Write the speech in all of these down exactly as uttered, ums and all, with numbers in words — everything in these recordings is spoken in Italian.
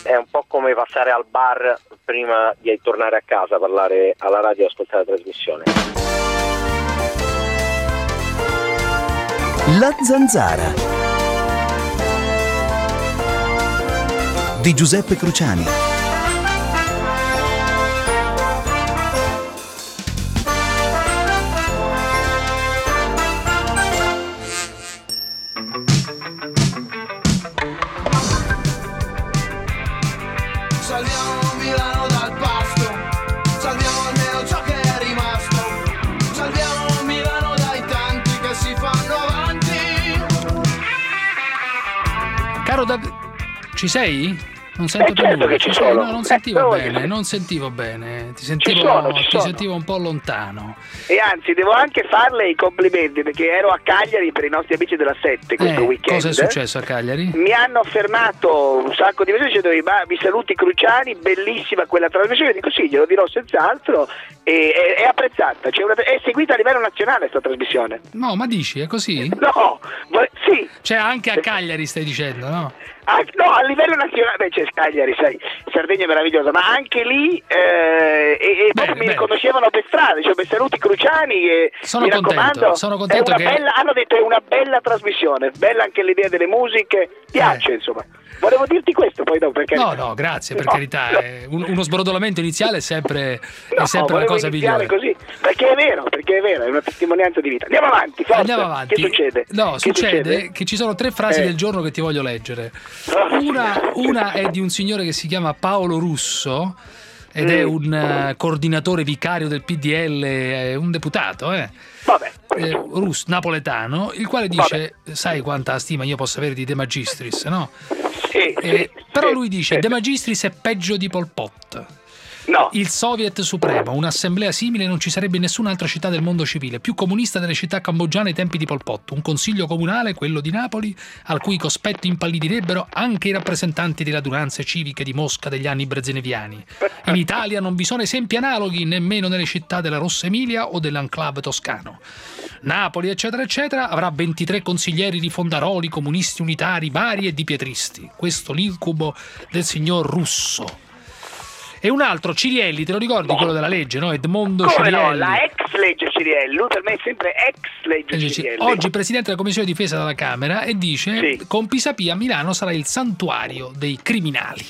è un po' come passare al bar prima di tornare a casa, parlare alla radio e ascoltare la trasmissione. La Zanzara di Giuseppe Cruciani. Ci sei? Non sento eh, più certo nulla. che ci Ci sei? sono. No, non sentivo eh, bene, sì. non sentivo bene. Ti sentivo, ci sono, ci ti sono. sentivo un po' lontano. E anzi, devo anche farle i complimenti perché ero a Cagliari per i nostri amici della sette questo Eh, weekend. cosa è successo a Cagliari? Mi hanno fermato un sacco di persone dicendo: ma vi saluti Cruciani, bellissima quella trasmissione. Dico sì, glielo dirò senz'altro. E, è, è apprezzata, c'è una, è seguita a livello nazionale questa trasmissione. No, ma dici, è così? No, vo- sì. Cioè anche a Cagliari stai dicendo, no? Ah, no, a livello nazionale, beh, c'è Cagliari, sai, Sardegna è meravigliosa, ma anche lì eh, e, e Bene, proprio mi bene. riconoscevano per strada, cioè saluti Cruciani e Sono mi contento, raccomando, sono contento è una che- bella, hanno detto è una bella trasmissione, bella anche l'idea delle musiche, piace Eh. insomma. Volevo dirti questo poi dopo perché No, no, grazie, per No, carità. no. eh, un- uno sbrodolamento iniziale è sempre, è No, sempre la volevo cosa iniziare migliore. così, perché è vero, perché è vero, è una testimonianza di vita. Andiamo avanti, forza. Andiamo avanti. Che succede? No, Che succede che ci sono tre frasi Eh. del giorno che ti voglio leggere. Oh, Una, una è di un signore che si chiama Paolo Russo ed è Mm. un eh, coordinatore vicario del P D L, è un deputato, eh. Vabbè. eh, Russo, napoletano, il quale dice: sai quanta stima io posso avere di De Magistris, no? Sì, Eh, sì, però sì, lui dice: sì. De Magistris è peggio di Pol Pot. No. Il Soviet supremo, un'assemblea simile non ci sarebbe in nessun'altra città del mondo civile, più comunista delle città cambogiane ai tempi di Pol Pot, un consiglio comunale, quello di Napoli, al cui cospetto impallidirebbero anche i rappresentanti delle adunanze civiche di Mosca degli anni brezneviani. In Italia non vi sono esempi analoghi nemmeno nelle città della Rossa Emilia o dell'enclave toscano. Napoli, eccetera, eccetera, avrà ventitré consiglieri di Fondaroli, comunisti unitari, vari e di pietristi. Questo l'incubo del signor Russo. E un altro, Cirielli, te lo ricordi quello della legge, no? Edmondo Come Cirielli. no, la ex legge Cirielli, lui per me è sempre ex legge Legge Cirielli. Oggi presidente della Commissione di Difesa della Camera e dice: Sì. con Pisapia Milano sarà il santuario dei criminali.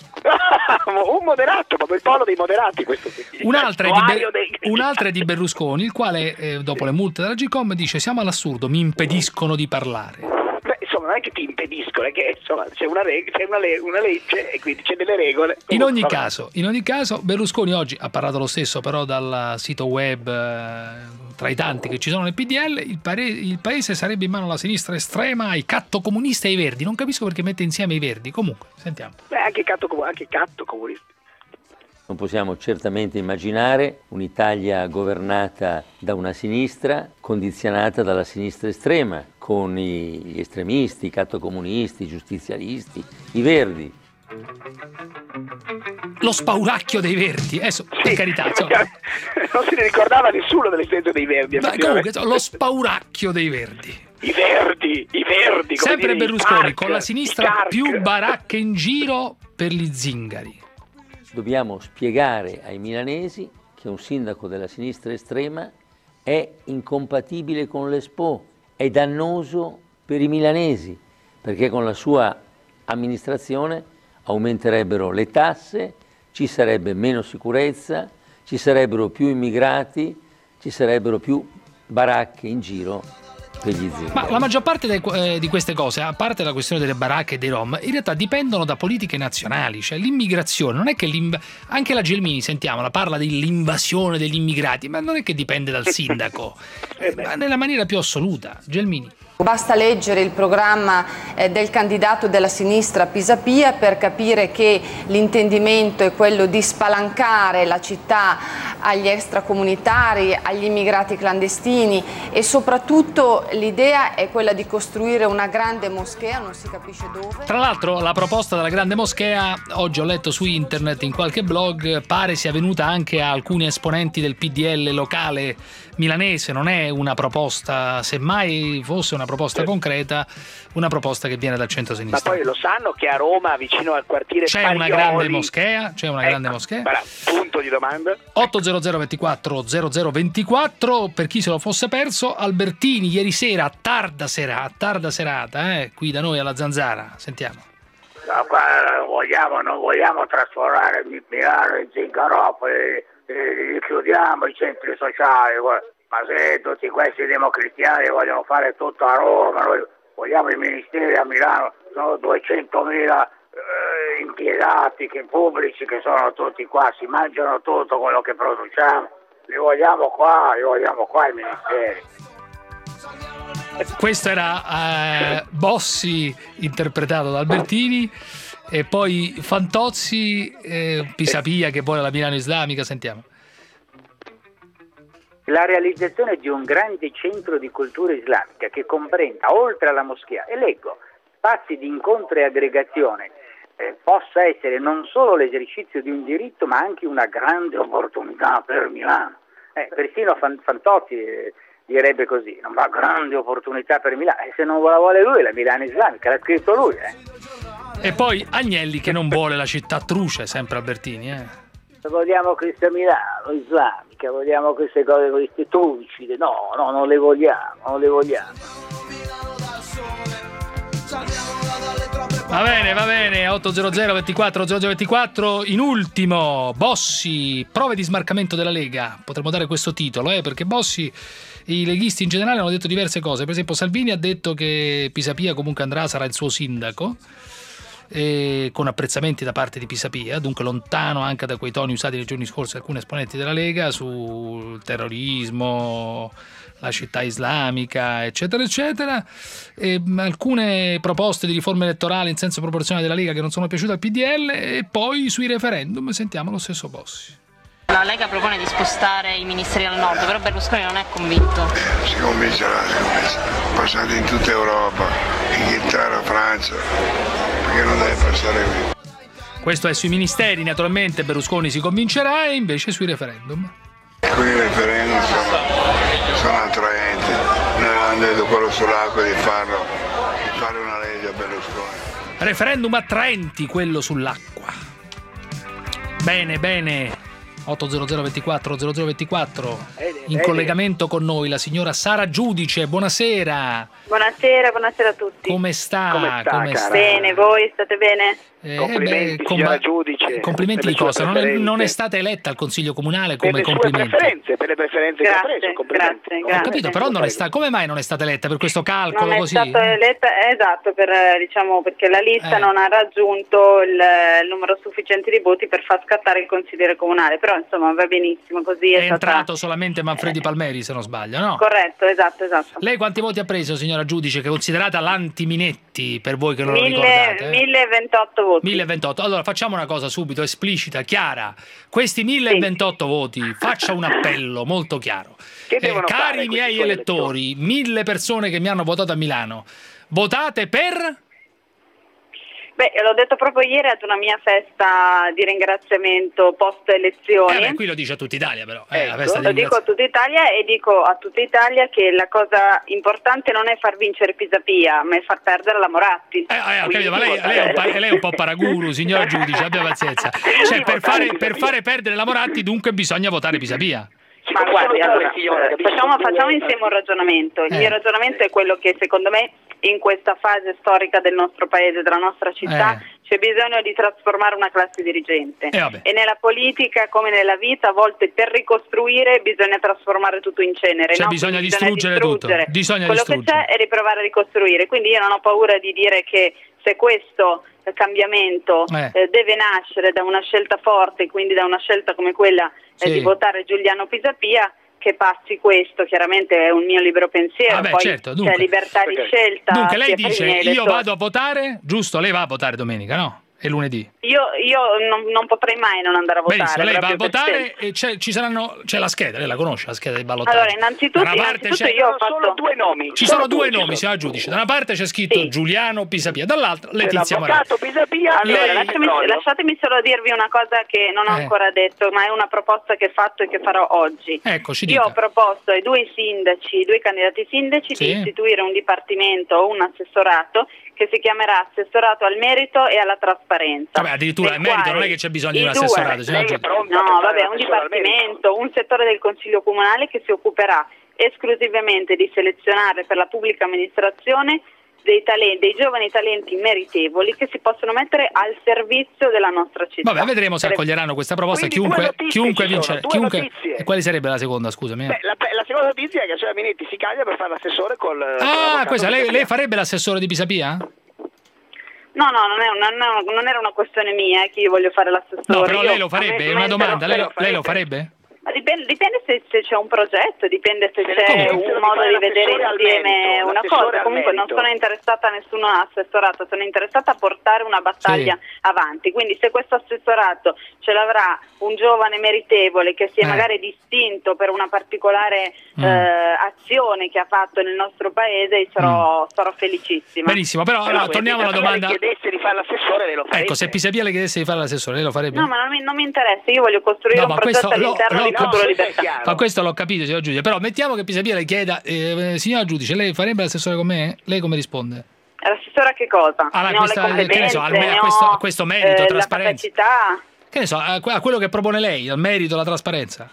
Un moderato, proprio il polo dei moderati questo sì. Un'altra è, di Santuario Be- dei- un'altra è di Berlusconi, il quale eh, dopo le multe della Gcom dice: siamo all'assurdo, mi impediscono di parlare. Beh, insomma, non è che ti impediscono, è che insomma c'è una, reg- c'è una, le- una legge e quindi c'è delle regole. In ogni Vabbè. caso, in ogni caso, Berlusconi oggi ha parlato lo stesso, però dal sito web, eh, tra i tanti che ci sono nel P D L, il, pare- il paese sarebbe in mano alla sinistra estrema, ai cattocomunisti e ai verdi. Non capisco perché mette insieme i verdi. Comunque, sentiamo. Beh, anche catto, comu- anche catto comunista. Non possiamo certamente immaginare un'Italia governata da una sinistra condizionata dalla sinistra estrema, con i- gli estremisti, i cattocomunisti, i giustizialisti, i verdi. Lo spauracchio dei verdi, adesso, per Sì, carità, insomma. non se ne ricordava nessuno dell'esistenza dei verdi. Ma effettivamente. comunque, insomma, lo spauracchio dei verdi. I verdi, i verdi. come Sempre dire, i Berlusconi, Carc, con la i sinistra Carc. più baracche in giro per gli zingari. Dobbiamo spiegare ai milanesi che un sindaco della sinistra estrema è incompatibile con l'Expo, è dannoso per i milanesi, perché con la sua amministrazione aumenterebbero le tasse, ci sarebbe meno sicurezza, ci sarebbero più immigrati, ci sarebbero più baracche in giro per gli zingari. Ma la maggior parte de- eh, di queste cose, a parte la questione delle baracche e dei rom, in realtà dipendono da politiche nazionali, cioè l'immigrazione, non è che l'im- anche la Gelmini, sentiamola, parla dell'invasione degli immigrati, ma non è che dipende dal sindaco, ma nella maniera più assoluta. Gelmini. Basta leggere il programma eh, del candidato della sinistra Pisapia per capire che l'intendimento è quello di spalancare la città agli extracomunitari, agli immigrati clandestini e soprattutto l'idea è quella di costruire una grande moschea, non si capisce dove. Tra l'altro la proposta della grande moschea, oggi ho letto su internet in qualche blog, pare sia venuta anche a alcuni esponenti del P D L locale milanese, non è una proposta, semmai fosse una una proposta Certo. concreta, una proposta che viene dal Ma centro-sinistra. poi lo sanno che a Roma, vicino al quartiere C'è Parioli, una grande moschea, c'è una ecco, grande moschea. bravo, punto di domanda. ottocento ventiquattro zero zero ventiquattro, per chi se lo fosse perso, Albertini ieri sera a tarda sera, a tarda serata, eh, qui da noi alla Zanzara, sentiamo. No, qua vogliamo, non vogliamo trasformare Milano in Zingaropoli, eh, chiudiamo i centri sociali, ma se tutti questi democristiani vogliono fare tutto a Roma, noi vogliamo i ministeri a Milano, sono duecentomila eh, impiegati che, pubblici che sono tutti qua, si mangiano tutto quello che produciamo, li vogliamo qua, li vogliamo qua i ministeri. Questo era eh, Bossi interpretato da Albertini e poi Fantozzi, eh, Pisapia che vuole la Milano islamica, sentiamo. La realizzazione di un grande centro di cultura islamica che comprenda, oltre alla moschea, e leggo, spazi di incontro e aggregazione, eh, possa essere non solo l'esercizio di un diritto ma anche una grande opportunità per Milano. Eh, persino Fantozzi eh, direbbe così, non va grande opportunità per Milano, e se non la vuole lui la Milano islamica, l'ha scritto lui. Eh. E poi Agnelli che non vuole la città truce, sempre Albertini. Eh. Vogliamo questa Milano islamica, vogliamo queste cose, queste trucide, no, no, non le vogliamo, non le vogliamo. Va bene, va bene, ottocento ventiquattro zero zero ventiquattro, in ultimo, Bossi, prove di smarcamento della Lega, potremmo dare questo titolo, eh, perché Bossi, i leghisti in generale hanno detto diverse cose, per esempio Salvini ha detto che Pisapia comunque andrà, sarà il suo sindaco, e con apprezzamenti da parte di Pisapia, dunque lontano anche da quei toni usati nei giorni scorsi da alcuni esponenti della Lega sul terrorismo, la città islamica, eccetera, eccetera. E alcune proposte di riforma elettorale in senso proporzionale della Lega che non sono piaciute al P D L, e poi sui referendum sentiamo lo stesso Bossi. La Lega propone di spostare i ministeri al nord, però Berlusconi non è convinto. Si convincerà, si convincerà. Passate in tutta Europa, Inghilterra, Francia, perché non deve passare qui. Questo è sui ministeri, naturalmente Berlusconi si convincerà, e invece sui referendum. Qui i referendum sono, sono attraenti. Noi abbiamo detto quello sull'acqua di farlo, di fare una legge a Berlusconi. Referendum attraenti, quello sull'acqua. Bene, bene. ottocento ventiquattro zero zero ventiquattro, in collegamento con noi la signora Sara Giudice, buonasera. Buonasera, buonasera a tutti. Come sta? Come sta, Come sta? Bene, voi state bene? Eh, Complimenti, beh, com- signora Giudice. complimenti per di le sue cosa? Non è, preferenze. non è stata eletta al Consiglio Comunale Per come le sue complimenti. preferenze, per le preferenze che ha Grazie, preso, complimenti. grazie, Ho grazie. capito, però non è sta- come mai non è stata eletta? Per questo calcolo Non è così? stata eletta, esatto, per, eh, diciamo, perché la lista Eh. non ha raggiunto il, il numero sufficiente di voti per far scattare il consigliere comunale, però insomma va benissimo così. È, È stata... entrato solamente Manfredi Palmeri, se non sbaglio, no? Corretto, esatto, esatto. Lei quanti voti ha preso, signora Giudice, che è considerata l'anti-Minetti, per voi che non lo Mille- ricordate? eh? mille ventotto voti. mille ventotto. Allora facciamo una cosa subito, esplicita, chiara. Questi mille ventotto voti, faccia un appello molto chiaro. Che devono cari fare miei questi elettori, mille persone che mi hanno votato a Milano, votate per... Beh, l'ho detto proprio ieri ad una mia festa di ringraziamento post elezioni. Eh beh, qui lo dice a tutta Italia però. Eh, la Ecco, festa di lo dico a tutta Italia e dico a tutta Italia che la cosa importante non è far vincere Pisapia, ma è far perdere la Moratti. Eh, eh, ho Quindi capito, ma lei, lei, è un pa- lei è un po' paraguru, signora Giudice, abbia pazienza. Cioè, per fare, per fare perdere la Moratti dunque bisogna votare Pisapia. Ma guardi, allora, eh, facciamo, facciamo insieme un ragionamento. Il Eh. mio ragionamento è quello che secondo me in questa fase storica del nostro paese, della nostra città, Eh. c'è bisogno di trasformare una classe dirigente. Eh, vabbè. E nella politica, come nella vita, a volte per ricostruire bisogna trasformare tutto in cenere. Cioè, no? bisogna Quindi distruggere tutto. Bisogna Quello distruggere. che c'è è riprovare a ricostruire. Quindi io non ho paura di dire che se questo cambiamento Eh. eh, deve nascere da una scelta forte, quindi da una scelta come quella eh, Sì. di votare Giuliano Pisapia, che passi questo, chiaramente è un mio libero pensiero, Vabbè, poi certo, dunque. c'è libertà di scelta. Dunque lei sia per i dice miei io elettori. vado a votare, giusto? Lei va a votare domenica, no? e lunedì. Io, io non, non potrei mai non andare a votare. Benissimo, lei va a proprio per votare scelta. e c'è, ci saranno, c'è la scheda, lei la conosce la scheda di ballottaggio? Allora, innanzitutto, Da una parte innanzitutto c'è- io ho Sono fatto... solo due nomi. Ci Solo sono due ci nomi, signora giudice. Da una parte c'è scritto Sì. Giuliano Pisapia, dall'altra C'è Letizia Moratti. l'avvocato Pisapia. Allora, Lei- lasciami- lasciatemi solo dirvi una cosa che non ho Eh. ancora detto, ma è una proposta che ho fatto e che farò oggi. Ecco, ci Io dica. ho proposto ai due sindaci, ai due candidati sindaci, Sì. di istituire un dipartimento o un assessorato che si chiamerà assessorato al merito e alla trasparenza. Vabbè, addirittura nel il merito quale non è che c'è bisogno di i un due- assessorato, signora lei è giudice. pronta No, per fare vabbè, un l'assessore al merito? dipartimento, un settore del Consiglio Comunale che si occuperà esclusivamente di selezionare per la pubblica amministrazione dei, talenti, dei giovani talenti meritevoli che si possono mettere al servizio della nostra città. Vabbè, vedremo se Per- accoglieranno questa proposta. Quindi due Chiunque, notizie chiunque ci vince. sono, due Chiunque... notizie. E quale sarebbe la seconda, scusami? Beh, la, la seconda notizia è che la signora Minetti si cambia per fare l'assessore col... con ah, l'avvocato questa, lei, Pisapia. lei farebbe l'assessore di Pisapia? No, no, non, è una, no, non era una questione mia eh, che io voglio fare l'assessore. No, però Io- lei lo a farebbe, me- è una me- domanda. Lei me lo, lei lo farebbe? Ma dipende, dipende se, se c'è un progetto, dipende se c'è comunque- un modo di vedere L'assessore al insieme merito, una l'assessore cosa. al Comunque non merito. sono interessata a nessun assessorato, sono interessata a portare una battaglia Sì. avanti. Quindi se questo assessorato ce l'avrà un giovane meritevole che si è Eh. magari distinto per una particolare Mm. eh, azione che ha fatto nel nostro paese, io sarò, sarò felicissima. Benissimo, però allora, Però torniamo alla Se domanda. le chiedesse di fare l'assessore, lei lo farebbe. Ecco, se Pisapia le chiedesse di fare l'assessore, lei lo farebbe? No, ma non mi, non mi interessa, io voglio costruire No, un ma progetto questo lo- all'interno lo- di Futuro no, Libertà. questo è Ma questo l'ho capito, signor giudice. Però mettiamo che Pisapia le chieda, eh, signora giudice, lei farebbe l'assessore con me? Lei come risponde? L'assessore a che cosa? Allora, ne questa- ho le che ne competenze, so, al me- ne a questo- ho, a questo merito, eh, trasparenza. la capacità. Che ne so, a que- a quello che propone lei, al merito, alla trasparenza.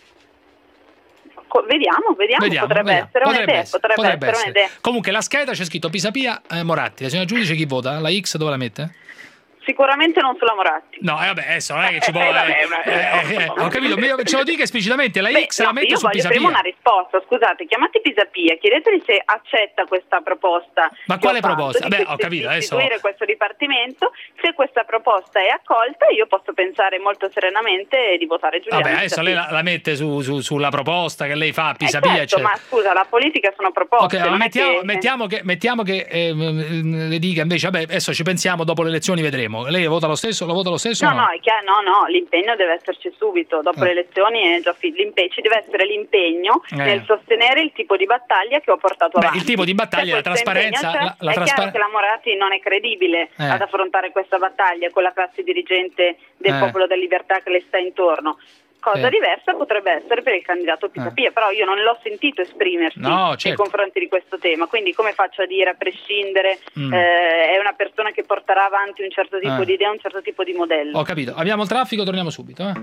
Co- Vediamo, vediamo, Vediamo, potrebbe vediamo. essere Potrebbe un'idea, essere, potrebbe, potrebbe essere essere. un'idea. Comunque la scheda c'è scritto Pisapia eh, Moratti. La signora giudice chi vota? La X dove la mette? Sicuramente non sulla Moratti. No, eh, vabbè, adesso non è che ci può. Eh, vabbè, eh, una- eh, eh, ho capito, me- ce lo dica esplicitamente. La Beh, X no, la mette io su voglio Pisapia. prima una risposta, scusate, chiamate Pisapia, chiedeteli se accetta questa proposta. Ma che quale ho fatto proposta? di Beh, que- ho capito, di adesso- istituire questo dipartimento. Se questa proposta è accolta, io posso pensare molto serenamente di votare Giuliano. Vabbè, adesso lei la, la mette su, su- sulla proposta che lei fa a Eh, Pisapia, certo, eccetera. ma scusa, la politica sono proposte. Ok, ma non è mettiamo, che- mettiamo che, mettiamo che eh, mm, le dica invece, vabbè, adesso ci pensiamo, dopo le elezioni vedremo. Lei vota lo stesso? Lo vota lo stesso? No, o no? no, è chiaro, no, no, l'impegno deve esserci subito, dopo Eh. le elezioni è già fi- l'impe- ci deve essere l'impegno Eh. nel sostenere il tipo di battaglia che ho portato Beh, avanti. il tipo di battaglia, Se la questo trasparenza, impegno c'è, la- la è traspar- chiaro che la Moratti non è credibile Eh. ad affrontare questa battaglia con la classe dirigente del Eh. Popolo della Libertà che le sta intorno. Cosa Sì. diversa potrebbe essere per il candidato Pisapia, però io non l'ho sentito esprimersi No, nei certo. confronti di questo tema, quindi come faccio a dire a prescindere Mm. eh, è una persona che porterà avanti un certo tipo Eh. di idea, un certo tipo di modello. Ho capito. Abbiamo il traffico, torniamo subito. Eh.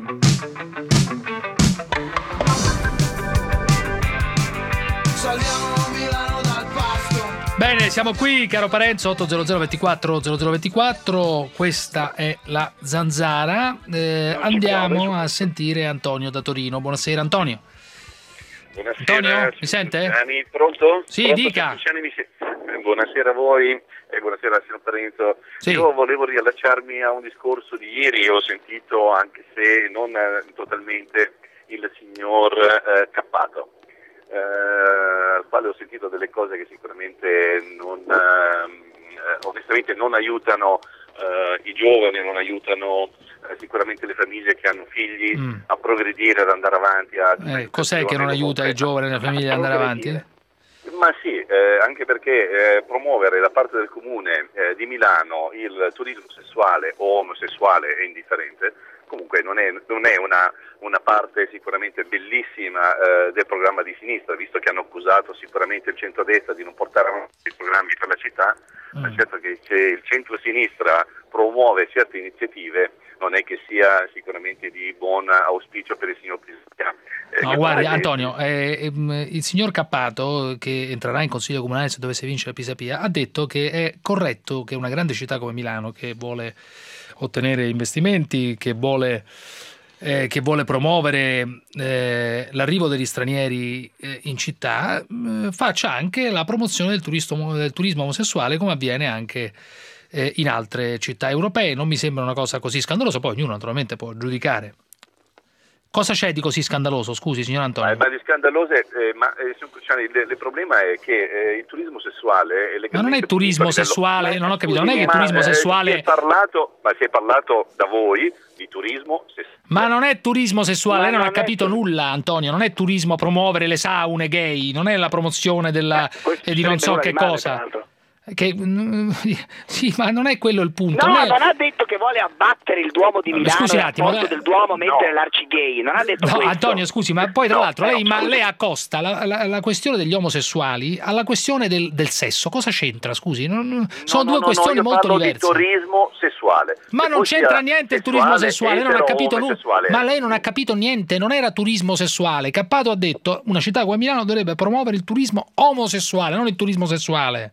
Bene, siamo qui, caro Parenzo, otto zero zero ventiquattro zero zero ventiquattro, questa è la Zanzara. Eh, andiamo a sentire Antonio da Torino. Buonasera Antonio. Buonasera, Antonio, mi sente? Cruciani, pronto? Sì, Pronto, dica. Cruciani, mi se- eh, Buonasera a voi e buonasera signor Parenzo. Sì. Io volevo riallacciarmi a un discorso di ieri, ho sentito, anche se non eh, totalmente, il signor eh, Cappato, eh, al quale ho sentito delle cose che sicuramente non, ehm, eh, onestamente non aiutano eh, i giovani, non aiutano eh, sicuramente le famiglie che hanno figli Mm. a progredire, ad andare avanti. A Eh, cos'è che non aiuta i giovani e le famiglie ad andare avanti? Ma sì, eh, anche perché eh, promuovere da parte del comune eh, di Milano il turismo sessuale o omosessuale è indifferente, comunque non è, non è una, una parte sicuramente bellissima eh, del programma di sinistra, visto che hanno accusato sicuramente il centrodestra di non portare avanti i programmi per la città, ma certo che se il centro-sinistra promuove certe iniziative non è che sia sicuramente di buon auspicio per il signor Pisapia. Eh, No, che guardi pare- Antonio, eh, ehm, il signor Cappato, che entrerà in Consiglio Comunale se dovesse vincere Pisapia, ha detto che è corretto che una grande città come Milano, che vuole ottenere investimenti, che vuole, eh, che vuole promuovere eh, l'arrivo degli stranieri eh, in città, eh, faccia anche la promozione del turismo, del turismo omosessuale, come avviene anche eh, in altre città europee. Non mi sembra una cosa così scandalosa, poi ognuno naturalmente può giudicare Cosa c'è di così scandaloso, scusi signor Antonio? Ma, ma di scandalose, eh, ma eh, signor Cruciani, il, il problema è che eh, il turismo sessuale è ma non è turismo sessuale, livello... non ho capito, non è che il ma, turismo eh, sessuale... Si è parlato, ma si è parlato da voi di turismo sessuale. Ma non è turismo sessuale, Ma lei non, non ha capito è... nulla Antonio, non è turismo promuovere le saune gay, non è la promozione della, eh, di non so che male, cosa. Che, sì, ma non è quello il punto. No, non, è... non ha detto che vuole abbattere il Duomo di Milano. Scusi un attimo, al posto del Duomo mettere no. l'arcigay. Non ha detto no, questo. Antonio, scusi, ma poi tra no, l'altro lei, no, ma lei accosta la, la, la questione degli omosessuali alla questione del, del sesso. Cosa c'entra? Scusi, non, sono no, due no, questioni no, molto parlo diverse. Di turismo sessuale. Ma che non c'entra niente il turismo sessuale, lei non ha capito nulla. Ma lei non ha capito niente, non era turismo sessuale. Cappato ha detto una città come Milano dovrebbe promuovere il turismo omosessuale, non il turismo sessuale.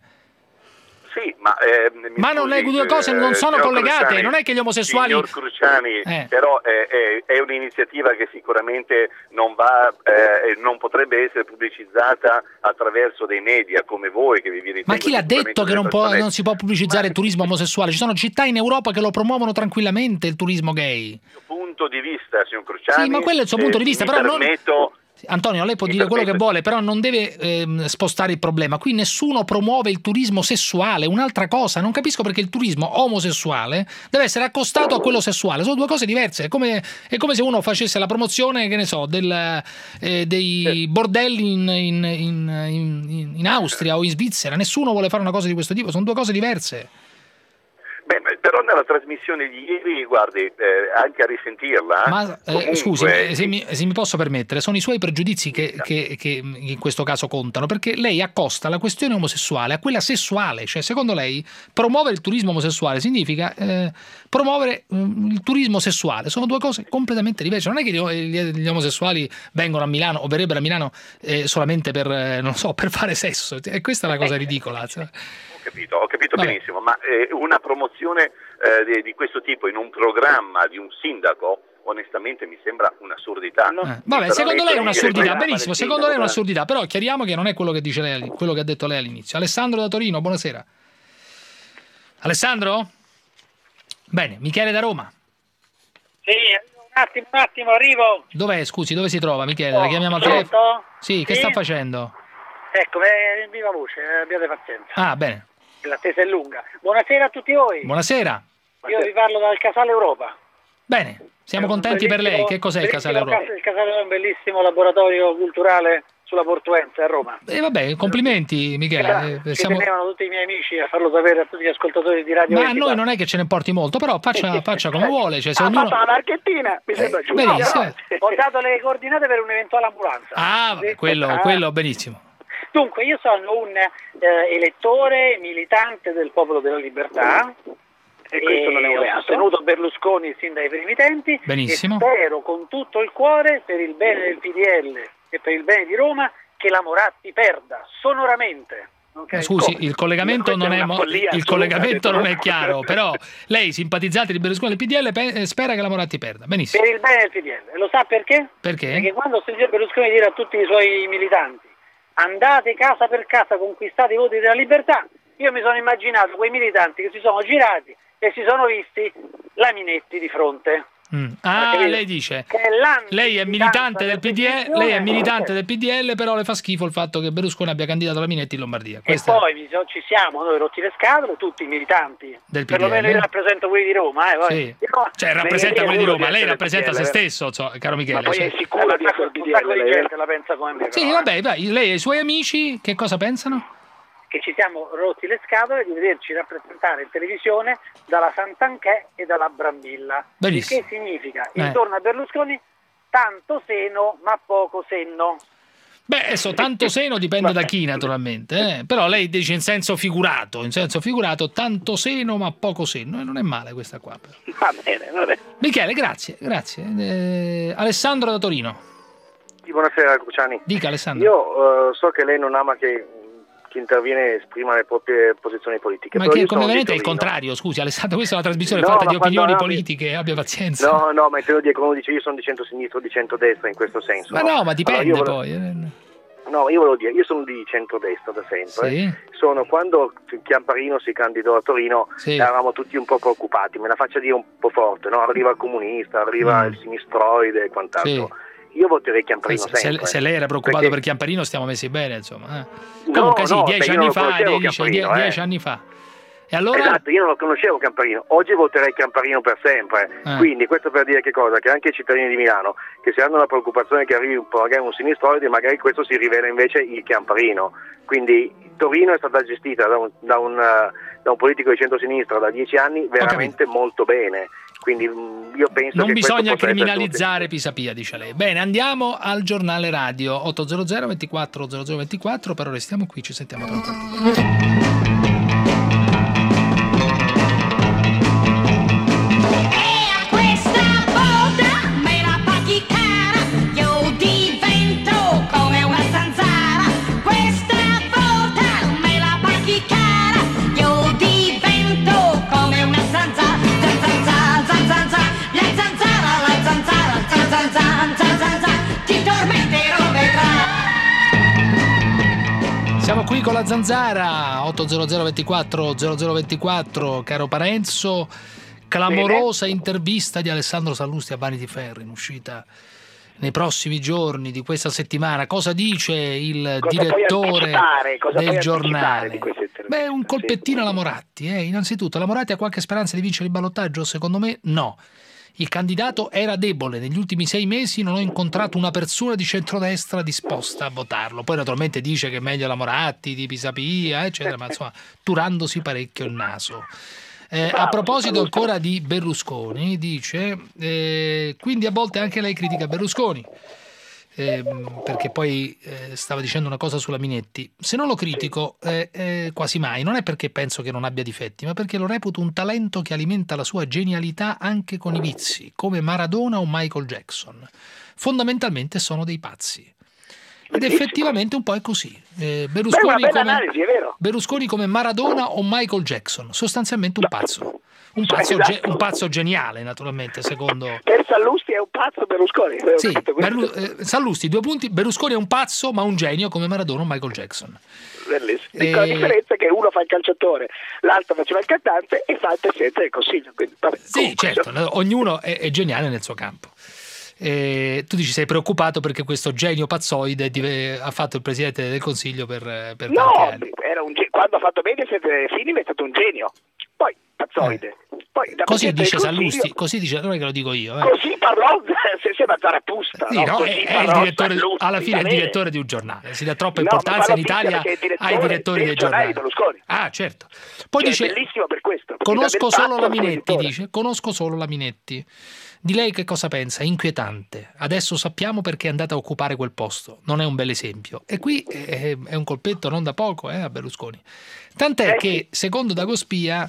Sì, ma, eh, ma non le due cose non sono collegate, Cruciani, non è che gli omosessuali... Signor Cruciani, eh. però è, è, è un'iniziativa che sicuramente non va, eh, non potrebbe essere pubblicizzata attraverso dei media come voi che vi ritenete. Ma chi l'ha detto che non, può, non si può pubblicizzare ma... il turismo omosessuale? Ci sono città in Europa che lo promuovono tranquillamente il turismo gay. Dal mio punto di vista, signor Cruciani... Sì, ma quello è il suo punto di vista, eh, però permetto... non... Antonio, lei può dire quello che vuole, però non deve ehm, spostare il problema. Qui nessuno promuove il turismo sessuale, un'altra cosa. Non capisco perché il turismo omosessuale deve essere accostato a quello sessuale. Sono due cose diverse. È come, è come se uno facesse la promozione, che ne so, del, eh, dei bordelli in, in, in, in, in Austria o in Svizzera. Nessuno vuole fare una cosa di questo tipo. Sono due cose diverse. Beh, però nella trasmissione di ieri, guardi, eh, anche a risentirla... Ma eh, comunque... scusi, se mi, se mi posso permettere, sono i suoi pregiudizi che, che, che in questo caso contano, perché lei accosta la questione omosessuale a quella sessuale, cioè secondo lei promuovere il turismo omosessuale significa eh, promuovere um, il turismo sessuale, sono due cose completamente diverse. Non è che gli, gli omosessuali vengono a Milano o verrebbero a Milano eh, solamente per, eh, non so, per fare sesso, e questa è una cosa ridicola. Cioè. Ho capito, ho capito Vabbè. benissimo, ma eh, una promozione eh, di, di questo tipo in un programma di un sindaco onestamente mi sembra un'assurdità. No? Eh, vabbè, secondo lei è un'assurdità, benissimo, secondo lei è un'assurdità, però chiariamo che non è quello che dice lei, quello che ha detto lei all'inizio. Alessandro da Torino, buonasera. Alessandro? Bene, Michele da Roma. Sì, un attimo, un attimo, arrivo. Dov'è, scusi, dove si trova Michele? La chiamiamo al Pronto? telefono? Sì, che Sì? sta facendo? Ecco, è in viva voce, abbiate pazienza. Ah, bene. L'attesa è lunga. Buonasera a tutti voi. Buonasera. Io vi parlo dal Casale Europa. Bene, siamo contenti per lei. Che cos'è il Casale Europa? Il Casale Europa è un bellissimo laboratorio culturale sulla Portuense a Roma. E eh, vabbè, complimenti Michele. Eh, siamo... Ci tenevano tutti i miei amici a farlo sapere a tutti gli ascoltatori di Radio Ma ventiquattro. a noi non è che ce ne importi molto, però faccia, faccia come vuole. Cioè, se ha ognuno... fatto la marchettina, mi sembra eh, giusto. benissimo. No, ho dato le coordinate per un'eventuale ambulanza. Ah, vabbè, quello, ah. quello benissimo. Dunque, io sono un eh, elettore militante del Popolo della Libertà. E questo non è un ho reato. sostenuto Berlusconi sin dai primi tempi. Benissimo. E spero con tutto il cuore, per il bene del P D L e per il bene di Roma, che la Moratti perda sonoramente. Okay? Scusi, il collegamento, non è, è mo- follia, il collegamento non è chiaro, però lei, simpatizzante di Berlusconi del P D L, pe- spera che la Moratti perda. Benissimo. Per il bene del P D L. Lo sa perché? Perché? Perché quando ho sentito Berlusconi dire a tutti i suoi militanti andate casa per casa, conquistate i voti della libertà, io mi sono immaginato quei militanti che si sono girati e si sono visti la Minetti di fronte. Mm. Ah, lei dice che è lei è militante del P D L, lei è militante del P D L, però le fa schifo il fatto che Berlusconi abbia candidato la Minetti in Lombardia. Questa e poi mi so, ci siamo noi rotti le scatole, tutti i militanti del P D L. Perlomeno io rappresento quelli di Roma, eh, poi. Sì. Io, cioè rappresenta quelli di Roma, lei rappresenta se stesso, cioè, caro Michele. Ma poi cioè. è sicuro di essere il P D L? Un sacco di gente la pensa come me. Sì, però, vabbè, vai, lei e i suoi amici che cosa pensano? Che ci siamo rotti le scatole di vederci rappresentare in televisione dalla Santanchè e dalla Brambilla. Benissimo. Il che significa, Eh. intorno a Berlusconi, tanto seno ma poco senno. Beh, adesso tanto seno dipende da chi naturalmente, eh? Però lei dice in senso figurato, in senso figurato tanto seno ma poco senno, e non è male questa qua. Però. Va bene, va bene. Michele, grazie, grazie. Eh, Alessandro da Torino. Sì, buonasera Cruciani. Dica Alessandro. Io uh, so che lei non ama che chi interviene esprima le proprie posizioni politiche. Ma però che io sono come di vedete è il Torino. contrario, scusi Alessandro, questa è una trasmissione No, fatta ma di opinioni quando- politiche, abbia pazienza. No, no, ma intendo dire che uno dice io sono di centro-sinistra o di centrodestra in questo senso. Ma no, ma dipende Allora, io volevo- poi. eh. No, io volevo dire, io sono di centrodestra da sempre. Sì. Sono quando Chiamparino si candidò a Torino, sì. eravamo tutti un po' preoccupati, me la faccia dire un po' forte, no? Arriva il comunista, arriva Mm. il sinistroide e quant'altro. Sì. Io voterei Chiamparino Se, sempre. se lei era preoccupato perché... per Chiamparino stiamo messi bene, insomma. Eh. No, Comunque sì, no, dieci io non anni lo fa, conoscevo dieci, Chiamparino, die- eh. dieci anni fa. E allora? Esatto, io non lo conoscevo Chiamparino, oggi voterei Chiamparino per sempre, Eh. quindi questo per dire che cosa? Che anche i cittadini di Milano, che se hanno la preoccupazione che arrivi un po' magari un sinistroide, magari questo si rivela invece il Chiamparino, quindi Torino è stata gestita da un, da un, uh, da un politico di centrosinistra da dieci anni veramente molto bene, quindi mh, io penso Non che bisogna questo possa essere criminalizzare Pisapia, dice lei. Bene, andiamo al giornale radio ottocento ventiquattro zero zero ventiquattro, però restiamo qui, ci sentiamo tra un po'. Siamo qui con la Zanzara ottocento ventiquattro zero zero ventiquattro, caro Parenzo, clamorosa Bene. intervista di Alessandro Sallusti a Vanity Fair in uscita nei prossimi giorni di questa settimana. Cosa dice il cosa direttore cosa del giornale? Di Beh, un colpettino alla Moratti. Eh. Innanzitutto, la Moratti ha qualche speranza di vincere il ballottaggio? Secondo me no. Il candidato era debole, negli ultimi sei mesi non ho incontrato una persona di centrodestra disposta a votarlo. Poi naturalmente dice che è meglio la Moratti, di Pisapia, eccetera, ma insomma, turandosi parecchio il naso. Eh, a proposito ancora di Berlusconi, dice, eh, quindi a volte anche lei critica Berlusconi, eh, perché poi eh, stava dicendo una cosa sulla Minetti. Se non lo critico, eh, eh, quasi mai, non è perché penso che non abbia difetti, ma perché lo reputo un talento che alimenta la sua genialità anche con i vizi, come Maradona o Michael Jackson. Fondamentalmente sono dei pazzi. Ed effettivamente un po' è così. Eh, Berlusconi, Beh, come, analisi, è vero. Berlusconi come Maradona o Michael Jackson, sostanzialmente un pazzo. Un pazzo, esatto. ge- un pazzo geniale, naturalmente, secondo... Per Sallusti è un pazzo Berlusconi. Sì, Berlu- eh, Sallusti, due punti. Berlusconi è un pazzo, ma un genio come Maradona o Michael Jackson. Bellissimo. E... La differenza è che uno fa il calciatore, l'altro faceva il cantante e fa il presidente del Consiglio. Quindi, vabbè, sì, certo, no, ognuno è, è geniale nel suo campo. Eh, tu dici sei preoccupato perché questo genio pazzoide dive- ha fatto il presidente del Consiglio per, per no, tanti anni. Era un ge- quando ha fatto Mediaset Film è stato un genio. Poi pazzoide. Eh. Poi, da così dice Consiglio, Sallusti, così dice, non è che lo dico io. Eh. Così parlò, se sembra Zarathustra. Sì, no? no, Così è, è il parlò direttore, Sallusti, alla fine è il bene. direttore di un giornale, si dà troppa No, importanza ma in fanno Italia finta perché è il ai direttori del dei giornale giornali. di Berlusconi. Ah, certo. Poi Che dice, è bellissimo per questo. perché conosco dà del solo patto la al suo Minetti, editore. dice, conosco solo la Minetti. Di lei che cosa pensa? Inquietante. Adesso sappiamo perché è andata a occupare quel posto. Non è un bel esempio. E qui è, è un colpetto non da poco eh, a Berlusconi. Tant'è Eh, che, secondo Dagospia,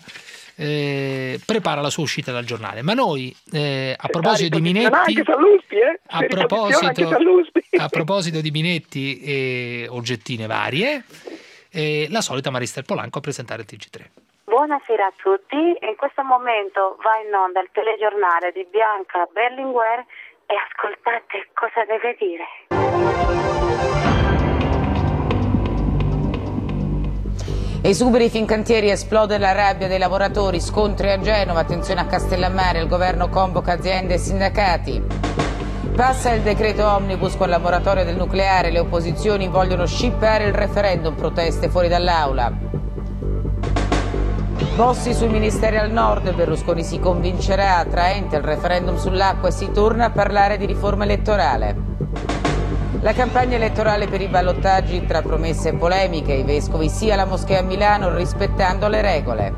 eh, prepara la sua uscita dal giornale. Ma noi, eh, a proposito di Minetti, Anche Sallusti, eh? a Si riposiziona anche proposito, Sallusti. a proposito di Minetti e oggettine varie, eh, la solita Maristel Polanco a presentare il T G tre. Buonasera a tutti, in questo momento va in onda il telegiornale di Bianca Berlinguer e ascoltate cosa deve dire. Esuberi Fincantieri, esplode la rabbia dei lavoratori, scontri a Genova, attenzione a Castellammare, il governo convoca aziende e sindacati. Passa il decreto omnibus con la moratoria del nucleare, le opposizioni vogliono scippare il referendum, proteste fuori dall'aula. Bossi sui ministeri al nord, Berlusconi si convincerà, attraente il referendum sull'acqua e si torna a parlare di riforma elettorale. La campagna elettorale per i ballottaggi tra promesse e polemiche, i vescovi sì alla moschea a Milano rispettando le regole.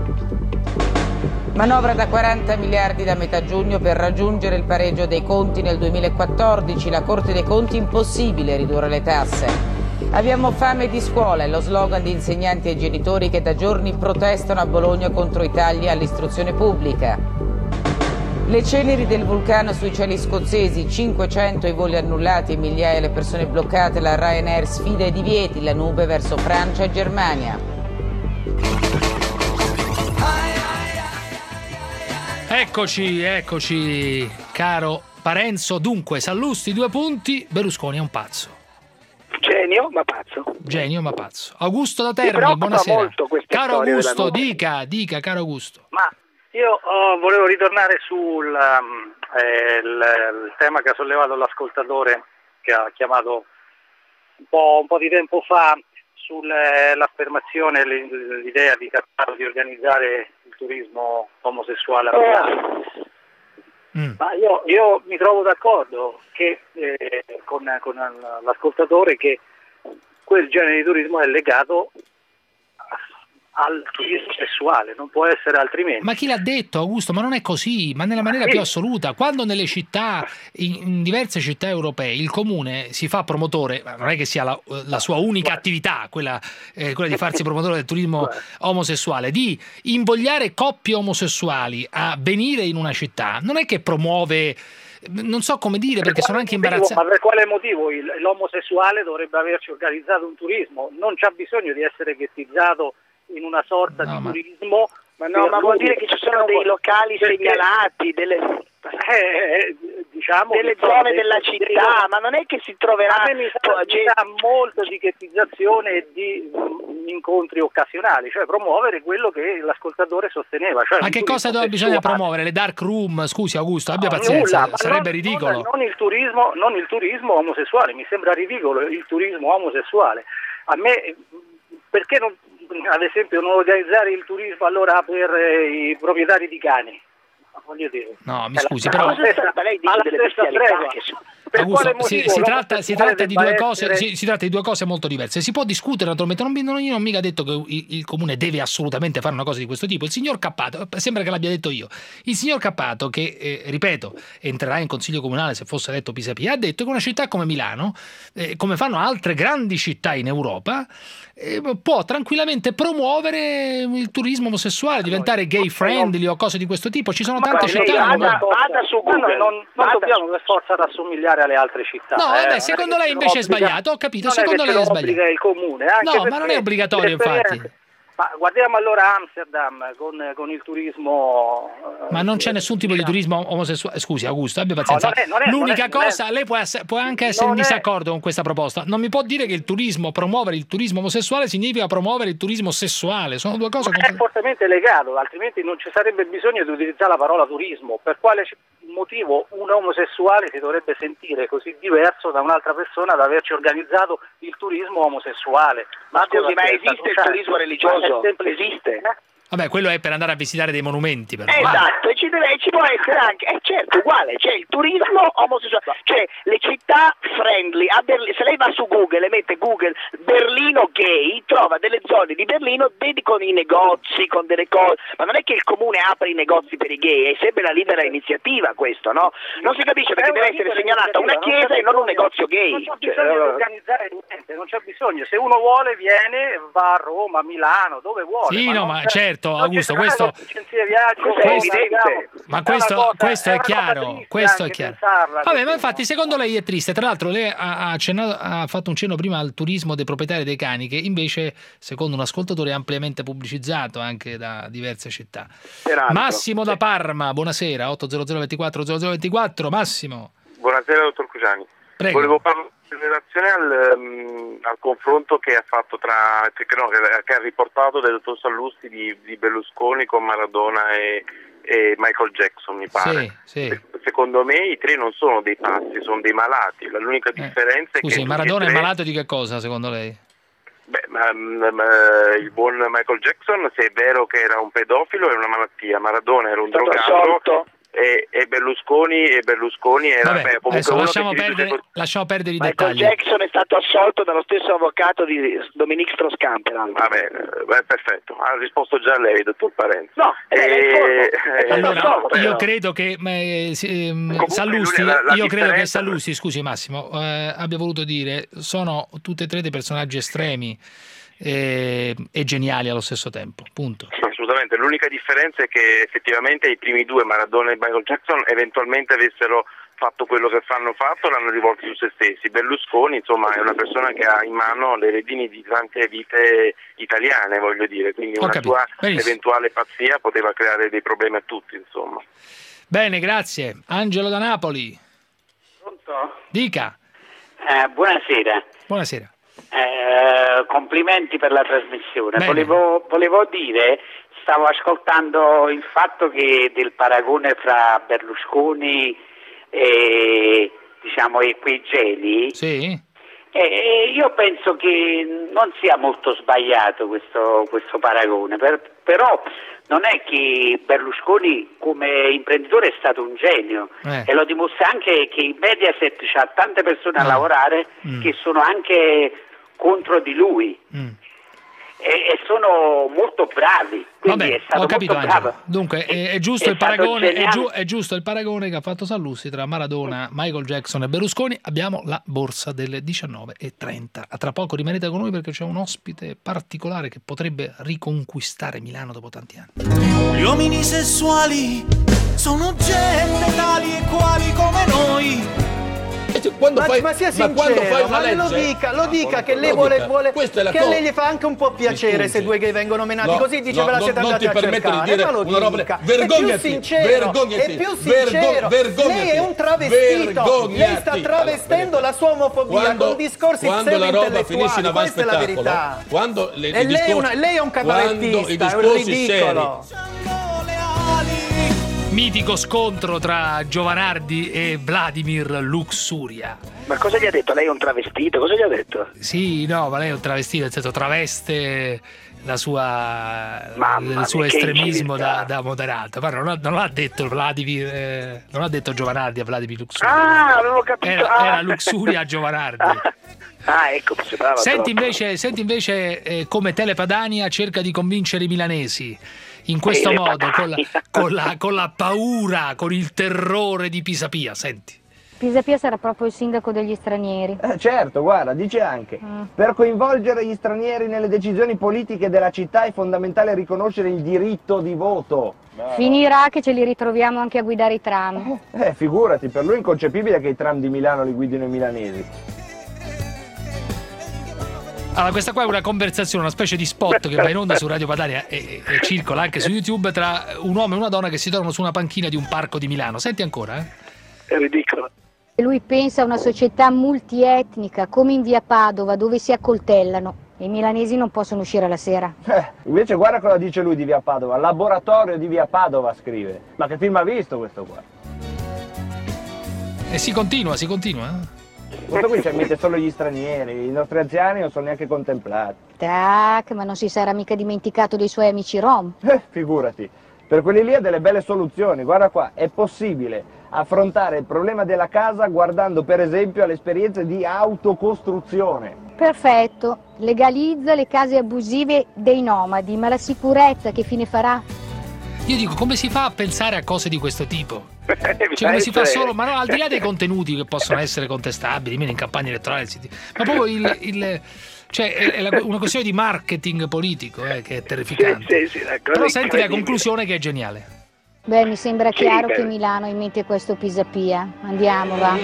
Manovra da quaranta miliardi da metà giugno per raggiungere il pareggio dei conti nel duemilaquattordici, la Corte dei Conti impossibile ridurre le tasse. Abbiamo fame di scuola, è lo slogan di insegnanti e genitori che da giorni protestano a Bologna contro i tagli all'istruzione pubblica. Le ceneri del vulcano sui cieli scozzesi, cinquecento i voli annullati e migliaia le persone bloccate, la Ryanair sfida i divieti, la nube verso Francia e Germania. Eccoci, eccoci, caro Parenzo. Dunque, Sallusti due punti, Berlusconi è un pazzo. Genio. genio ma pazzo. Genio ma pazzo. Augusto da Mi Terni, preoccupa buonasera. molto questa Caro storia della Augusto, nuova- dica, dica, caro Augusto. Ma io oh, volevo ritornare sul um, eh, il, il tema che ha sollevato l'ascoltatore che ha chiamato un po', un po' di tempo fa sull'affermazione, l'idea di Cattaro di organizzare il turismo omosessuale a Milano. Mm. Ma io, io mi trovo d'accordo che, eh, con, con l'ascoltatore che quel genere di turismo è legato al turismo sessuale, non può essere altrimenti. Ma chi l'ha detto, Augusto? Ma non è così, ma nella maniera più assoluta. Quando nelle città, in, in diverse città europee, il comune si fa promotore, ma non è che sia la, la sua unica attività, quella, eh, quella di farsi promotore del turismo omosessuale, di invogliare coppie omosessuali a venire in una città, non è che promuove... Non so come dire, perché sono anche imbarazzati. Ma per quale motivo il, l'omosessuale dovrebbe averci organizzato un turismo? Non c'ha bisogno di essere ghettizzato in una sorta no, di ma... turismo. Ma no, ma vuol dire che ci sono dei locali perché... segnalati, delle, eh, diciamo delle zone della città, ma non è che si troverà... A me mi sa, mi sa molto di ghettizzazione e di um, incontri occasionali, cioè promuovere quello che l'ascoltatore sosteneva. Cioè ma che cosa do- bisogna promuovere? Le dark room? Scusi Augusto, abbia no, pazienza, nulla, sarebbe non, ridicolo. Non, non, il turismo, non il turismo omosessuale, mi sembra ridicolo il turismo omosessuale. A me, perché non... ad esempio non organizzare il turismo allora per eh, i proprietari di cani? Voglio dire. No, mi È scusi, la, però... alla stessa, lei dice alla delle stessa bestialità tregua. che sono... Per Augusto, quale si, motivo si, tratta, si, tratta di due cose, essere... si, si tratta di due cose molto diverse. Si può discutere naturalmente, non, non, io non ho mica detto che il, il comune deve assolutamente fare una cosa di questo tipo. Il signor Cappato, sembra che l'abbia detto io, il signor Cappato che, eh, ripeto, entrerà in consiglio comunale se fosse eletto Pisapia, ha detto che una città come Milano, eh, come fanno altre grandi città in Europa, eh, può tranquillamente promuovere il turismo omosessuale, diventare gay friendly o cose di questo tipo. Ci sono Ma tante lei città. vada, non... vada su Google, non, non, non dobbiamo per forza rassomigliare alle altre città. No, vabbè, eh, secondo lei invece è sbagliato, ho capito, non secondo è che lei è ce lo obbliga sbagliato. il comune, anche No, ma non è obbligatorio, infatti. Ma guardiamo allora Amsterdam con, con il turismo. Ma non c'è nessun tipo di turismo omosessuale. Scusi, Augusto, abbia pazienza. No, non è- non è- L'unica non è- cosa, lei può, ess- può anche essere in non è- disaccordo con questa proposta. Non mi può dire che il turismo, promuovere il turismo omosessuale significa promuovere il turismo sessuale. Sono due cose Ma è completamente... fortemente legato, altrimenti non ci sarebbe bisogno di utilizzare la parola turismo. Per quale ci- motivo un omosessuale si dovrebbe sentire così diverso da un'altra persona ad averci organizzato il turismo omosessuale? Ma scusi, ma Cioè, esiste il cioè, turismo religioso? è semplice- Esiste? Vabbè, quello è per andare a visitare dei monumenti, però. Esatto, e ci, deve, ci può essere anche, eh, certo, uguale, c'è il turismo omosessuale, cioè le città friendly, a Berlino, se lei va su Google e mette Google Berlino gay, trova delle zone di Berlino con i negozi, con delle cose, ma non è che il comune apre i negozi per i gay, è sempre la libera iniziativa questo, no? Non si capisce perché deve essere segnalata una chiesa e non un negozio gay. Non c'è Cioè, bisogno di allora- organizzare niente, non c'è bisogno. Se uno vuole viene, va a Roma, a Milano, dove vuole. Sì, no, non ma c'è- certo, non Augusto, c'è- questo- agenzie viaggio, Questo è cosa, evidente. diciamo, Ma è questo, una cosa- questo è una cosa chiaro, triste questo è anche chiaro. pensarla, Vabbè, ma così, infatti no? secondo lei è triste. Tra l'altro lei ha, ha accennato- ha fatto un cenno prima al turismo dei proprietari dei cani, che invece, secondo un ascoltatore, è ampiamente pubblicizzato anche da diverse città. Peraltro. Massimo da Parma, buonasera, otto zero zero ventiquattro zero zero ventiquattro, Massimo. Buonasera dottor Cruciani. Prego. Volevo parlare in relazione al, um, al confronto che ha fatto tra che, no, che, che ha riportato del dottor Sallusti di, di Berlusconi con Maradona e, e Michael Jackson, mi pare. Sì, sì. Secondo me i tre non sono dei pazzi, sono dei malati. L'unica differenza è che Scusi, tutti Maradona e è tre- malato di che cosa, secondo lei? Beh, ma, ma, il buon Michael Jackson, se è vero che era un pedofilo, è una malattia. Maradona era un Stato drogato assolto. e, e Berlusconi e Berlusconi era Vabbè, beh, comunque adesso uno lasciamo che si perdere, riduce- lasciamo perdere i Michael dettagli. Jackson è stato assolto dallo stesso avvocato di Dominique Strauss-Kahn, peraltro. Va bene, beh, perfetto, ha risposto già lei, dottor Parenzo. No, eh, E- è eh, Allora, no, io però- credo che eh, sì, ehm, Comunque, Sallusti, lui- la- la io credo che differenza- Sallusti, scusi Massimo, eh, abbia voluto dire sono tutte e tre dei personaggi estremi eh, e geniali allo stesso tempo. Punto. Assolutamente, l'unica differenza è che effettivamente i primi due, Maradona e Michael Jackson, eventualmente avessero fatto quello che fanno fatto, l'hanno rivolto su se stessi. Berlusconi, insomma, è una persona che ha in mano le redini di tante vite italiane, voglio dire, quindi Ho una capito. sua Benissimo. eventuale pazzia poteva creare dei problemi a tutti, insomma. Bene, grazie. Angelo da Napoli. Pronto? Dica. Eh, buonasera. Buonasera. Eh, complimenti per la trasmissione. Volevo, volevo dire, stavo ascoltando il fatto che del paragone fra Berlusconi e, diciamo, e quei geni. Sì. E io penso che non sia molto sbagliato questo, questo paragone, per, però non è che Berlusconi come imprenditore è stato un genio eh. e lo dimostra anche che in Mediaset c'ha tante persone a Mm. lavorare Mm. che sono anche contro di lui Mm. e, e sono molto bravi. Quindi Vabbè, è stato ho capito, molto Angelo. bravo. Dunque, è, è giusto è il stato paragone, è, geniale. giu- è giusto il paragone che ha fatto Sallusti tra Maradona, Michael Jackson e Berlusconi. Abbiamo la borsa delle diciannove e trenta. A tra poco rimanete con noi perché c'è un ospite particolare che potrebbe riconquistare Milano dopo tanti anni. Gli uomini sessuali sono gente tali e quali come noi. Quando ma, fai, ma sia ma sincero, quando fai una ma legge, lo dica, lo dica no, che lei lo vuole, dica. vuole Questa è la che cosa. a lei gli fa anche un po' piacere Mi se scusi. due gay vengono menati No, così, dice no, ve la no, siete non andati ti a permettere di cercare, dire ma lo una roba- dica. vergognati, è più sincero, vergognati, è più vergo- sincero. vergognati, lei è un travestito, vergognati. lei sta travestendo la sua omofobia Quando, con discorsi quando la roba finisce in pseudo-intellettuali, questa è la avanspettacolo, verità. quando le, E i lei, è discorsi, una- lei è un quando i cabarettista, è un discorsi ridicolo. seri, Mitico scontro tra Giovanardi e Vladimir Luxuria. Ma cosa gli ha detto? Lei è un travestito? Cosa gli ha detto? Sì, no, ma lei è un travestito, nel senso traveste la sua, Mamma il suo mia, che estremismo inciviltà. da, da moderato. Ma non, ha- non l'ha detto Vladimir, eh, non l'ha detto Giovanardi a Vladimir Luxuria. Ah, avevo capito. Era, ah. era Luxuria a Giovanardi. Ah, ecco, mi sembrava Senti troppo. invece, senti invece eh, come Telepadania cerca di convincere i milanesi in questo modo, con la, con, la, con la paura, con il terrore di Pisapia. Senti. Pisapia sarà proprio il sindaco degli stranieri. Eh, certo, guarda, dice anche, Mm. per coinvolgere gli stranieri nelle decisioni politiche della città è fondamentale riconoscere il diritto di voto. Finirà che ce li ritroviamo anche a guidare i tram. Eh, figurati, per lui è inconcepibile che i tram di Milano li guidino i milanesi. Allora, questa qua è una conversazione, una specie di spot che va in onda su Radio Padania e, e circola anche su YouTube tra un uomo e una donna che si trovano su una panchina di un parco di Milano. Senti ancora, eh? È ridicolo. Lui pensa a una società multietnica, come in via Padova, dove si accoltellano. I milanesi non possono uscire la sera. Eh, invece guarda cosa dice lui di via Padova, laboratorio di via Padova scrive. Ma che film ha visto questo qua? E si continua, si continua. Eh? Questo qui ci ammette solo gli stranieri, i nostri anziani non sono neanche contemplati. Tac, ma non si sarà mica dimenticato dei suoi amici rom. Eh, figurati, per quelli lì ha delle belle soluzioni, guarda qua, è possibile affrontare il problema della casa guardando per esempio alle esperienze di autocostruzione. Perfetto, legalizza le case abusive dei nomadi, ma la sicurezza che fine farà? Io dico, come si fa a pensare a cose di questo tipo? Mi Cioè, come si fa essere- solo, ma no, al di là dei contenuti che possono essere contestabili, meno in campagna elettorale, si- ma proprio il, il- cioè, è la- una questione di marketing politico eh, che è terrificante. Sì, sì, sì, la cosa Però senti la incredibile. conclusione che è geniale. Beh, mi sembra Sì, chiaro beh. che Milano ha in mente questo Pisapia. Andiamo, va.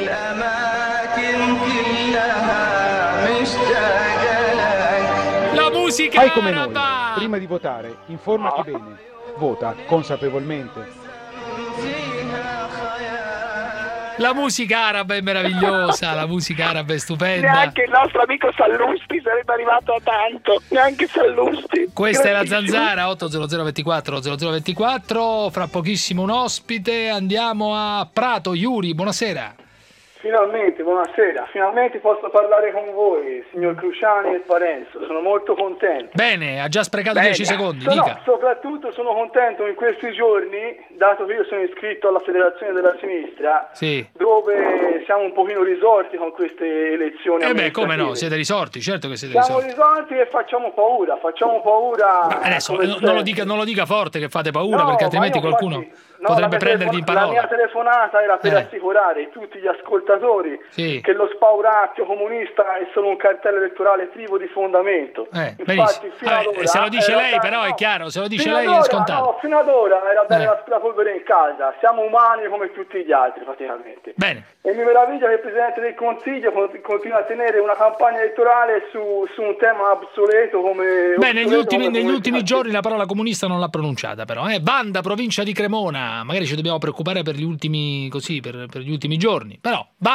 La musica Fai come noi, araba! prima di votare, informati bene, vota consapevolmente. La musica araba è meravigliosa, la musica araba è stupenda. Neanche il nostro amico Sallusti sarebbe arrivato a tanto, neanche Sallusti. Questa è la Grandissimo. Zanzara, otto zero zero ventiquattro zero zero ventiquattro, fra pochissimo un ospite, andiamo a Prato. Yuri, buonasera. Finalmente, buonasera, finalmente posso parlare con voi, signor Cruciani e Parenzo, sono molto contento. Bene, ha già sprecato Bene. dieci secondi, Sono- dica. soprattutto sono contento in questi giorni, dato che io sono iscritto alla Federazione della Sinistra, Sì. dove siamo un pochino risorti con queste elezioni Eh beh, come no, amministrative. siete risorti, certo che siete Siamo risorti. risolti e facciamo paura, facciamo paura. Adesso come eh, non sempre. lo, dica, non lo dica forte che fate paura, No, perché ma altrimenti io qualcuno infatti- no, potrebbe la mia prendervi in telefon- La mia parola. telefonata era per Eh. assicurare tutti gli ascoltatori Sì. che lo spauracchio comunista è solo un cartello elettorale privo di fondamento. Eh, Infatti, benissimo. fino Vabbè, ad ora se lo dice era lei, da- però è no, chiaro, se lo dice fino lei ad è ora, scontato. No, fino ad ora era bene Eh. l'aspirapolvere in casa. Siamo umani come tutti gli altri, praticamente. Bene. E mi meraviglia che il Presidente del Consiglio con- continua a tenere una campagna elettorale su, su un tema obsoleto come... Beh, negli obsoleto ultimi, come negli come- ultimi giorni la parola comunista non l'ha pronunciata, però. Eh? Banda, provincia di Cremona. Magari ci dobbiamo preoccupare per gli ultimi, così, per, per gli ultimi giorni. Però, Banda, provincia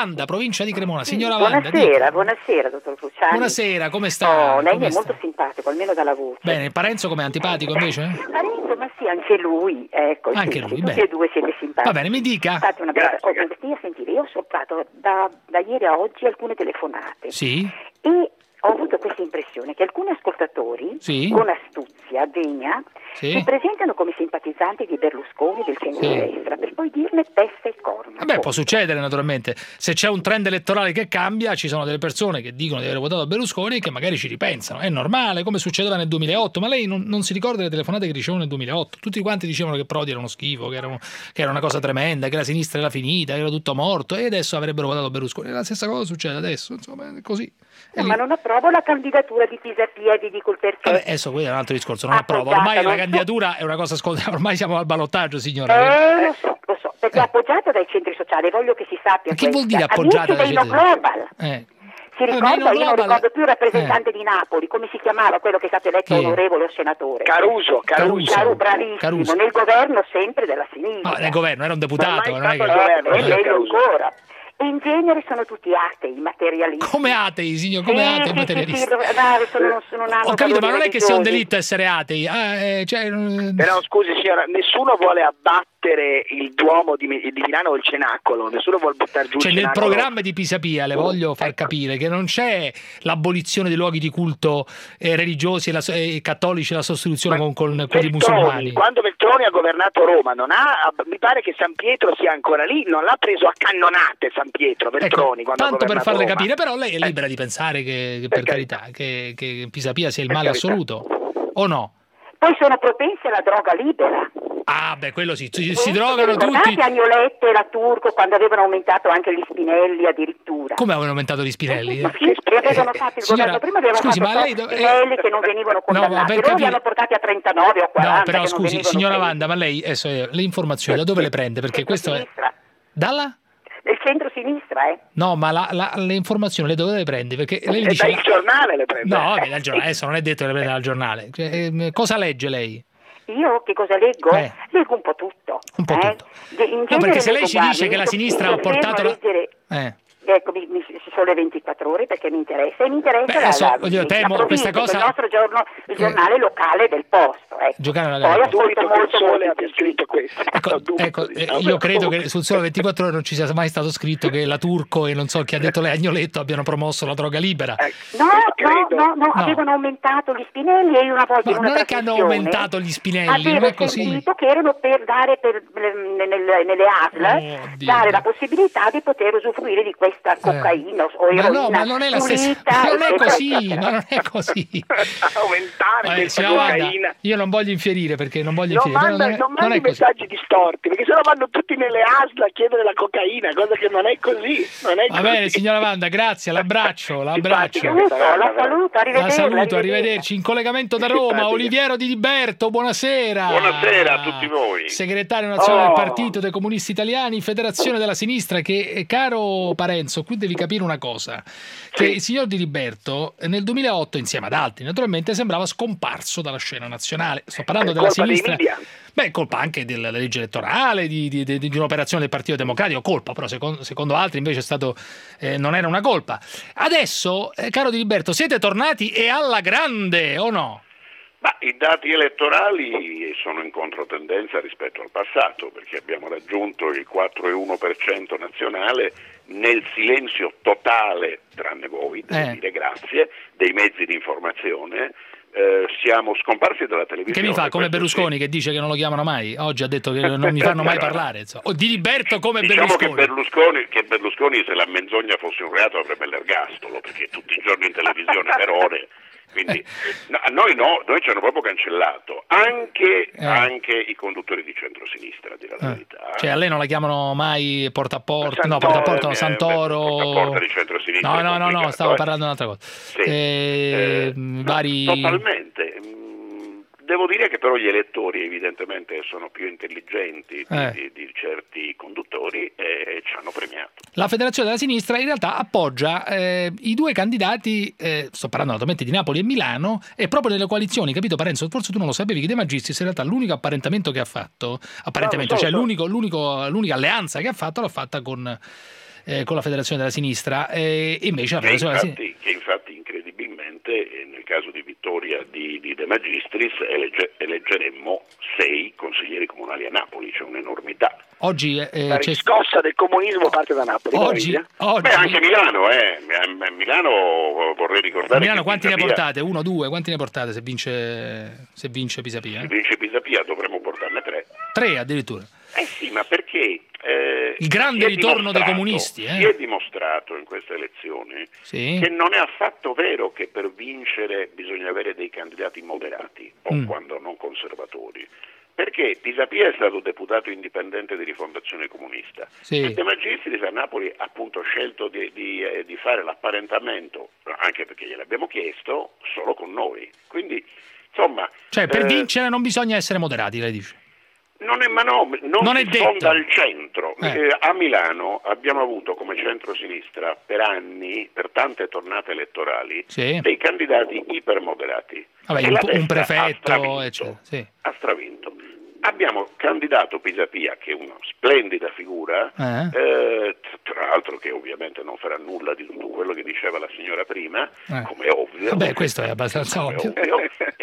provincia di Cremona. Signora Wanda, buonasera, dica. buonasera, dottor Cruciani. Buonasera, come sta? Oh, lei Come è sta? molto simpatico, almeno dalla voce. Bene, Parenzo com'è, antipatico invece? Parenzo, ma sì, anche lui, ecco, Anche sì, lui, sì, bene. tutti e due siete simpatici. Va bene, mi dica. Fate una bella... oh, stia a sentire, io ho soltanto da, da ieri a oggi alcune telefonate. Sì. E ho avuto questa impressione che alcuni ascoltatori, Sì. con astuzia degna, Sì. si presentano come simpatizzanti di Berlusconi e del centro-destra, per poi dirne peste e corna. Vabbè, può succedere naturalmente. Se c'è un trend elettorale che cambia, ci sono delle persone che dicono di aver votato Berlusconi e che magari ci ripensano. È normale, come succedeva nel duemilaotto. Ma lei non, non si ricorda le telefonate che ricevono nel duemilaotto? Tutti quanti dicevano che Prodi era uno schifo, che era, un- che era una cosa tremenda, che la sinistra era finita, che era tutto morto e adesso avrebbero votato Berlusconi. La stessa cosa succede adesso, insomma, è così. È No, lì. ma non approvo la candidatura di Pisapia e vi dico il perché. Vabbè, adesso quello è un altro discorso, non approvo. Appoggiata, Ormai la non so- candidatura è una cosa scontata, ormai siamo al ballottaggio, signora. Eh, lo so, lo so, perché è appoggiata dai centri sociali, voglio che si sappia. Ma che vuol questa. dire appoggiata Amici dai dei centri No Global. Eh. Si Eh, ma ricorda, i No io non Global- ricordo più il rappresentante di Napoli, come si chiamava quello che è stato eletto Chi? onorevole o senatore? Caruso, Caruso. Caru- bravissimo, Caruso. nel governo sempre della sinistra. No, nel governo era un deputato, non è che... Eh, e meglio ancora. E in genere sono tutti atei, materialisti. Come atei, signor, come Sì, atei sì, sì, materialisti? sì, dove- no, adesso non, non hanno Ho capito, ma non è che sia un valori delitto essere atei. Ah, eh, cioè, mm, Però scusi signora, nessuno vuole abbattere il Duomo di, Mi- di Milano o il Cenacolo, nessuno vuole buttare giù cioè, il nel Cenacolo. programma di Pisapia le voglio far capire che non c'è l'abolizione dei luoghi di culto eh, religiosi e, la, e cattolici e la sostituzione con, con quelli musulmani. Quando Veltroni ha governato Roma, non ha, mi pare che San Pietro sia ancora lì, non l'ha preso a cannonate San Pietro, Veltroni, Ecco, quando ha tanto per governato farle Roma. capire, però lei è libera di pensare che, che per carità, che, che Pisapia sia il male carità. assoluto, o no? Poi sono propensi alla droga libera. Ah, beh, quello sì, si, si drogano Ricordate tutti. Agnoletto e la Turco quando avevano aumentato anche gli Spinelli addirittura? Come avevano aumentato gli Spinelli? Ma sì, e avevano fatto il signora, governo prima aveva scusi, fatto ma lei tot do- Spinelli che non venivano condannati, per loro li capire- hanno portati a trentanove o quaranta. No, però che non scusi, venivano signora presi. Wanda, ma lei adesso, eh, le informazioni da dove le prende? Perché questo è... Dalla? Del centro-sinistra, eh? No, ma la- la- le informazioni le dove le prende? Perché lei E dice... dal giornale le prende. No, vabbè, dal giornale, adesso non è detto che le prende dal giornale. Cioè, ehm, cosa legge lei? Io che cosa leggo? Eh. Leggo un po' tutto. Un po' eh? tutto. De- in No, genere perché se lei leggo, ci dice guardi, che la mi- sinistra mi ha portato fermo a la... leggere- Eh. Ecco, mi, mi, ci sono le ventiquattro ore perché mi interessa e mi interessa Beh, la, adesso, la, voglio dire, la temo provincia, questa cosa- il nostro giorno, il giornale locale del posto. Ecco. Giocare alla Poi gara. ascolto Dubito che il molto, Sole molto abbia scritto questo. Ecco, ecco, eh, io credo che sul Sole ventiquattro ore non ci sia mai stato scritto che la Turco e non so chi ha detto lei Agnoletto abbiano promosso la droga libera. No, no, no, no, avevano aumentato gli Spinelli e io una volta Ma in una non è che hanno trasmissione aumentato gli Spinelli, non avevo è così. sentito che erano per dare per, nel- nel- nelle A S L Oh, Dio. dare la possibilità di poter usufruire di questa cocaina o Ma eroina no, ma non è la stessa, pulita, non è eccetera, così, eccetera. ma non è così. Aumentare Eh, questa signora Wanda, cocaina. io non voglio infierire perché non voglio Non infierire, manda, però non non, è- non mandi è così. messaggi distorti, perché sennò vanno tutti nelle A S L a chiedere la cocaina, cosa che non è così. Non è Va così. bene, signora Wanda, grazie, l'abbraccio, l'abbraccio. Saluto, la saluto, La arrivederla, saluto, arrivederla. arrivederci. In collegamento da Roma, Oliviero Di Liberto, buonasera. Buonasera a tutti voi. Segretario nazionale Oh. del Partito dei Comunisti Italiani, Federazione della Sinistra, che, eh, caro Parenzo, qui devi capire una cosa, che il signor Di Liberto eh, nel duemilaotto, insieme ad altri naturalmente, sembrava scomparso dalla scena nazionale. Sto parlando È della colpa dei sinistra. media. Beh, colpa anche della legge elettorale, di, di- di- di un'operazione del Partito Democratico, colpa, però secondo, secondo altri invece è stato, eh, non era una colpa. Adesso, eh, caro Di Liberto, siete tornati e alla grande, o no? Ma i dati elettorali sono in controtendenza rispetto al passato, perché abbiamo raggiunto il quattro virgola uno per cento nazionale nel silenzio totale, tranne voi, devo Eh. dire grazie, dei mezzi di informazione. Eh, siamo scomparsi dalla televisione. Che mi fa come questo Berlusconi che dice che non lo chiamano mai? Oggi ha detto che non mi fanno mai parlare. Insomma. O Di Liberto come Diciamo Berlusconi. che Berlusconi, che Berlusconi, se la menzogna fosse un reato, avrebbe l'ergastolo, perché tutti i giorni in televisione per ore. Quindi no, a noi no, noi ci hanno proprio cancellato, anche, Eh. anche i conduttori di centrosinistra, a dire la verità. Cioè a lei non la chiamano mai porta a porta, no, Santoro, porta a porta, no, eh, Santoro. porta di centrosinistra No, è no, no, no, complicato, stavo eh. parlando di un'altra cosa. Sì. Eh, vari Totalmente. Mm, Devo dire che però gli elettori evidentemente sono più intelligenti di, Eh. di- di certi conduttori e ci hanno premiato. La Federazione della Sinistra in realtà appoggia eh, i due candidati, eh, sto parlando naturalmente di Napoli e Milano, e proprio nelle coalizioni, capito Parenzo? Forse tu non lo sapevi che De Magistris in realtà l'unico apparentamento che ha fatto, apparentemente, No, lo so, cioè lo so. l'unico, l'unico, l'unica alleanza che ha fatto l'ha fatta con, eh, con la Federazione della Sinistra, e invece la che, Federazione infatti, della Sinistra... che infatti incredibilmente eh, nel caso di vittoria di, di De Magistris elegge, eleggeremmo sei consiglieri comunali a Napoli, c'è un'enormità. Oggi eh, la riscossa del comunismo parte da Napoli. Oggi, oggi... Beh, anche Milano, eh. Milano vorrei ricordare. A Milano che quanti Pisapia... ne portate? Uno, due? Quanti ne portate se vince, se vince Pisapia? Se vince Pisapia dovremmo portarne tre. Tre addirittura. Eh sì, ma perché eh, il grande ritorno dei comunisti, eh? Si è dimostrato in queste elezioni sì. che non è affatto vero che per vincere bisogna avere dei candidati moderati o mm. quando non conservatori. Perché Pisapia è stato deputato indipendente di Rifondazione Comunista sì. e De Magistris a Napoli ha appunto scelto di, di, eh, di fare l'apparentamento, anche perché gliel'abbiamo chiesto, solo con noi. Quindi, insomma... Cioè, per eh, vincere non bisogna essere moderati, lei dice? Non è, ma no, non, non si è fonda detto. al centro. Eh. Eh, a Milano abbiamo avuto come centro-sinistra per anni, per tante tornate elettorali, sì. dei candidati ipermoderati. Vabbè, un, un prefetto, ha stravinto, eccetera. Sì. Ha stravinto. Abbiamo candidato Pisapia, che è una splendida figura, eh. eh, tra l'altro che ovviamente non farà nulla di tutto quello che diceva la signora prima, Eh. come è ovvio. Vabbè, questo è abbastanza come ovvio. ovvio.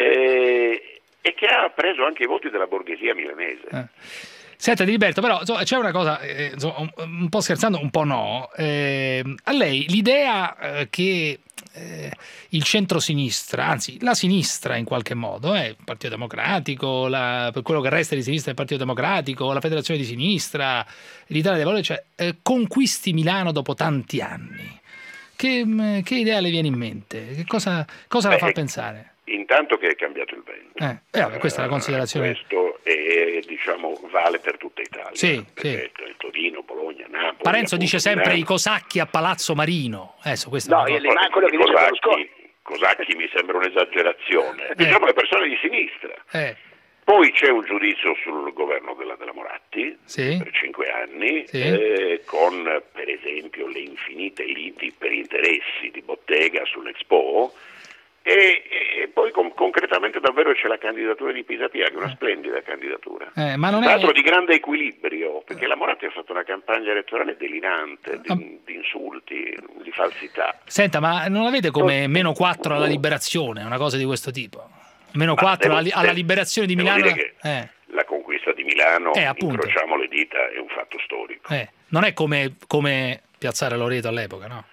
Eh, e che ha preso anche i voti della borghesia milanese. Eh. Senta Diliberto, però insomma, c'è una cosa, eh, insomma, un, un po' scherzando, un po' no. Eh, a lei l'idea eh, che eh, il centro-sinistra, anzi la sinistra in qualche modo, eh, il Partito Democratico, la, per quello che resta di sinistra il Partito Democratico, la Federazione di Sinistra, l'Italia dei Valori, cioè eh, conquisti Milano dopo tanti anni. Che, che idea le viene in mente? Che cosa, cosa Beh, la fa pensare? Intanto che è cambiato il vento. Eh, eh, vabbè, questa è la considerazione. Questo è, diciamo, vale per tutta Italia. Sì, Perfetto, sì. Torino, Bologna, Napoli. Parenzo dice sempre Milano. I cosacchi a Palazzo Marino. Adesso, questa no, è io una le manco quello che dice Berlusconi. Cosacchi mi sembra un'esagerazione. Eh. Diciamo le persone di sinistra. Eh. Poi c'è un giudizio sul governo della, della Moratti sì. per cinque anni, sì. eh, con per esempio le infinite liti per interessi di Bottega sull'Expo. E, e poi con, concretamente davvero c'è la candidatura di Pisapia, che è una splendida candidatura. Eh, ma non Tra l'altro è... di grande equilibrio, perché la Moratti ha fatto una campagna elettorale delirante, di, ah. di insulti, di falsità. Senta, ma non la vede come meno quattro alla liberazione, una cosa di questo tipo? Meno quattro alla, alla liberazione di Milano? Dire che eh. la conquista di Milano, eh, incrociamo le dita, è un fatto storico. Eh. Non è come, come piazzare Loreto all'epoca, no?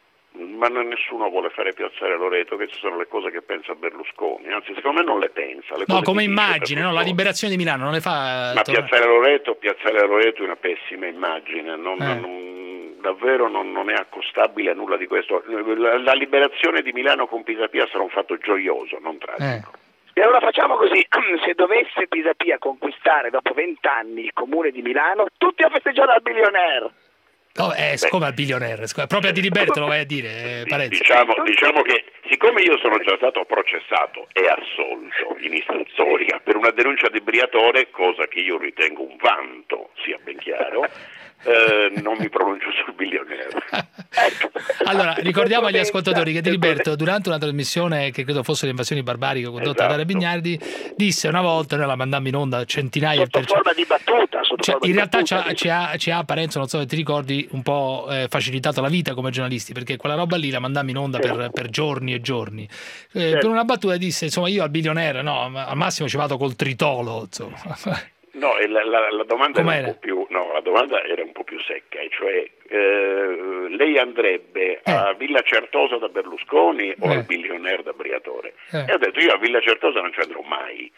Ma nessuno vuole fare piazzare Loreto, queste sono le cose che pensa Berlusconi, anzi secondo me non le pensa. Le no, come immagine, no? La liberazione di Milano non le fa... Ma tornare. piazzare Loreto, piazzare Loreto è una pessima immagine, non, eh. non, davvero non, non è accostabile a nulla di questo. La, la liberazione di Milano con Pisapia sarà un fatto gioioso, non tragico. Eh. E allora facciamo così, se dovesse Pisapia conquistare dopo vent'anni il comune di Milano, tutti a festeggiare al billionaire. No, eh, come al billionaire, proprio a Diliberto lo vai a dire, eh, Parenzo. Diciamo, diciamo che siccome io sono già stato processato e assolto in istruttoria per una denuncia di Briatore, cosa che io ritengo un vanto, sia ben chiaro, eh, non mi pronuncio sul billionaire. Allora, ricordiamo agli ascoltatori che Diliberto, durante una trasmissione che credo fosse le invasioni barbariche condotta esatto. da Dario Bignardi, disse una volta, noi la mandammo in onda centinaia sotto forma di battuta, sotto cioè, forma in di realtà battuta, ci ha, ci, ha, ci ha Parenzo, non so se ti ricordi, un po' eh, facilitato la vita come giornalisti, perché quella roba lì la mandammo in onda per, per giorni e giorni. Eh, certo. Per una battuta disse, insomma, io al billionaire no, al massimo ci vado col tritolo, insomma. No, la, la, la domanda era Com'era? un po' più no, la domanda era un po' più secca, e cioè eh, lei andrebbe eh. a Villa Certosa da Berlusconi o eh. al billionaire da Briatore? Eh. E ho detto io a Villa Certosa non ci andrò mai.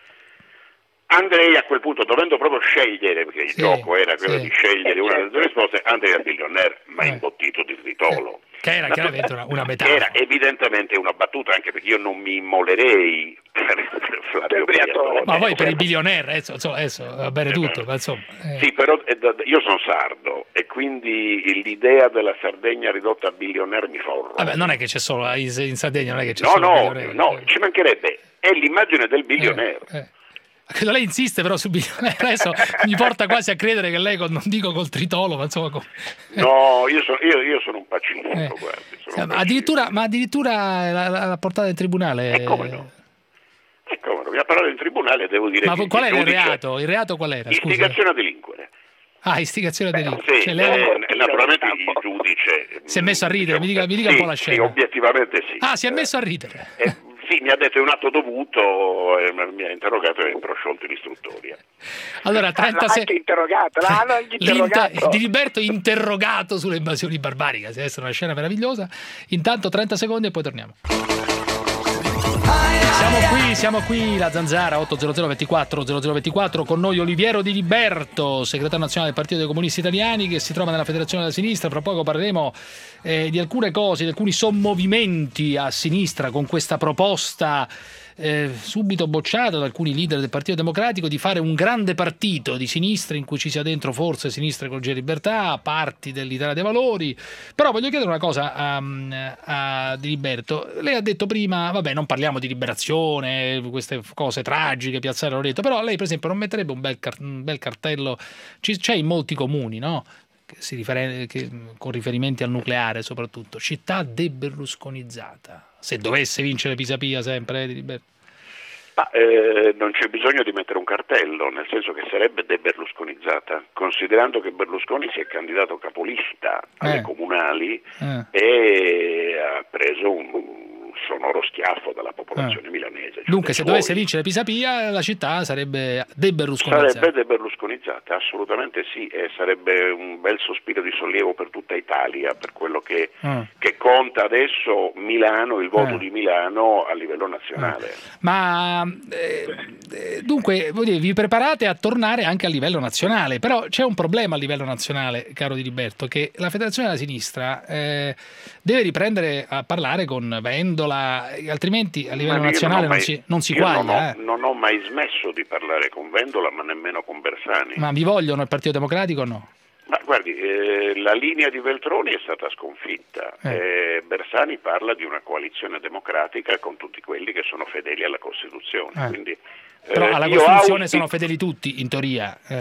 Andrei a quel punto, dovendo proprio scegliere, perché il sì, gioco era quello sì. di scegliere una delle due risposte, andrei al billionaire, ma eh. imbottito di tritolo. Che era chiaramente una, una metafora. Era evidentemente una battuta, anche perché io non mi immolerei per, per Flavio Briatore. Ma poi per il billionaire, adesso, adesso va bene tutto, ma insomma... Eh. Sì, però io sono sardo e quindi l'idea della Sardegna ridotta a billionaire mi fa orrore. Vabbè, non è che c'è solo in Sardegna, non è che c'è no, solo no, billionaire. no, ci mancherebbe, è l'immagine del billionaire. Eh, eh. Credo lei insiste però su billionaire, adesso mi porta quasi a credere che lei, con, non dico col tritolo, ma insomma... Con... No, io sono, io, io sono un pacifico, eh. guardi. Sono Sì, un ma, addirittura, ma addirittura la, la, la portata in tribunale... E come no? E come no? Mi ha parlato in tribunale, devo dire... Ma che qual il era il giudice... reato? Il reato qual era? Scusa. Istigazione a delinquere. Ah, istigazione a delitto. Sì, Cioè, lei... eh, naturalmente il giudice si è messo a ridere, mi dica, mi dica sì, un po' la scena. Sì, obiettivamente sì. Ah, si è messo a ridere. Eh, sì, mi ha detto è un atto dovuto, eh, mi ha interrogato e mi ha prosciolto l'istruttoria. Allora, trentasei... L'hanno anche interrogato, l'hanno anche interrogato. Diliberto interrogato sulle invasioni barbariche, deve essere una scena meravigliosa. Intanto trenta secondi e poi torniamo. Siamo qui, siamo qui, la Zanzara, otto zero zero ventiquattro zero zero ventiquattro, con noi Oliviero Diliberto, segretario nazionale del Partito dei Comunisti Italiani, che si trova nella Federazione della Sinistra. Fra poco parleremo eh, di alcune cose, di alcuni sommovimenti a sinistra con questa proposta eh, subito bocciata da alcuni leader del Partito Democratico di fare un grande partito di sinistra in cui ci sia dentro forse Sinistra Ecologia e Libertà, parti dell'Italia dei Valori. Però voglio chiedere una cosa a, a Diliberto. Lei ha detto prima, vabbè, non parliamo di liberazione, queste cose tragiche, Piazzale Loreto, però lei per esempio non metterebbe un bel, car- un bel cartello, ci, c'è in molti comuni, no? Che si rifer- che, con riferimenti al nucleare soprattutto, città deberlusconizzata, se dovesse vincere Pisapia sempre, eh, Diliberto. Ma eh, non c'è bisogno di mettere un cartello, nel senso che sarebbe deberlusconizzata, considerando che Berlusconi si è candidato capolista alle eh. comunali eh. e ha preso un sonoro schiaffo dalla popolazione eh. milanese. Cioè Dunque, se suoi. dovesse vincere Pisapia, la città sarebbe deberlusconizzata. Sarebbe deberlusconizzata, assolutamente sì, e sarebbe un bel sospiro di sollievo per tutta Italia, per quello che, mm. che conta adesso Milano, il voto eh. di Milano a livello nazionale. Eh. Ma eh, dunque, vuol dire, vi preparate a tornare anche a livello nazionale, però c'è un problema a livello nazionale, caro Diliberto, che la Federazione della Sinistra eh, deve riprendere a parlare con Vendola, altrimenti a livello nazionale non, non, mai, si, non si io quaglia. Non ho, eh. non ho mai smesso di parlare con Vendola, ma nemmeno con Bersani. Ma vi vogliono il Partito Democratico o no? Ma guardi, eh, la linea di Veltroni è stata sconfitta. Eh. Eh, Bersani parla di una coalizione democratica con tutti quelli che sono fedeli alla Costituzione. Eh. Quindi, Però eh, alla io Costituzione auspico... sono fedeli tutti, in teoria. Eh.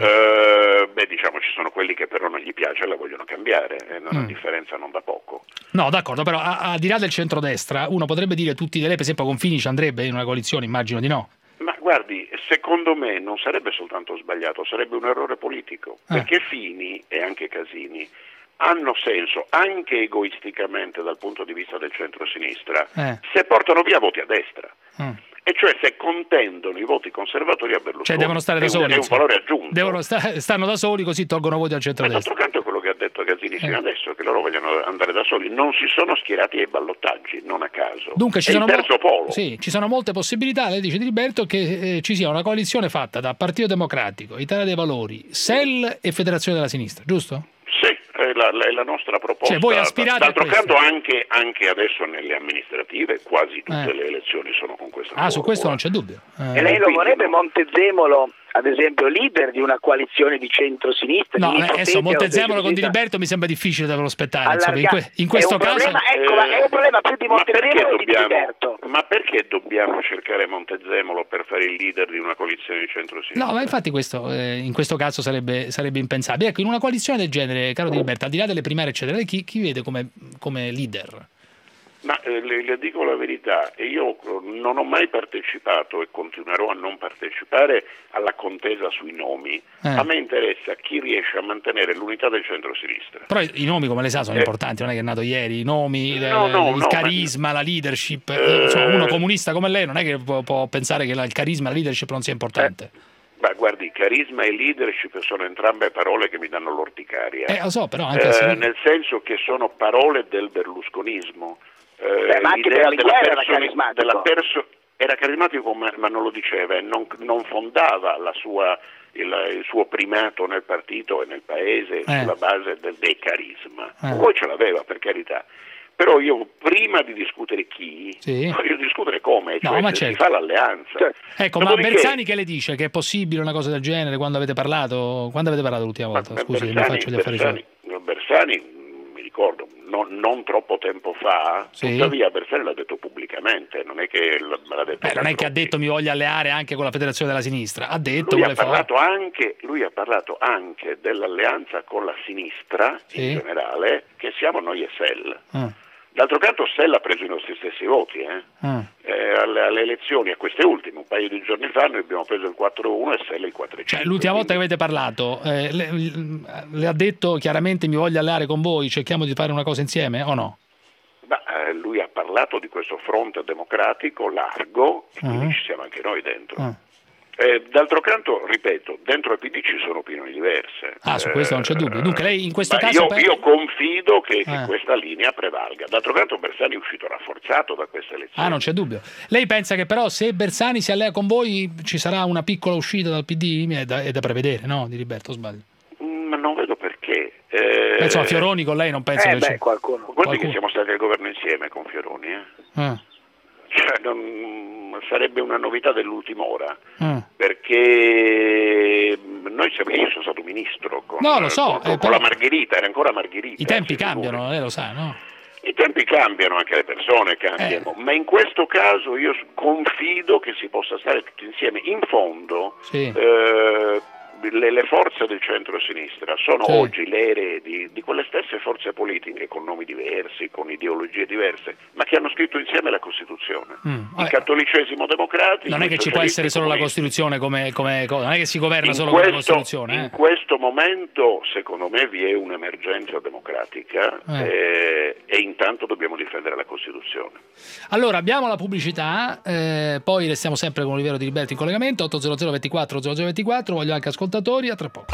Eh, beh, diciamo ci sono quelli che però non gli piace e la vogliono cambiare, è una Mm. differenza non da poco. No, d'accordo, però a- al di là del centrodestra, uno potrebbe dire tutti, lei per esempio con Fini ci andrebbe in una coalizione, immagino di no. Ma guardi, secondo me non sarebbe soltanto sbagliato, sarebbe un errore politico, Eh. perché Fini e anche Casini hanno senso anche egoisticamente dal punto di vista del centro-sinistra Eh. se portano via voti a destra. Mm. E cioè se contendono i voti conservatori a Berlusconi. Cioè devono stare da è un, soli. è un insomma. valore aggiunto. Devono sta- stanno da soli, così tolgono voti al Ma d'altro centrodestra. canto è quello che ha detto Casini fino adesso, che loro vogliono andare da soli, non si sono schierati ai ballottaggi, non a caso. Dunque ci è sono, il terzo mo- polo. sì, ci sono molte possibilità, lei dice Diliberto, che eh, ci sia una coalizione fatta da Partito Democratico, Italia dei Valori, S E L e Federazione della Sinistra, giusto? Sì, è la, è la nostra proposta. Cioè, voi aspirate D'altro a questo? canto anche, anche adesso nelle amministrative quasi tutte Eh. le elezioni sono con questa Ah, su formula. questo non c'è dubbio. Eh. E lei lo vorrebbe Montezemolo, ad esempio, leader di una coalizione di centro-sinistra? No, di adesso ipotetico Montezemolo con centro-sinistra? Diliberto mi sembra difficile da aspettare. Insomma, in, Allarga- que- in questo è un caso... problema, ecco, ma è un problema più di Ma perché, Montezemolo e di dobbiamo, Diliberto. ma perché dobbiamo cercare Montezemolo per fare il leader di una coalizione di centro-sinistra? No, ma infatti questo, eh, in questo caso sarebbe, sarebbe impensabile. Ecco, in una coalizione del genere, caro Diliberto, al di là delle primarie eccetera, lei chi, chi vede come, come leader? Ma eh, le, le dico la verità, io non ho mai partecipato e continuerò a non partecipare alla contesa sui nomi. Eh. A me interessa chi riesce a mantenere l'unità del centro-sinistra. Però i nomi, come lei sa, sono Eh. importanti, non è che è nato ieri, i nomi, No, eh, no, il no, carisma, la leadership. Eh. Insomma, uno comunista come lei non è che può, può pensare che la- il carisma e la leadership non sia importante. Ma guardi, carisma e leadership sono entrambe parole che mi danno l'orticaria. Eh, lo so, però anche Eh, se- nel senso che sono parole del berlusconismo. Eh, Beh, ma anche l'idea Berlinguer della era personi- carismatico. della perso- era carismatico ma, ma non lo diceva e non, non fondava la sua, il, il suo primato nel partito e nel paese Eh. sulla base del, del carisma. Eh. Poi ce l'aveva, per carità. Però io prima di discutere chi, Sì. voglio discutere come, No, cioè ma se certo. si fa l'alleanza. Ecco, ma Dopodiché- Bersani che le dice? Che è possibile una cosa del genere? Quando avete parlato? Quando avete parlato l'ultima volta? Ma Scusi, mi Bersani, faccio gli affari Bersani, suoi. Bersani, mh, mi ricordo, non, non troppo tempo fa, Sì. tuttavia Bersani l'ha detto pubblicamente, non è che l- me l'ha detto. Eh, non è che ha detto mi voglio alleare anche con la Federazione della Sinistra, ha detto Lui ha, vuole fare. parlato anche, lui ha parlato anche dell'alleanza con la sinistra Sì. in generale, che siamo noi e S E L. Ah. D'altro canto Stella ha preso i nostri stessi voti, eh? Mm. Eh, alle, alle elezioni, a queste ultime, un paio di giorni fa, noi abbiamo preso il quattro a uno e Stella il quattro a cinque. Cioè, l'ultima volta che avete parlato, eh, le, le ha detto chiaramente mi voglio alleare con voi, cerchiamo di fare una cosa insieme o no? Ma, eh, lui ha parlato di questo fronte democratico largo e quindi Mm. ci siamo anche noi dentro. Mm. Eh, d'altro canto, ripeto, dentro il P D ci sono opinioni diverse. Ah, su questo non c'è dubbio. Dunque lei in questo Ma caso... io, per- io confido che, che Eh. questa linea prevalga. D'altro canto Bersani è uscito rafforzato da queste elezioni. Ah, non c'è dubbio. Lei pensa che però se Bersani si allea con voi ci sarà una piccola uscita dal P D? È da, è da prevedere, no? Di Liberto, o sbaglio? Mm, Ma non vedo perché. Eh, Penso a Fioroni con lei, non penso eh, che beh, c'è. qualcuno. Guardi Qualcuno. che siamo stati al governo insieme con Fioroni. Eh. Ah, Cioè, non, sarebbe una novità dell'ultima ora. ah. Perché noi siamo, io sono stato ministro con, No, lo so, con, con eh, però- la Margherita, era ancora Margherita. I tempi anzi, cambiano, lei lo sa, no? I tempi cambiano, anche le persone cambiano, ma in questo caso io confido che si possa stare tutti insieme. In fondo, Sì. eh, le, le forze del centro-sinistra sono Sì. oggi le eredi di quelle stesse forze politiche con nomi diversi, con ideologie diverse, ma che hanno scritto insieme la Costituzione. Mm, Il vabbè. cattolicesimo democratico. Non è i che ci può socialisti essere solo la comunisti. Costituzione come, come cosa, non è che si governa In solo con la questo, Costituzione. in Eh? questo momento, secondo me, vi è un'emergenza democratica Eh. eh, e intanto dobbiamo difendere la Costituzione. Allora, abbiamo la pubblicità, eh, poi restiamo sempre con Olivero Di Liberto in collegamento, otto zero zero ventiquattro zero zero ventiquattro, voglio anche ascoltatori, a tra poco.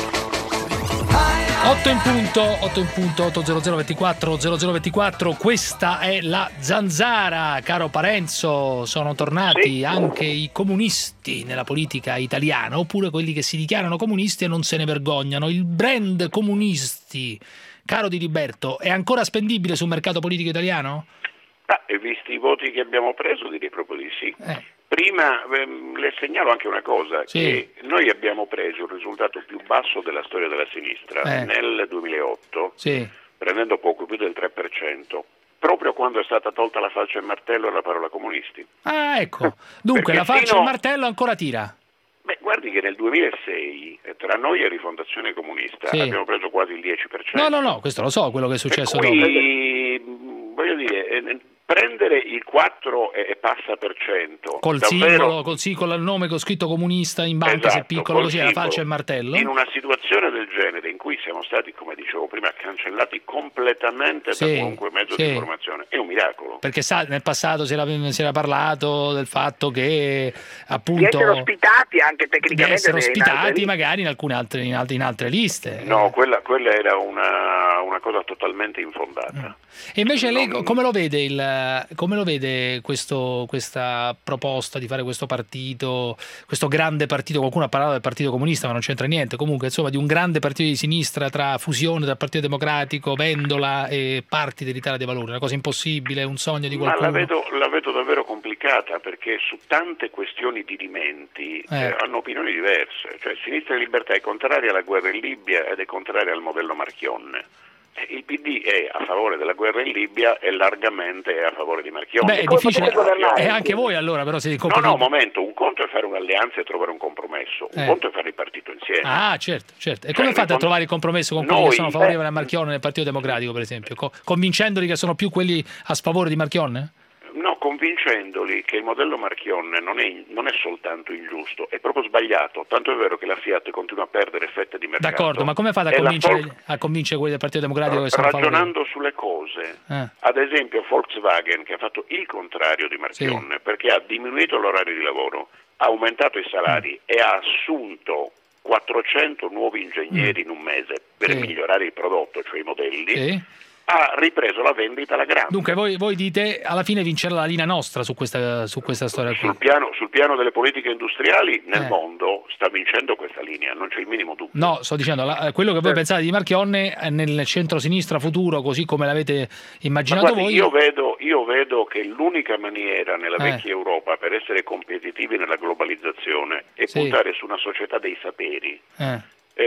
otto in punto, otto in punto, otto zero zero ventiquattro zero zero ventiquattro, questa è la Zanzara, caro Parenzo, sono tornati Sì. anche i comunisti nella politica italiana, oppure quelli che si dichiarano comunisti e non se ne vergognano, il brand comunisti, caro Di Liberto, è ancora spendibile sul mercato politico italiano? Ah, e visti i voti che abbiamo preso, direi proprio di sì. Eh. Prima ehm, le segnalo anche una cosa, Sì. che noi abbiamo preso il risultato più basso della storia della sinistra Eh. nel duemilaotto, Sì. prendendo poco più del tre per cento, proprio quando è stata tolta la falce e il martello e la parola comunisti. Ah, ecco, dunque Perché la falce e fino- il martello ancora tira. Beh, guardi che nel duemilasei, eh, tra noi e Rifondazione Comunista, Sì. abbiamo preso quasi il dieci per cento. No, no, no, questo lo so, quello che è successo Per dopo. cui, mh, voglio dire, eh, prendere il quattro e e passa per cento Col davvero, simbolo, col, sì, con il nome con scritto comunista in basso, se Esatto, piccolo col così, la simbolo, falce e il martello. in una situazione del genere in cui siamo stati, come dicevo prima, cancellati completamente Sì, da qualunque mezzo sì. di informazione, è un miracolo. Perché sa, nel passato si era, si era parlato del fatto che Di appunto essere ospitati anche di tecnicamente essere in altre ospitati liste. magari in alcune altre, in altre, in altre liste. No, quella, quella era una, una cosa totalmente infondata. E invece lei come lo vede, il, come lo vede questo, questa proposta di fare questo partito, questo grande partito? Qualcuno ha parlato del Partito Comunista, ma non c'entra niente. Comunque, insomma, di un grande partito di sinistra tra fusione tra Partito Democratico, Vendola e parti dell'Italia dei Valori. Una cosa impossibile, un sogno di Ma qualcuno. la vedo, la vedo davvero complicata, perché su tante questioni dirimenti Eh. eh, hanno opinioni diverse. Cioè, Sinistra e Libertà è contraria alla guerra in Libia ed è contraria al modello Marchionne. Eh, Il P D è a favore della guerra in Libia e largamente è a favore di Marchionne. Beh, è difficile. E anche voi allora, però siete No, compatibili. no, un momento, un conto è fare un'alleanza e trovare un compromesso, un Eh. conto è fare il partito insieme. Ah, certo, certo. E Cioè, come fate a ricon- trovare il compromesso con quelli Noi- che sono favorevoli eh. a Marchionne nel Partito Democratico, per esempio? Co- convincendoli che sono più quelli a sfavore di Marchionne? No, convincendoli che il modello Marchionne non è, non è soltanto ingiusto, è proprio sbagliato, tanto è vero che la Fiat continua a perdere fette di mercato. D'accordo, ma come fate a E la convincere, Vol- a convincere quelli del Partito Democratico che sono favorevoli? Ragionando sulle cose, Eh. ad esempio Volkswagen, che ha fatto il contrario di Marchionne, perché ha diminuito l'orario di lavoro, ha aumentato i salari Mm. e ha assunto quattrocento nuovi ingegneri in un mese per Sì. migliorare il prodotto, cioè i modelli, Sì. ha ripreso la vendita alla grande. Dunque voi, voi dite alla fine vincerà la linea nostra su questa, su questa storia qui. Sul piano, sul piano delle politiche industriali nel Eh. mondo sta vincendo questa linea, non c'è il minimo dubbio. No, sto dicendo, la- quello che voi pensate di Marchionne eh, nel centro-sinistra futuro, così come l'avete Ma immaginato guardi, voi... io, vedo, io vedo che l'unica maniera nella Eh. vecchia Europa per essere competitivi nella globalizzazione è Sì. puntare su una società dei saperi. Eh, Eh,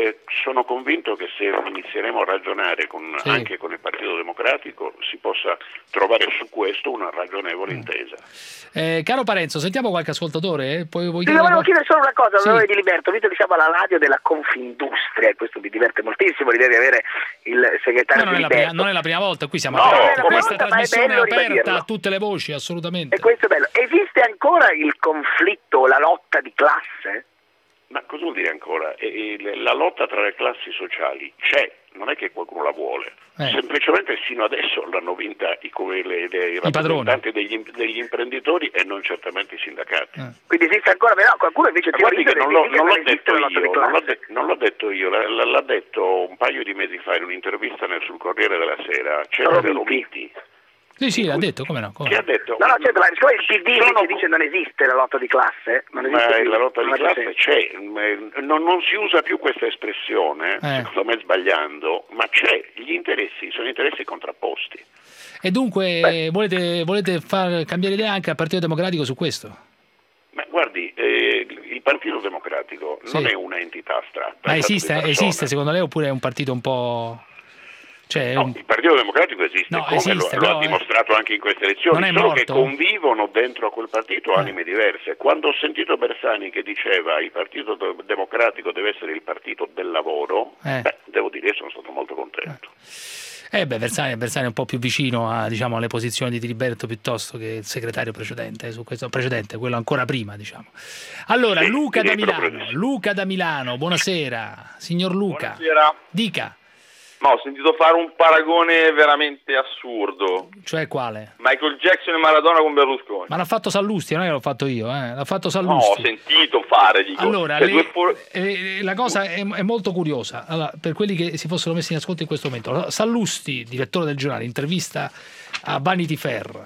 sono convinto che se inizieremo a ragionare con, Sì. anche con il Partito Democratico si possa trovare su questo una ragionevole intesa. Eh, caro Parenzo, sentiamo qualche ascoltatore? Eh? Poi, vuoi Ti chiedere volevo qual- chiedere solo una cosa, Sì. onorevole Di Liberto, visto che siamo alla radio della Confindustria, e questo mi diverte moltissimo l'idea di avere il segretario No, non, Di è la prima, Liberto. non è la prima volta, qui siamo No, aperti. non è la prima Questa volta, ma è trasmissione è bello aperta ribadirlo. a tutte le voci, assolutamente. E questo è bello. Esiste ancora il conflitto, la lotta di classe? Ma cosa vuol dire ancora? E- e la lotta tra le classi sociali c'è, non è che qualcuno la vuole. Eh. Semplicemente sino adesso l'hanno vinta i, co- le- le- i rappresentanti degli, im- degli imprenditori e non certamente i sindacati. Quindi esiste ancora, però qualcuno invece Ma guardi teorizza che non l'ho, che non l'ho esiste detto la lotta di io, non l'ho, classe. de- non l'ho detto io, l- l- l'ha detto un paio di mesi fa in un'intervista nel, sul Corriere della Sera Cesare Romiti, Sì, sì, l'ha detto, come no? Come che no. ha detto No, no, certo, ma siccome il P D Sono- invece dice non esiste la lotta di classe, non esiste Ma più, la lotta di non ha più classe senso. c'è, m- non, non si usa più questa espressione, Eh. secondo me sbagliando, ma c'è, gli interessi sono interessi contrapposti. E dunque volete, volete far cambiare idea anche al Partito Democratico su questo? Ma guardi, eh, il Partito Democratico non Sì. è una entità astratta. Ma è stato esiste, di persone. esiste secondo lei oppure è un partito un po'... Cioè, è No, un- il Partito Democratico esiste, No, come esiste, lo, lo però, ha eh. dimostrato anche in queste elezioni, Non è solo che morto? convivono dentro a quel partito anime diverse. Quando ho sentito Bersani che diceva il Partito De- Democratico deve essere il partito del lavoro, Eh. beh, devo dire che sono stato molto contento. Eh beh, Bersani, Bersani è un po' più vicino a, diciamo, alle posizioni di Diliberto piuttosto che il segretario precedente, su questo precedente, quello ancora prima, diciamo. Allora, Sì, Luca da direi proprio Milano, di sì. Luca da Milano, buonasera, signor Luca. Buonasera. Dica, Ma ho sentito fare un paragone veramente assurdo. cioè quale? Michael Jackson e Maradona con Berlusconi. Ma l'ha fatto Sallusti, non è che l'ho fatto io, eh? L'ha fatto No, ho Sallusti. sentito fare, dico. Allora, Cioè, le- due for- eh, la cosa è, è molto curiosa. Allora, per quelli che si fossero messi in ascolto in questo momento, Sallusti, direttore del giornale, intervista a Vanity Fair.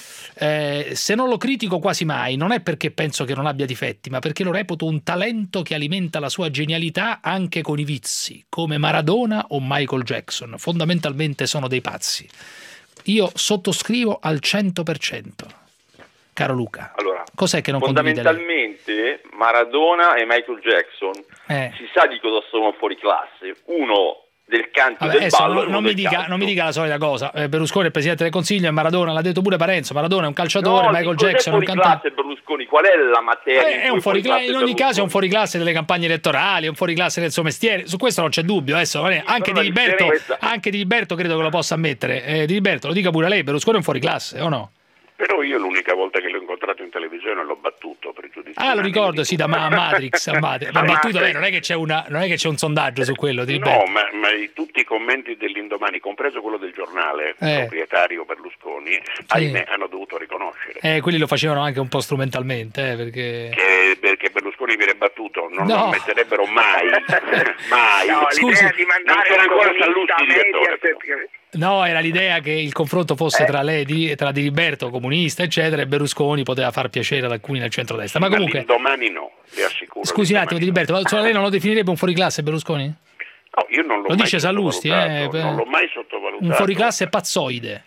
Eh, se non lo critico quasi mai, non è perché penso che non abbia difetti, ma perché lo reputo un talento che alimenta la sua genialità anche con i vizi, come Maradona o Michael Jackson. Fondamentalmente sono dei pazzi. Io sottoscrivo al cento per cento. Caro Luca, Allora, cos'è che non condivide lei? fondamentalmente Maradona e Michael Jackson Eh. si sa di cosa sono fuori classe. Uno del canto e Vabbè, del adesso ballo. non, e uno non mi del dica, canto. non mi dica la solita cosa. Eh, Berlusconi è il presidente del Consiglio e Maradona, l'ha detto pure Parenzo. Maradona è un calciatore, No, Michael di cos'è Jackson è un fuori cantante. classe Berlusconi? Qual è la materia? Eh, in è cui un fuori fuori cla- in classe ogni caso è un Berlusconi? fuori classe delle campagne elettorali, è un fuori classe del suo mestiere. Su questo non c'è dubbio. Adesso, eh, anche, però di la Liberto, differenza- anche Di Liberto credo che lo possa ammettere. Eh, Di Liberto, lo dica pure lei, Berlusconi è un fuori classe, o no? Però io l'unica volta che l'ho incontrato in televisione l'ho battuto per giudizio. Ah, lo ricordo, sì, da Ma- Matrix. a Matrix. Ma Ma- battuto, beh, non è che c'è una, non è che c'è un sondaggio su quello di No, Liberto. ma, ma i- tutti i commenti dell'indomani, compreso quello del giornale, Eh. proprietario Berlusconi, ahimè, hanno dovuto riconoscere Eh, quelli lo facevano anche un po' strumentalmente, eh, perché... che, perché Berlusconi viene battuto, non No. lo ammetterebbero mai, mai. No, Scusi, l'idea di mandare non c'era un ancora comunista Sallusti a direttore, Mediaset, però. che- No, era l'idea che il confronto fosse tra lei, di- tra Di Liberto, comunista, eccetera, e Berlusconi poteva far piacere ad alcuni nel centrodestra. Ma comunque, domani no, vi assicuro. scusi un attimo, Di Liberto, ma cioè lei non lo definirebbe un fuoriclasse Berlusconi? No, io non l'ho Lo mai dice Sallusti, eh, sottovalutato, non l'ho mai sottovalutato. un fuoriclasse pazzoide.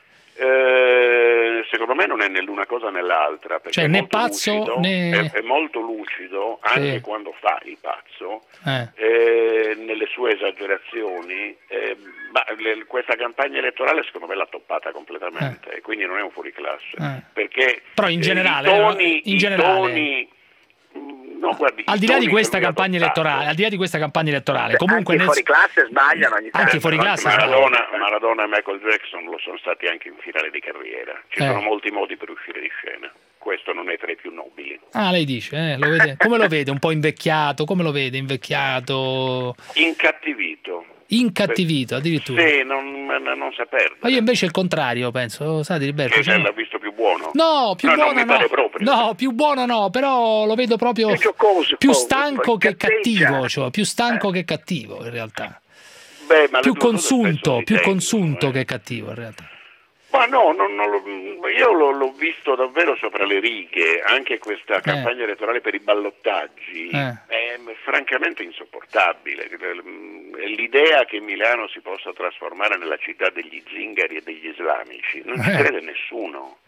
Eh, secondo me non è né l'una cosa né l'altra, perché Cioè, è né molto pazzo, lucido, né- è, è molto lucido anche Sì. quando fa il pazzo, Eh. eh, nelle sue esagerazioni. eh, ma le- questa campagna elettorale secondo me l'ha toppata completamente, e quindi non è un fuoriclasse, Eh. perché Però in eh, generale, i toni, in i generale. toni- mm, no, guardi, Al i di là di toni questa che lui ha campagna adottato- elettorale, al di là di questa campagna elettorale, Cioè, comunque anche nel- fuori classe sbagliano ogni tanto. anche i fuori classe Maradona, Maradona e Michael Jackson lo sono stati anche in finale di carriera. Ci Eh. sono molti modi per uscire di scena. Questo non è tra i più nobili. Ah, lei dice, eh, lo vede? Come lo vede? Un po' invecchiato? Come lo vede? Invecchiato? Incattivito. Incattivito addirittura? Sì, non, non saperlo. Ma io invece il contrario, penso, sa Di Liberto? Che cioè- l'ha visto più buono? No, più No, non buono mi pare no. proprio. No, più buono no, però lo vedo proprio Più giocoso, più poi, stanco poi che catteggia. cattivo, cioè, più stanco che cattivo in realtà. Beh, ma le Più due cose consunto, spesso si più tendono, consunto eh. che cattivo in realtà. Ma no, non- non lo- io l'ho, l'ho visto davvero sopra le righe, anche questa campagna elettorale per i ballottaggi Eh. è francamente insopportabile. L'idea che Milano si possa trasformare nella città degli zingari e degli islamici non ci Eh. crede nessuno.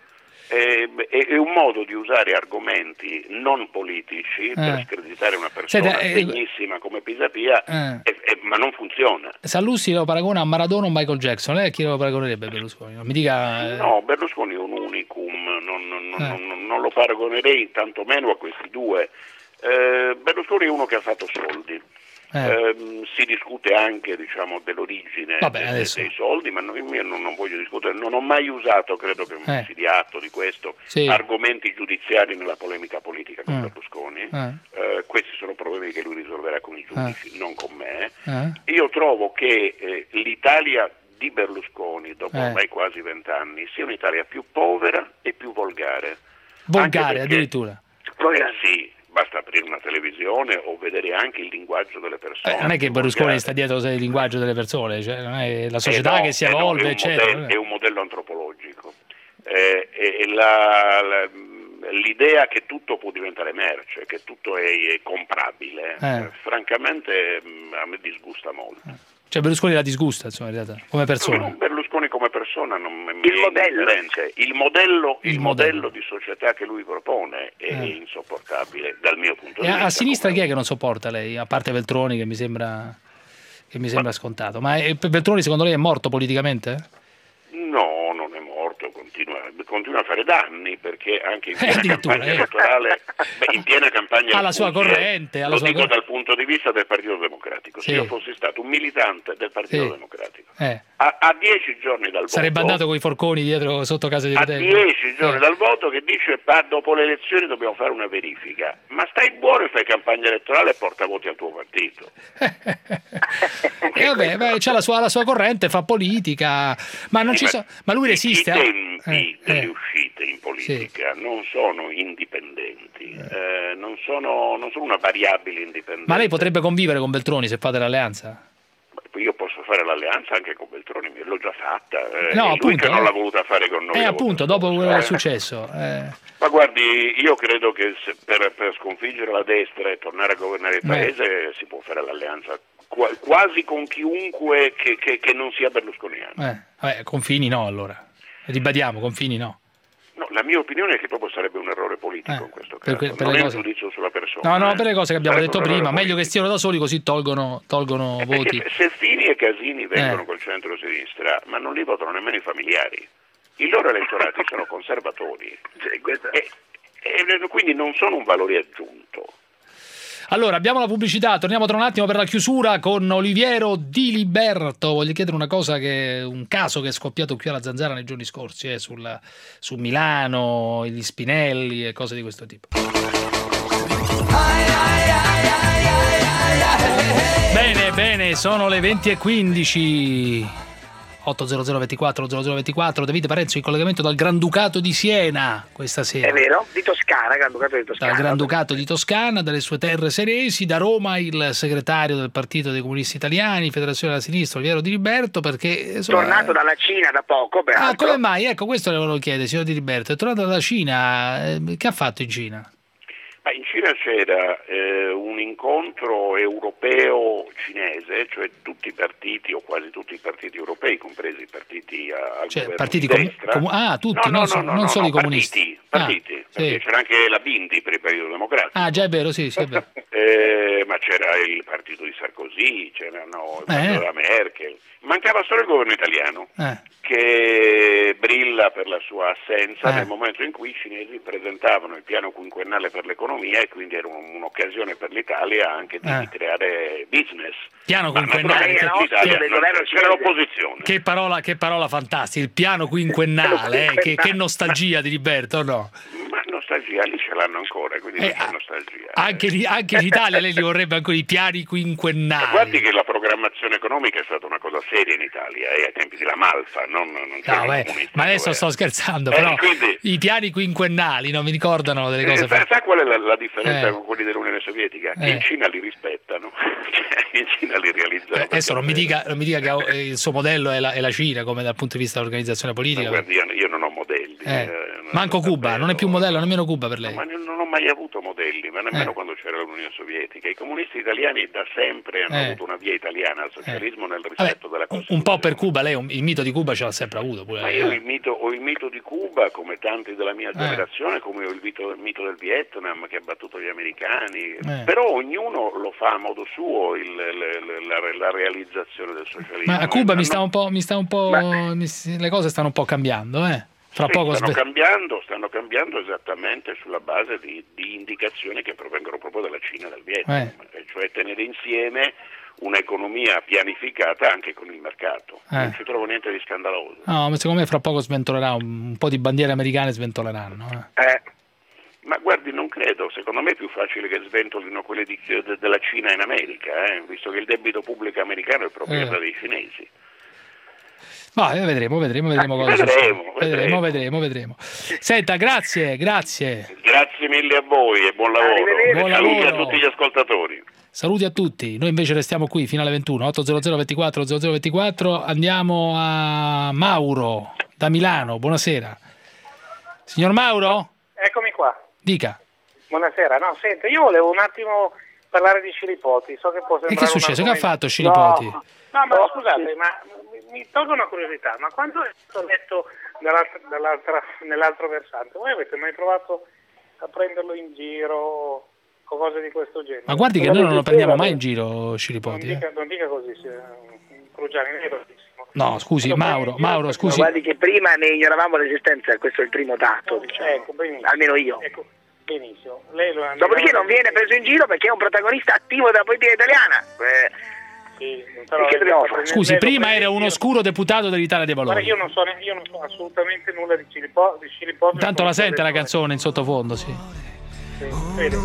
È, è un modo di usare argomenti non politici eh. per screditare una persona Senta, degnissima eh, come Pisapia, eh. e, e, ma non funziona. Sallusti lo paragona a Maradona o Michael Jackson, lei a chi lo paragonerebbe Berlusconi? Non mi dica... Eh... No, Berlusconi è un unicum, non, non, eh. non, non lo paragonerei tantomeno a questi due. Eh, Berlusconi è uno che ha fatto soldi. Eh. Eh, si discute anche, diciamo, dell'origine Vabbè, dei, dei soldi, ma non, io non, non voglio discutere, non ho mai usato, credo che eh. si dia atto di questo, sì. argomenti giudiziari nella polemica politica con eh. Berlusconi. Eh. Eh, questi sono problemi che lui risolverà con i giudici, eh. non con me. Eh. Io trovo che eh, l'Italia di Berlusconi, dopo eh. ormai quasi vent'anni, sia un'Italia più povera e più volgare. Volgare perché, addirittura? Eh, sì. Basta aprire una televisione o vedere anche il linguaggio delle persone. Eh, non è che Berlusconi sta dietro il linguaggio delle persone, cioè non è la società eh no, che si evolve, eh no, è eccetera. Modello, è un modello antropologico. Eh, e la, la, l'idea che tutto può diventare merce, che tutto è, è comprabile, eh. Eh, francamente a me disgusta molto. Eh. Cioè Berlusconi la disgusta, insomma, in realtà, come persona. No, Berlusconi come persona non mi il modello. il modello il, il modello modello di società che lui propone è eh. insopportabile dal mio punto di e vista. A sinistra chi è che non sopporta lei? A parte Veltroni, che mi sembra che mi sembra ma... scontato. Ma è, Veltroni secondo lei è morto politicamente? No, non è morto, continua, continua a fare danni, perché anche in piena eh, campagna eh. elettorale, beh, in piena campagna alla sua corrente, alla lo sua dico cor- dal punto di vista del Partito Democratico. Sì. Se io fossi stato un militante del Partito sì. Democratico, eh. a, a dieci giorni dal sarebbe voto, andato con i forconi dietro sotto casa di a Fratelli. dieci giorni eh. dal voto, che dice ah, dopo le elezioni dobbiamo fare una verifica, ma stai buono e fai campagna elettorale e porta voti al tuo partito. E vabbè, beh, c'ha la sua, la sua corrente, fa politica, ma non sì, ci ma, so, ma lui resiste. I tempi eh, delle eh. uscite in politica sì. non sono indipendenti, eh. Eh, non, sono, non sono una variabile indipendente. Ma lei potrebbe convivere con Veltroni se fate l'alleanza? Io posso fare l'alleanza anche con Veltroni, l'ho già fatta, eh, no, lui appunto, che non eh. l'ha voluta fare con noi. Eh, appunto, dopo quello che è eh. successo. Eh. Ma guardi, io credo che se per, per sconfiggere la destra e tornare a governare il paese Beh. si può fare l'alleanza quasi con chiunque che, che, che non sia berlusconiano. Eh, vabbè, Confini no, allora. Ribadiamo, Confini no. No, la mia opinione è che proprio sarebbe un errore politico eh, in questo caso, per, per non è cose... un giudizio sulla persona. No, no, eh. per le cose che abbiamo sarebbe detto prima, meglio politico. che stiano da soli così tolgono, tolgono eh, voti. Se Fini e Casini vengono eh. col centro-sinistra, ma non li votano nemmeno i familiari. I loro elettorati sono conservatori cioè, questa... e, e quindi non sono un valore aggiunto. Allora, abbiamo la pubblicità, torniamo tra un attimo per la chiusura con Oliviero Di Liberto. Voglio chiedere una cosa, che un caso che è scoppiato qui alla Zanzara nei giorni scorsi, eh, sulla, su Milano, gli Spinelli e cose di questo tipo. Bene, bene, sono le venti e quindici. otto zero zero ventiquattro zero zero ventiquattro. Davide Parenzo in collegamento dal Granducato di Siena questa sera. È vero, di Toscana, Granducato di Toscana. Dal Granducato di Toscana, dalle sue terre senesi. Da Roma il segretario del Partito dei Comunisti Italiani, Federazione della Sinistra, Oliviero Di Liberto, perché insomma, tornato dalla Cina da poco, peraltro. Ah, come mai? Ecco, questo le volevo chiedere, signor Di Liberto. È tornato dalla Cina, eh, che ha fatto in Cina? Ma in Cina c'era eh, un incontro europeo-cinese, cioè tutti i partiti o quasi tutti i partiti europei, compresi i partiti a, al cioè, governo partiti di com- destra. com- ah, tutti, no, no, non, no, so, no, non no, solo no, i comunisti. Partiti, partiti ah, perché sì. c'era anche la Bindi per il Partito Democratico. Ah, già è vero, sì, sì, è vero. eh, ma c'era il partito di Sarkozy, c'erano il partito Eh. della Merkel. Mancava solo il governo italiano. Eh. Che brilla per la sua assenza eh. nel momento in cui i cinesi presentavano il piano quinquennale per l'economia e quindi era un, un'occasione per l'Italia anche di, eh. di creare business. Piano Ma quinquennale, che, l'Italia, che, non, c'era l'opposizione. Che parola, che parola fantastica, il piano quinquennale, eh, che, che nostalgia di Liberto, no? Ma nostalgia lì ce l'hanno ancora, quindi eh, non c'è nostalgia. Anche, anche in Italia lei li vorrebbe ancora i piani quinquennali. Ma guardi che la programmazione economica è stata una cosa seria in Italia, eh, ai tempi della Malfa, non, non no, beh, ma adesso sto scherzando, però eh, quindi, i piani quinquennali non mi ricordano delle cose eh, sa, sa qual è la, la differenza eh. con quelli dell'Unione Sovietica? Eh. In Cina li rispettano, cioè, in Cina li realizzano. Eh, adesso non mi, dica, non mi dica che il suo modello è la, è la Cina, come dal punto di vista dell'organizzazione politica. Ma guardi, io, io non ho modelli. Eh. Eh, Manco Cuba, non è più un modello nemmeno Cuba per lei. Ma non ho mai avuto modelli, ma nemmeno Eh. quando c'era l'Unione Sovietica. I comunisti italiani da sempre hanno Eh. avuto una via italiana al socialismo nel Vabbè, rispetto della un, Costituzione. un po' per Cuba, lei un- il mito di Cuba ce l'ha sempre avuto pure Ma lei, io eh. il mito, ho il mito di Cuba, come tanti della mia generazione, come ho il mito, il mito del Vietnam che ha battuto gli americani, Eh. però ognuno lo fa a modo suo, il- le- le- la, la realizzazione del socialismo. Ma a Cuba mi No, sta un po', mi sta un po' mi si- le cose stanno un po' cambiando, eh. Fra sì, poco stanno sve- cambiando, stanno cambiando esattamente sulla base di, di indicazioni che provengono proprio dalla Cina e dal Vietnam, Eh. cioè tenere insieme un'economia pianificata anche con il mercato. Eh. Non ci trovo niente di scandaloso. No, ma secondo me fra poco sventolerà un, un po' di bandiere americane sventoleranno, eh. Eh, ma guardi, non credo, secondo me è più facile che sventolino quelle di- de- della Cina in America, eh, visto che il debito pubblico americano è proprietà Eh. dei cinesi. Ma eh, vedremo, vedremo, vedremo cosa vedremo, succede. vedremo. vedremo, vedremo, vedremo. Senta, grazie, grazie. Grazie mille a voi e buon lavoro. Buon Saluti lavoro. a tutti gli ascoltatori. Saluti a tutti. Noi invece restiamo qui fino alle ventuno, otto zero zero ventiquattro zero zero ventiquattro. Andiamo a Mauro da Milano. Buonasera. Signor Mauro? Eccomi qua. Dica. Buonasera. No, senta, io volevo un attimo parlare di Scilipoti. So che può sembrare E che è un successo? Che ha argomento- fatto Scilipoti? No, no, ma scusate, ma mi, mi tolgo una curiosità, ma quando è stato letto dall'altra, dall'altra, nell'altro versante, voi avete mai provato a prenderlo in giro o cose di questo genere? Ma guardi che noi non lo prendiamo mai in giro, Non Scilipoti. eh. dica, non dica così, Crugiani, è verissimo. No, scusi, Mauro, Mauro, scusi. Guardi che prima ne ignoravamo l'esistenza, questo è il primo dato, diciamo. Ecco, benissimo. Almeno io. Ecco, benissimo. Lei lo Dopodiché non viene preso in giro perché è un protagonista attivo della politica italiana. Eh, Sì, però che dobbiamo fare? Scusi, prima era un oscuro deputato dell'Italia dei Guarda, Valori. io non so, ne- io non so assolutamente nulla di Scilipoti. Di Scilipoti Intanto la sente la canzone in sottofondo, sì. Sì, vedi.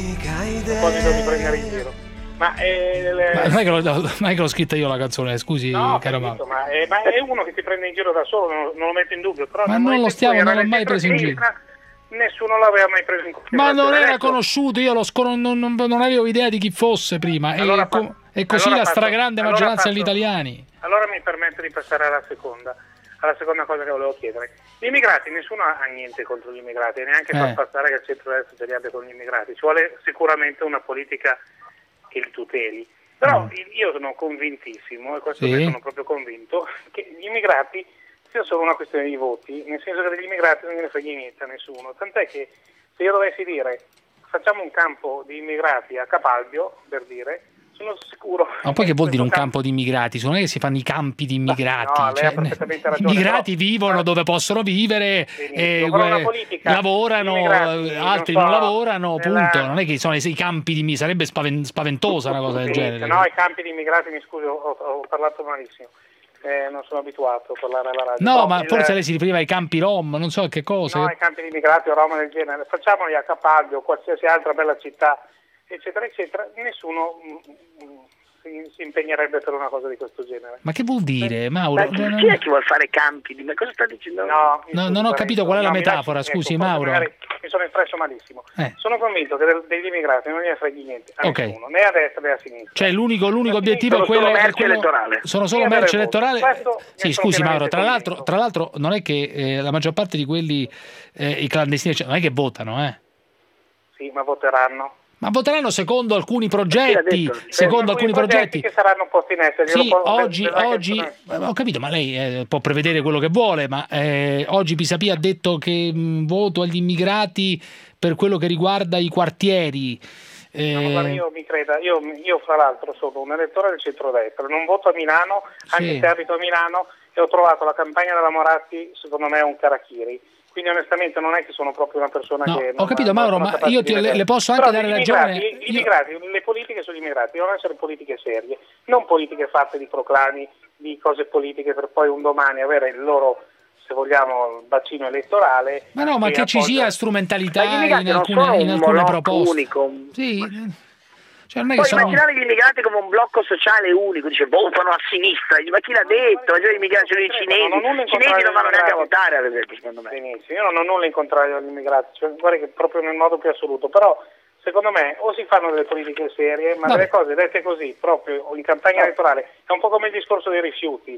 Un po' di di prendere in giro. Ma, eh, le- Ma non è che l'ho, non è che l'ho scritta io la canzone, scusi, no, caro capito, Mauro. ma, è, ma è uno che ti prende in giro da solo, non, non lo metto in dubbio. Però Ma nel non lo momento in stiamo, cui non era l'ho mai nel preso in giro. centro-sinistra, nessuno l'aveva mai preso in Ma considerazione. non era Adesso- conosciuto, io lo scon- non, non- non avevo idea di chi fosse prima. Allora e, co- fa- e così allora la passo- stragrande allora maggioranza passo- degli italiani. Allora mi permetto di passare alla seconda, alla seconda cosa che volevo chiedere. Gli immigrati, nessuno ha niente contro gli immigrati, neanche Eh. far passare che il centro-destra ce li abbia con gli immigrati. Ci vuole sicuramente una politica che li tuteli. Però io sono convintissimo, e questo Sì. ne sono proprio convinto, che gli immigrati sia solo una questione di voti, nel senso che degli immigrati non gliene frega niente a nessuno. Tant'è che se io dovessi dire facciamo un campo di immigrati a Capalbio, per dire, sono sicuro. Ma poi che vuol dire un questo campo di immigrati? Non è che si fanno i campi di immigrati. No, lei cioè, ha perfettamente I ragione, immigrati però- vivono dove possono vivere, e, però una eh, politica lavorano, di immigrati, eh, non altri so, non lavorano, nella- punto. Non è che sono i i campi di sarebbe spaven- spaventosa una cosa del Sì, genere. no, i campi di immigrati, mi scusi, ho, ho parlato malissimo. Eh, non sono abituato a parlare alla radio. No, Però ma il- forse lei si riferiva ai campi rom, non so a che cosa. No, i campi di immigrati o roba del genere, facciamoli a Capalbio o qualsiasi altra bella città, eccetera, eccetera, nessuno mm, mm, si, si impegnerebbe per una cosa di questo genere. Ma che vuol dire, Mauro? Ma chi, No, no, chi è che vuole fare campi? Di- Ma cosa sta dicendo? No, no, non ho capito qual è la No, mi metafora, lasci- scusi, ecco, forse Mauro. magari mi sono espresso malissimo. Eh. Sono convinto che del- degli immigrati non gliene freghi niente a Ok. nessuno, né a destra né a sinistra. Cioè l'unico, l'unico obiettivo è sono quello, solo è merce quello- elettorale. sono solo Sì, merce avere voti. elettorale. Questo Sì, ne sono scusi Mauro, pienamente tra l'altro, tra l'altro non è che eh, la maggior parte di quelli eh, i clandestini cioè, non è che votano, eh. Sì, ma voteranno. Ma voteranno secondo alcuni progetti, secondo alcuni progetti. che saranno posti in essere. glielo Sì, può- oggi, vedrà che oggi sono- eh, ho capito, ma lei eh, può prevedere quello che vuole, ma eh, oggi Pisapia ha detto che mh, voto agli immigrati per quello che riguarda i quartieri. Eh, No, guarda, io mi creda, io, io fra l'altro sono un elettore del centrodestra, non voto a Milano, anche Sì. se abito a Milano, e ho trovato la campagna della Moratti, secondo me, un Karachiri. Quindi onestamente non è che sono proprio una persona No, che... ho capito, Mauro, ma io ti- le- le posso anche Però dare gli ragione. immigrati- Gli Io- immigrati, le politiche sugli immigrati devono essere politiche serie, non politiche fatte di proclami, di cose politiche per poi un domani avere il loro, se vogliamo, bacino elettorale. Ma no, ma che ci appoggia- sia strumentalità Ma gli immigrati in non alcune, sono in un alcune blocco proposte. unico. Sì, cioè non è Poi che sono... immaginare gli immigrati come un blocco sociale unico, dice votano a sinistra, ma chi l'ha detto? Cioè, gli immigrati sono i cinesi, Non ho nulla in i cinesi contrario non vanno agli neanche a immigrati. votare, ad esempio, secondo me. Benissimo, io non ho nulla in contrario agli immigrati, cioè, guarda che proprio nel modo più assoluto, però secondo me o si fanno delle politiche serie, ma Vabbè. delle cose dette così, proprio in campagna elettorale, è un po' come il discorso dei rifiuti,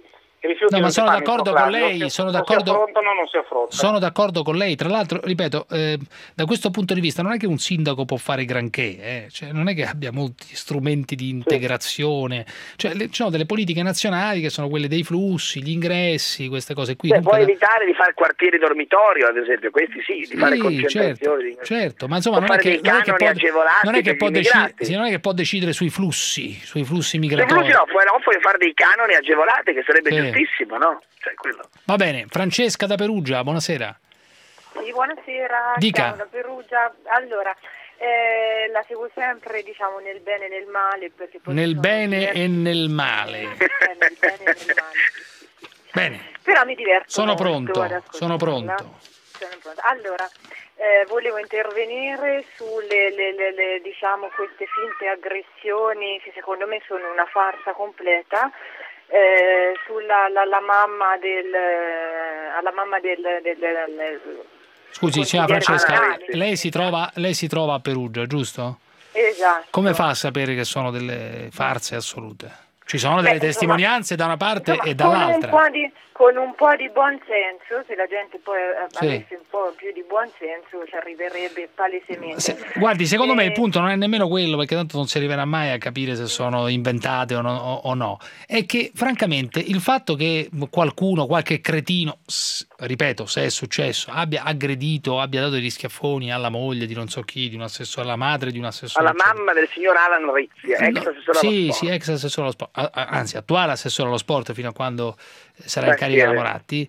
I rifiuti No, non ma si sono fanno in d'accordo con proclami, lei, non si, sono non d'accordo- si affrontano, non si affrontano. Sono d'accordo con lei, tra l'altro, ripeto, eh, da questo punto di vista non è che un sindaco può fare granché, eh, cioè, non è che abbia molti strumenti di integrazione, cioè, le, ci sono delle politiche nazionali che sono quelle dei flussi, gli ingressi, queste cose qui. Beh, dunque puoi la- evitare di fare quartieri dormitorio, ad esempio, questi sì, di fare Sì, concentrazioni. certo, certo, ma insomma Può non è, fare che, dei non è che canoni può, agevolati non è che per può gli deci- immigrati. sì, non è che può decidere sui flussi, sui flussi Sui migratori. flussi no, puoi, no, puoi fare dei canoni agevolati, che sarebbe Sì. giustissimo, no? Cioè, quello. Va bene, Francesca da Perugia, buonasera. Sì, buonasera, Dica. chiamo da Perugia. Allora, eh, la seguo sempre, diciamo, nel bene e nel male, perché poi Nel sono bene diversi- e nel male. eh, nel bene e nel male. Bene, Però mi diverto sono molto pronto, ad ascoltarla. sono pronto. Sono pronta. Allora, eh, volevo intervenire sulle le, le, le, diciamo, queste finte aggressioni che secondo me sono una farsa completa. Eh, sulla la, la mamma del eh, alla mamma del, del, del, del Scusi, signora Francesca, comunale. lei si trova, lei si trova a Perugia, giusto? Esatto. Come fa a sapere che sono delle farse assolute? Ci sono delle Beh, insomma, testimonianze da una parte insomma, e con un, dall'altra. po' di, con un po' di buon senso, se la gente poi eh, Sì. avesse un po' più di buon senso, ci arriverebbe palesemente. Se- guardi, secondo me Eh, il punto non è nemmeno quello, perché tanto non si arriverà mai a capire se sono inventate o no, o- o no. È che, francamente, il fatto che qualcuno, qualche cretino, s- ripeto, se è successo, abbia aggredito, abbia dato degli schiaffoni alla moglie di non so chi, di un assessore, alla madre di un assessore. Alla mamma del signor Alan Rizzi, ex No, assessore sì, allo sport. sì, ex assessore allo sport, a- a- anzi attuale assessore allo sport fino a quando sarà Beh, in carica sì, la eh. Moratti.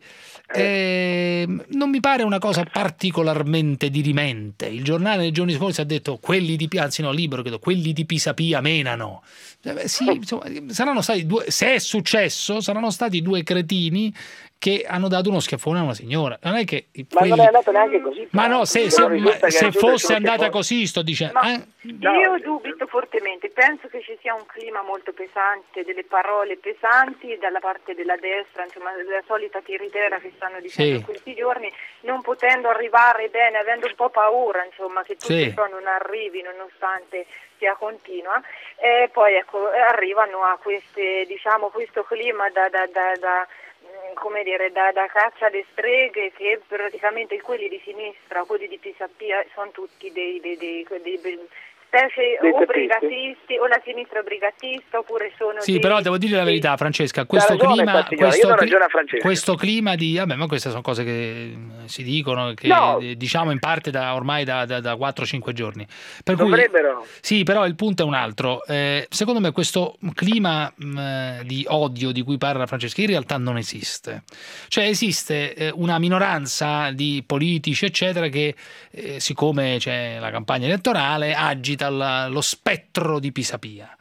Ehm, non mi pare una cosa particolarmente dirimente. Il giornale nei giorni scorsi ha detto quelli di Pisa, anzi no, Libero credo, quelli di Pisapia menano. Eh, beh, sì, insomma, saranno stati due, se è successo, saranno stati due cretini che hanno dato uno schiaffone a una signora. Non è che Ma quelli- non è andato neanche così. Ma però. no, se, Non se- risulta ma che se Giuda fosse sia andata fuori. così, sto dicendo. Ma ah, io dubito fortemente, penso che ci sia un clima molto pesante, delle parole pesanti dalla parte della destra, insomma, la solita tiritera che stanno dicendo Sì. in questi giorni, non potendo arrivare bene, avendo un po' paura, insomma, che tutto Sì. ciò non arrivi nonostante sia continua, e poi ecco, arrivano a queste, diciamo, questo clima da, da, da, da come dire, da, da caccia alle streghe, che praticamente quelli di sinistra, quelli di Pisapia, sono tutti dei, dei, dei, dei, dei specie Dei o teppisti. brigatisti, o la sinistra brigatista, oppure sono Sì, dei, però devo dire la dei- verità, Francesca, questo ragione clima, sta signora, questo, io do cli- ragione a Francesca. questo clima di, vabbè, ma queste sono cose che eh, si dicono, che No. eh, diciamo in parte da ormai da, da, da quattro cinque giorni. Per cui, Dovrebbero. sì, però il punto è un altro. Eh, secondo me questo clima mh, eh, di odio di cui parla Francesca in realtà non esiste. Cioè esiste eh, una minoranza di politici, eccetera, che eh, siccome c'è la campagna elettorale agita la- lo spettro di Pisapia.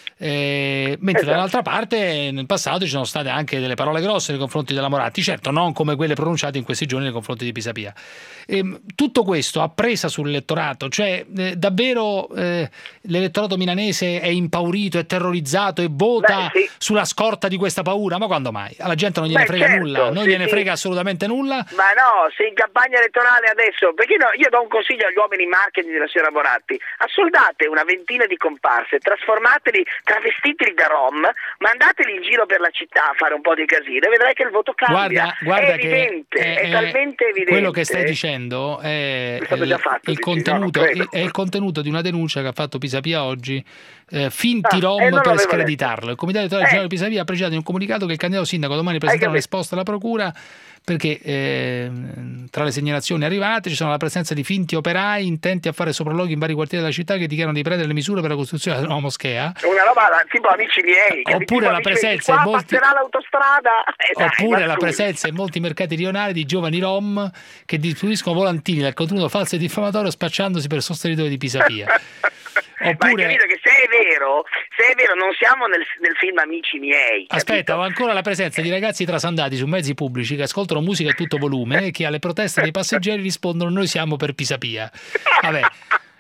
Eh, mentre Esatto. dall'altra parte nel passato ci sono state anche delle parole grosse nei confronti della Moratti, certo non come quelle pronunciate in questi giorni nei confronti di Pisapia. Ehm, tutto questo ha presa sull'elettorato, cioè eh, davvero eh, l'elettorato milanese è impaurito, è terrorizzato e vota Beh, sì. sulla scorta di questa paura? Ma quando mai? Alla gente non gliene Beh, frega certo, nulla, non sì, gliene sì. frega assolutamente nulla. Ma no, se in campagna elettorale adesso, perché no, io do un consiglio agli uomini marketing della signora Moratti, assoldate una ventina di comparse, trasformateli, travestiteli da rom, mandateli in giro per la città a fare un po' di casino e vedrai che il voto cambia. Guarda, guarda è che evidente, è, è- talmente evidente. quello che stai dicendo è, È stato il, già fatto, il dici, contenuto, no, non credo. è il contenuto di una denuncia che ha fatto Pisapia oggi, eh, finti Ah, rom eh, non per l'avevo screditarlo. Il comitato elettorale Eh. generale di Pisapia ha precisato in un comunicato che il candidato sindaco domani presenterà una capito? risposta alla procura perché eh, tra le segnalazioni arrivate ci sono la presenza di finti operai intenti a fare sopralluoghi in vari quartieri della città che dichiarano di prendere le misure per la costruzione della nuova moschea. Una roba da- tipo amici miei. capito? Oppure Tipo la amici miei, presenza qua in molti- passerà l'autostrada. Eh, dai, Oppure ma la scusi. presenza in molti mercati rionali di giovani rom che distribuiscono volantini dal contenuto falso e diffamatorio spacciandosi per sostenitori di Pisapia. Ma hai Oppure, capito che se è vero, se è vero non siamo nel, nel film Amici miei. aspetta, ho ancora la presenza di ragazzi trasandati su mezzi pubblici che ascoltano musica a tutto volume e che alle proteste dei passeggeri rispondono noi siamo per Pisapia. Vabbè,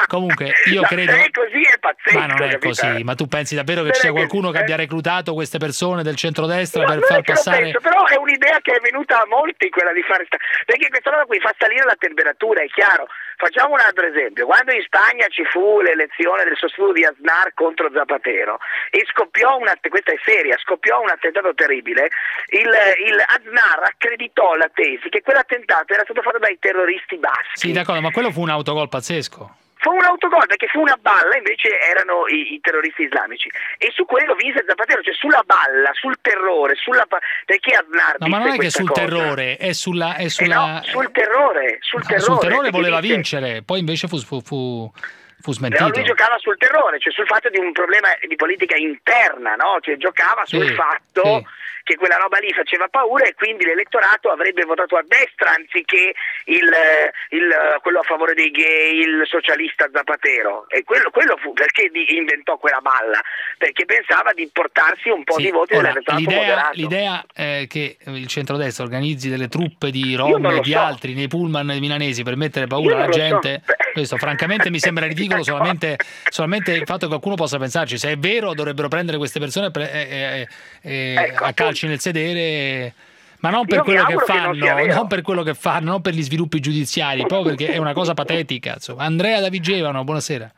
Comunque io No, credo... se è così è pazzesco. Ma non è capito? così, ma tu pensi davvero che Non ci è sia che- qualcuno che eh. abbia reclutato queste persone del centrodestra No, per non far è che lo passare... penso, però è un'idea che è venuta a molti quella di fare sta... perché questa roba qui fa salire la temperatura, è chiaro. Facciamo un altro esempio: quando in Spagna ci fu l'elezione del sostituto di Aznar contro Zapatero e scoppiò un att- questa è seria, scoppiò un attentato terribile, il, il Aznar accreditò la tesi che quell'attentato era stato fatto dai terroristi baschi. Sì, d'accordo, ma quello fu un autogol pazzesco. Fu un autogol perché fu una balla, invece erano i, i terroristi islamici, e su quello vinse Zapatero, cioè sulla balla, sul terrore, sulla pa- perché Aznar No, ma non disse è che questa sul cosa? terrore, è sulla... È Eh sulla... no, sul terrore, sul Ah, terrore, sul terrore perché voleva disse- vincere, poi invece fu, fu, fu, fu Però smentito. lui giocava sul terrore, cioè sul fatto di un problema di politica interna, no? Cioè giocava sul Sì, fatto sì. che quella roba lì faceva paura e quindi l'elettorato avrebbe votato a destra anziché il, il, quello a favore dei gay, il socialista Zapatero. E quello, quello fu perché di- inventò quella balla, perché pensava di portarsi un po' Sì, di voti ora, dell'elettorato l'idea, moderato. l'idea eh, che il centrodestra organizzi delle truppe di Io rom non e lo di so. altri nei pullman milanesi per mettere Io paura non alla lo so. gente, questo francamente mi sembra ridicolo, solamente, solamente il fatto che qualcuno possa pensarci. Se è vero dovrebbero prendere queste persone pre- eh, eh, eh, a calci nel sedere, ma non per Io mi quello che auguro che non sia fanno, vero. non per quello che fanno, non per gli sviluppi giudiziari, proprio perché è una cosa patetica. Insomma. Andrea da Vigevano, buonasera.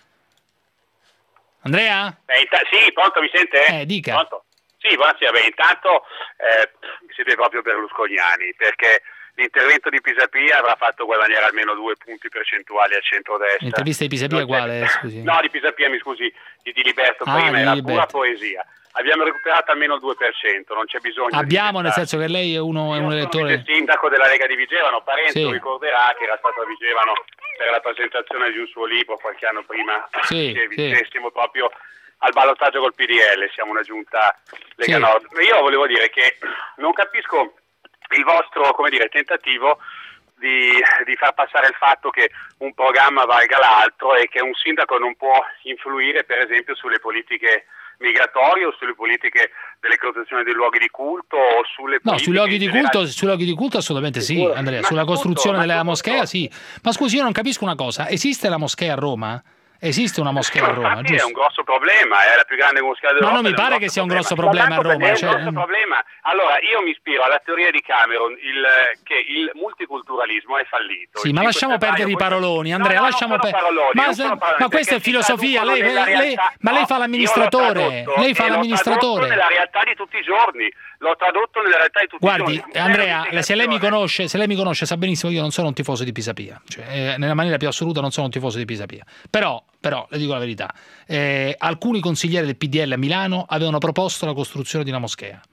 Andrea? Eh, inta- sì, pronto, mi sente? Eh, dica. Pronto? Sì, buonasera. Beh, intanto eh, siete proprio berlusconiani, perché l'intervento di Pisapia avrà fatto guadagnare almeno due punti percentuali al centrodestra. L'intervista di Pisapia Non c'è- quale? Scusi. No, di Pisapia, mi scusi, di Di Liberto Ah, prima, di era Liberto. pura poesia. Abbiamo recuperato almeno il due per cento, non c'è bisogno Abbiamo, di nel senso che lei è uno è un elettore. il sindaco della Lega di Vigevano. Parenzo Sì. ricorderà che era stato a Vigevano per la presentazione di un suo libro qualche anno prima Sì, che sì. vincessimo proprio al ballottaggio col P D L. Siamo una giunta Lega Sì. Nord. Io volevo dire che non capisco il vostro, come dire, tentativo di, di far passare il fatto che un programma valga l'altro e che un sindaco non può influire, per esempio, sulle politiche migratorie o sulle politiche delle costruzioni dei luoghi di culto o sulle No, politiche sui luoghi di in generale. culto, sui luoghi di culto assolutamente sì, Sicuro. Andrea. Ma Sulla tutto, costruzione ma della tutto, moschea sì. Ma scusi, io non capisco una cosa. Esiste la moschea a Roma? Esiste una moschea a Roma, Infatti è giusto? un grosso problema, è la più grande moschea d'Europa. Ma non mi ed è un pare che sia un grosso problema a Roma. È un Cioè, grosso problema. Allora, io mi ispiro alla teoria di Cameron, il, che il multiculturalismo è fallito. sì, Il ma cinque lasciamo febbraio perdere i voi- paroloni, Andrea, No, no, lasciamo non sono per- paroloni, ma, non se- sono paroloni, ma questa è perché si filosofia, lei, traducono nella lei- realtà. ma lei No, fa io l'ho l'amministratore, tradotto lei fa e l'ho l'amministratore. tradotto nella realtà di tutti i giorni. L'ho tradotto nella realtà di tutti i Guardi, giorni. Andrea, Zero se lei mi conosce, se lei mi conosce sa benissimo che io non sono un tifoso di Pisapia, cioè, eh, nella maniera più assoluta non sono un tifoso di Pisapia. Però, però le dico la verità, eh, alcuni consiglieri del P D L a Milano avevano proposto la costruzione di una moschea.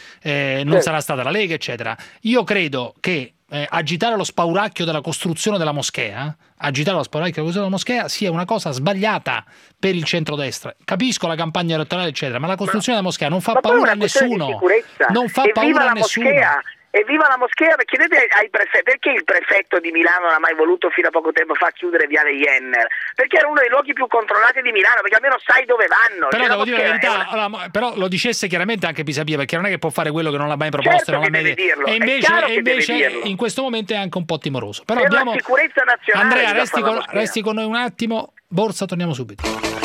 Eh, non Sì. sarà stata la Lega, eccetera. Io credo che eh, agitare lo spauracchio della costruzione della moschea, agitare lo spauracchio della costruzione della moschea sia una cosa sbagliata per il centrodestra. Capisco la campagna elettorale, eccetera, ma la costruzione della moschea non fa Ma poi paura a una questione di nessuno. sicurezza. Non fa Evviva paura la a nessuno. moschea! Evviva la moschea! Chiedete ai prefetti perché il prefetto di Milano non ha mai voluto fino a poco tempo fa chiudere Viale Jenner? Perché era uno dei luoghi più controllati di Milano, perché almeno sai dove vanno. Però Cioè, devo dire la moschea è verità, una- allora, però lo dicesse chiaramente anche Pisapia, perché non è che può fare quello che non l'ha mai proposto, Certo non l'ha che mai deve detto. dirlo, E è invece, chiaro e che deve invece dirlo. in questo momento è anche un po' timoroso. Però Per la abbiamo... sicurezza nazionale Andrea, bisogna resti fare la con, moschea. resti con noi un attimo. Borsa, torniamo subito.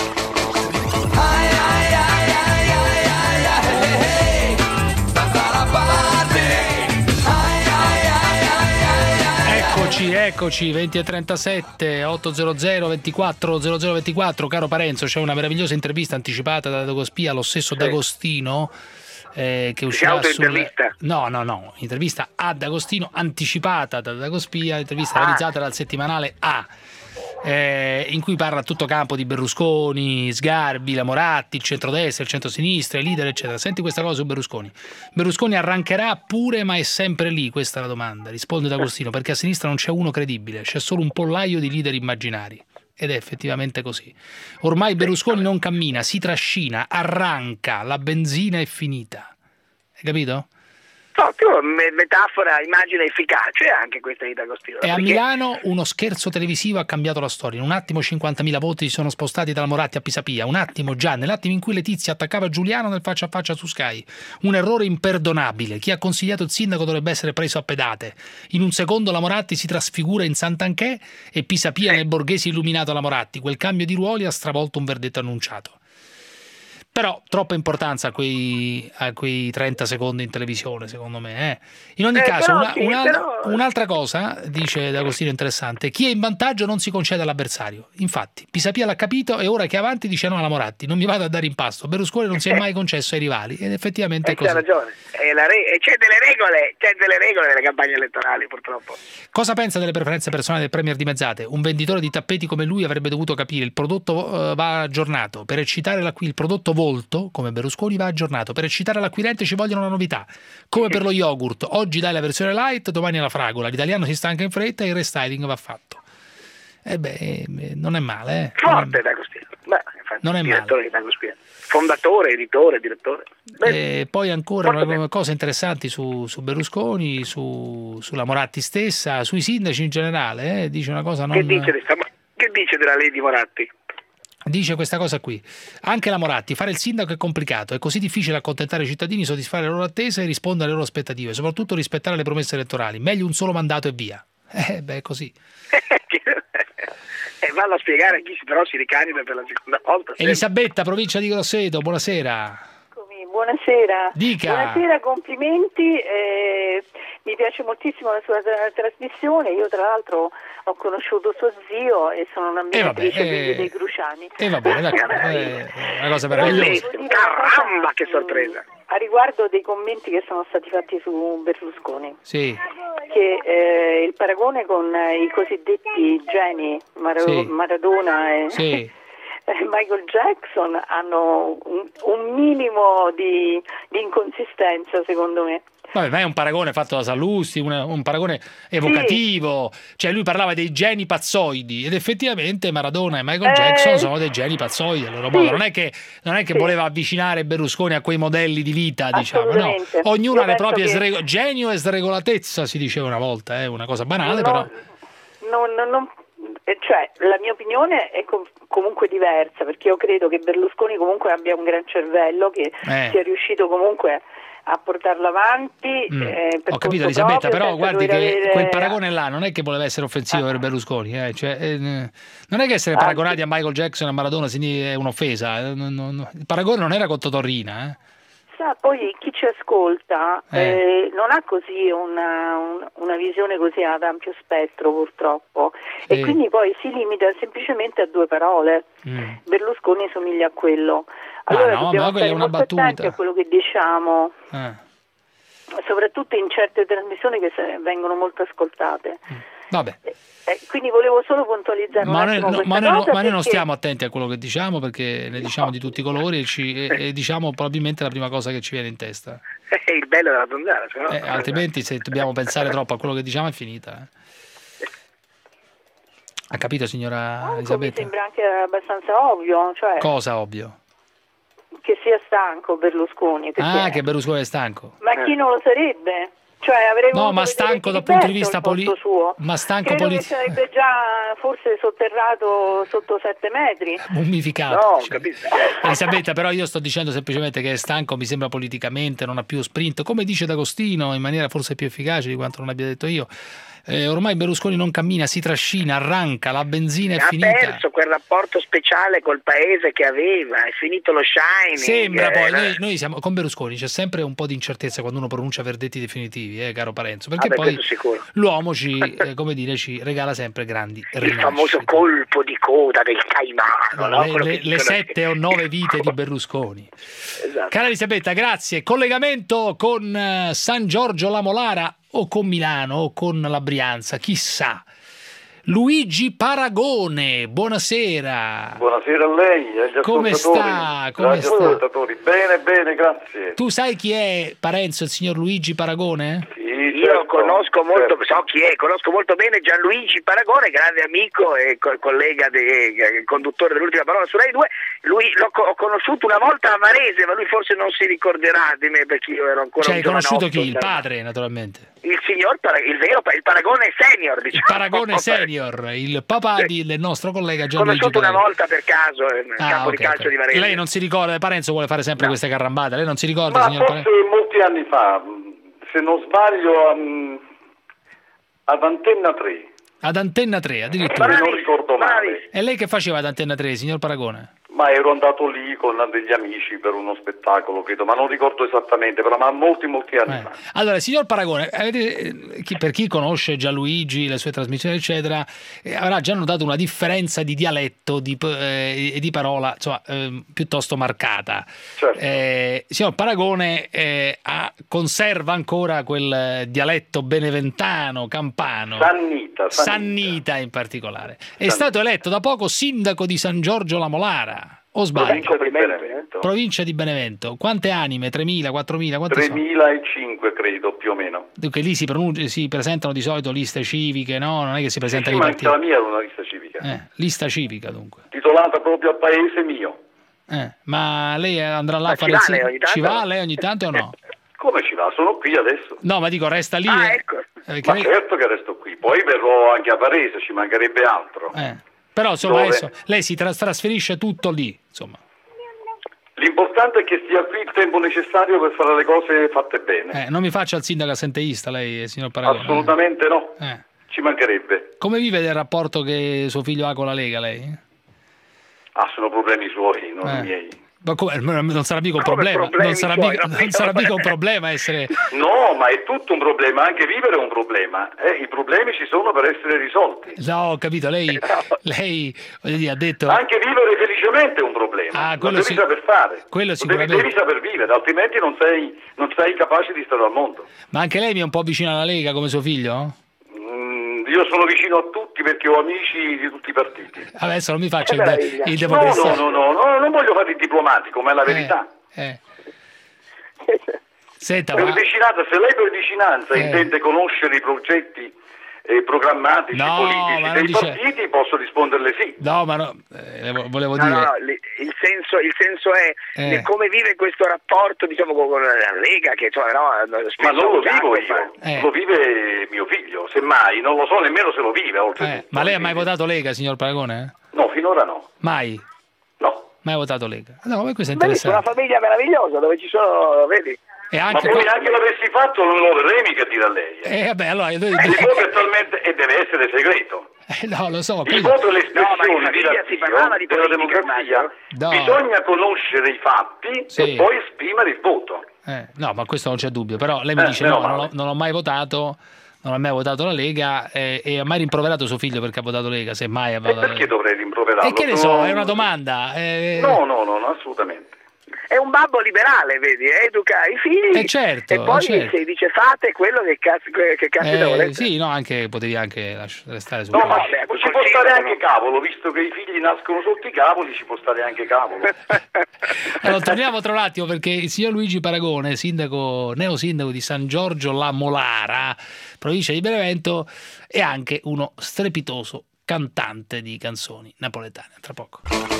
Eccoci, eccoci, venti e trentasette, ottocento ventiquattro zero zero ventiquattro, caro Parenzo, c'è una meravigliosa intervista anticipata da Dagospia, lo stesso D'Agostino, eh, che uscirà sul... autointervista? No, no, no, intervista a D'Agostino anticipata da Dagospia, intervista Ah. realizzata dal settimanale A. Eh, in cui parla a tutto campo di Berlusconi, Sgarbi, la Moratti, il centrodestra, il centrosinistra, i leader, eccetera. Senti questa cosa su Berlusconi. Berlusconi arrancherà pure, ma è sempre lì? Questa è la domanda. Risponde D'Agostino, perché a sinistra non c'è uno credibile, c'è solo un pollaio di leader immaginari. Ed è effettivamente così. Ormai Berlusconi non cammina, si trascina, arranca, la benzina è finita. Hai capito? Ottimo, me- metafora, immagine efficace anche questa di D'Agostino. E a perché- Milano uno scherzo televisivo ha cambiato la storia. In un attimo cinquantamila voti si sono spostati dalla Moratti a Pisapia. Un attimo, già, nell'attimo in cui Letizia attaccava Giuliano nel faccia a faccia su Sky. Un errore imperdonabile. Chi ha consigliato il sindaco dovrebbe essere preso a pedate. In un secondo la Moratti si trasfigura in Sant'Anché e Pisapia nel Borghese illuminato alla Moratti. Quel cambio di ruoli ha stravolto un verdetto annunciato. Però troppa importanza a quei, a quei trenta secondi in televisione, secondo me. Eh. In ogni Eh, caso, però una, sì, una- però- un'altra cosa, dice D'Agostino interessante, chi è in vantaggio non si concede all'avversario. Infatti, Pisapia l'ha capito e ora che è avanti dice no alla Moratti, non mi vado a dare in pasto. Berlusconi non si è mai concesso ai rivali ed effettivamente è Eh, c'ha così. ragione. E la re- e c'è delle regole, c'è delle regole nelle campagne elettorali, purtroppo. Cosa pensa delle preferenze personali del premier dimezzate? Un venditore di tappeti come lui avrebbe dovuto capire il prodotto eh, va aggiornato. Per eccitare l'acqui- il prodotto volto, come Berlusconi, va aggiornato. Per eccitare l'acquirente ci vogliono una novità. Come per lo yogurt, oggi dai la versione light, domani la fragola. L'italiano si stanca in fretta e il restyling va fatto. E beh, eh, non è male. Eh. Forte D'Agostino. Beh, infatti, Non è male. direttore di D'Agostino. Fondatore, editore, direttore. E poi ancora una- cose interessanti su, su Berlusconi, su, sulla Moratti stessa, sui sindaci in generale. Eh. Dice una cosa non... Che dice, di sta- che dice della Lady Moratti? Dice questa cosa qui. Anche la Moratti, fare il sindaco è complicato, è così difficile accontentare i cittadini, soddisfare le loro attese e rispondere alle loro aspettative, soprattutto rispettare le promesse elettorali. Meglio un solo mandato e via. Eh, beh, così. E vanno a spiegare a chi però si ricandida per la seconda volta. sempre. Elisabetta, provincia di Grosseto, buonasera. Buonasera. Dica. Buonasera, complimenti. eh, mi piace moltissimo la sua tra- trasmissione. Io tra l'altro ho conosciuto suo zio e sono un'ammiratrice vabbè, quindi eh, dei Cruciani. E va bene, d'accordo, è una cosa meravigliosa. Caramba, che sorpresa! A riguardo dei commenti che sono stati fatti su Berlusconi, Sì, che eh, il paragone con eh, i cosiddetti geni Mara- Sì. Maradona e sì. Michael Jackson hanno un, un minimo di, di inconsistenza, secondo me. Vabbè, ma è un paragone fatto da Sallusti, un, un paragone evocativo. Cioè lui parlava dei geni pazzoidi ed effettivamente Maradona e Michael Eh, Jackson sono dei geni pazzoidi. A loro sì. modo. Non è che, non è che Sì. voleva avvicinare Berlusconi a quei modelli di vita, diciamo, no. Assolutamente. Ognuno Io ha le penso proprie che- srego- genio e sregolatezza, si diceva una volta, è una cosa banale, No, però. non- non- non- eh, cioè, la mia opinione è com- comunque diversa, perché io credo che Berlusconi comunque abbia un gran cervello, che Eh. sia riuscito comunque a portarlo avanti. Mm. eh, per Ho capito, conto Elisabetta, proprio, però senza guardi dover che avere- quel paragone là non è che voleva essere offensivo per Berlusconi, eh, cioè, eh, non è che essere paragonati a Michael Jackson e a Maradona signi- è un'offesa, eh, non- non- il paragone non era con Totorrina, eh. Sa, poi chi ci ascolta Eh. eh, non ha così una, un- una visione così ad ampio spettro, purtroppo, Sì. e quindi poi si limita semplicemente a due parole. Mm. Berlusconi somiglia a quello. Ma Allora no, dobbiamo ma quella è stare una molto attenti battuta. a quello che diciamo, Eh. soprattutto in certe trasmissioni che se- vengono molto ascoltate. Vabbè. Eh, quindi volevo solo puntualizzare Ma un noi, attimo no, questa ma noi no- cosa, ma noi non perché- stiamo attenti a quello che diciamo perché ne diciamo di tutti i colori e, ci- e- e diciamo probabilmente la prima cosa che ci viene in testa. È il bello della zanzara, se no- Eh, altrimenti se dobbiamo pensare troppo a quello che diciamo è finita. eh. Ha capito, signora Comunque mi Elisabetta? sembra anche abbastanza ovvio, cioè Cosa ovvio? che sia stanco Berlusconi. Perché... Ah, che Berlusconi è stanco. Ma chi non lo sarebbe? Cioè, avrei No, voluto ma vedere stanco dal Filiberto punto di al vista posto politico. suo. Ma stanco Credo politico. che sarebbe già forse sotterrato sotto sette metri. Mummificato. No, cioè. Elisabetta, però io sto dicendo semplicemente che è stanco, mi sembra politicamente, non ha più sprint, come dice D'Agostino, in maniera forse più efficace di quanto non abbia detto io. Eh, ormai Berlusconi non cammina, si trascina, arranca, la benzina è ha finita. perso quel rapporto speciale col paese che aveva, è finito lo shining. Sembra poi, eh, noi, noi siamo con Berlusconi, c'è sempre un po' di incertezza quando uno pronuncia verdetti definitivi, eh, caro Parenzo, perché Vabbè, poi questo sicuro. l'uomo ci, eh, come dire, ci regala sempre grandi il rinascite. famoso colpo di coda del caimano, no? le, Quello le- che le dicono- sette o nove vite di Berlusconi. Esatto. Cara Elisabetta, grazie. Collegamento con eh, San Giorgio La Molara o con Milano o con la Brianza, chissà. Luigi Paragone, buonasera. Buonasera a lei e agli Come ascoltatori. sta? Come Agli sta? ascoltatori. Bene, bene, grazie. Tu sai chi è Parenzo, il signor Luigi Paragone? Sì, io certo, conosco molto, certo. so chi è, conosco molto bene Gianluigi Paragone, grande amico e co- collega, de, eh, conduttore dell'Ultima Parola su Rai due. Lui l'ho co- ho conosciuto una volta a Varese, ma lui forse non si ricorderà di me perché io ero ancora Cioè, un hai conosciuto giovanotto, chi? Il insomma. padre, naturalmente. Il signor, Para- il vero, il Paragone senior, diciamo. Il Paragone senior, il papà di, del nostro collega Gianluigi Conosciuto una Paragone. volta per caso nel Ah, campo ok, di calcio ok. di Varese. Lei non si ricorda, Parenzo vuole fare sempre queste carambate, lei non si ricorda, Ma signor forse Parenzo? molti anni fa, se non sbaglio, um, ad Antenna tre. Ad Antenna tre, addirittura. Se non ricordo male. E lei che faceva ad Antenna tre, signor Paragone? Ma ero andato lì con degli amici per uno spettacolo, credo, ma non ricordo esattamente, però ma molti molti anni Eh. fa. Allora, signor Paragone, avete- eh, chi- per chi conosce Gianluigi, le sue trasmissioni, eccetera, eh, avrà già notato una differenza di dialetto di, p- eh, e di parola, insomma, eh, piuttosto marcata. Certo. Eh, signor Paragone eh, ha- conserva ancora quel eh, dialetto beneventano, campano. Sannita, Sannita. Sannita in particolare. È stato eletto da poco sindaco di San Giorgio La Molara, o sbaglio? Provincia di Benevento. Provincia di Benevento. Quante anime? tremila, quattromila? Quante sono? tremilacinque credo, più o meno. Dunque lì si, pronun- si presentano di solito liste civiche, no? Non è che si presentano Sì, i ma anche partiti. la mia era una lista civica, Eh, lista civica dunque. titolata proprio al paese mio. Eh, ma lei andrà là Ma a fare ci il va sin- lei ogni tanto? Ci va lei ogni tanto o no? Come ci va? Sono qui adesso. No, ma dico, resta lì. Ah, eh, ecco. eh, che Ma lei- certo che resto qui, poi verrò anche a Varese, ci mancherebbe altro. eh. Però insomma Dove? adesso lei si tras- trasferisce tutto lì, insomma. L'importante è che stia qui il tempo necessario per fare le cose fatte bene. Eh, non mi faccia il sindaco assenteista lei, eh, signor Paragone. Assolutamente no, Eh. ci mancherebbe. Come vive del rapporto che suo figlio ha con la Lega, lei? Ah, sono problemi suoi, non Eh. i miei. Ma come- non sarà mica un Come problema, problemi non sarà, suoi, mica, no? non sarà mica un problema essere... No, ma è tutto un problema, anche vivere è un problema. Eh, I problemi ci sono per essere risolti. No, ho capito, lei, lei voglio dire, ha detto... Anche vivere felicemente è un problema. Ah, Lo quello devi sì- saper fare. quello Lo devi, sicuramente. devi saper vivere, altrimenti non sei, non sei capace di stare al mondo. Ma anche lei mi è un po' vicino alla Lega come suo figlio? Mm, io sono vicino a tutti perché ho amici di tutti i partiti. Adesso non mi faccia il, Che de- meraviglia. il No, democristiano. no, no, no, no, non voglio fare il diplomatico, ma è la verità. Eh. Senta, Per ma... vicinanza, se lei per vicinanza Eh. intende conoscere i progetti eh, programmatici, No, politici ma non dei dice- partiti, posso risponderle sì. No, ma no, eh, vo- volevo No, dire... no, no, li- il senso, il senso è Eh. di come vive questo rapporto, diciamo, con con la Lega, che insomma, no, Ma non lo spesso vivo Giacomo fa- io, Eh. lo vive mio figlio, semmai, non lo so nemmeno se lo vive, oltre. Eh, ma lei ha mai votato Lega, signor Paragone? No, finora no. Mai? No. Mai votato Lega? No, ma questo è Benissimo, una interessante. famiglia meravigliosa dove ci sono, vedi? E Ma anche poi qua- anche l'avessi fatto non lo verrei mica a dire a lei. Eh. Eh, vabbè, allora... Il voto è talmente e deve essere segreto. Eh, no, lo so. Il quello- voto è No, ma in l'espressione famiglia si parlava di della politica, democrazia. No. Bisogna conoscere i fatti Sì. e poi esprimere il voto. Eh, no, ma questo non c'è dubbio. Però lei mi Eh, dice: meno no, non male. ho, non ho mai votato. Non ha mai votato la Lega eh, e ha mai rimproverato suo figlio perché ha votato Lega, se mai ha E votato la perché Lega. dovrei rimproverarlo? E che ne Sono- so, è una domanda. eh, No, no, no, no, assolutamente. È un babbo liberale, vedi, educa i figli Eh, certo, e poi eh, certo. se dice fate quello che cazzo che cazzo eh, volete. sì, no, anche potevi anche lasci- restare su. No, ma vabbè, ci, col ci può consiglio, stare no. anche cavolo, visto che i figli nascono sotto i cavoli, ci può stare anche cavolo. Allora, torniamo tra un attimo perché il signor Luigi Paragone, sindaco, neosindaco di San Giorgio La Molara, provincia di Benevento, è anche uno strepitoso cantante di canzoni napoletane. Tra poco.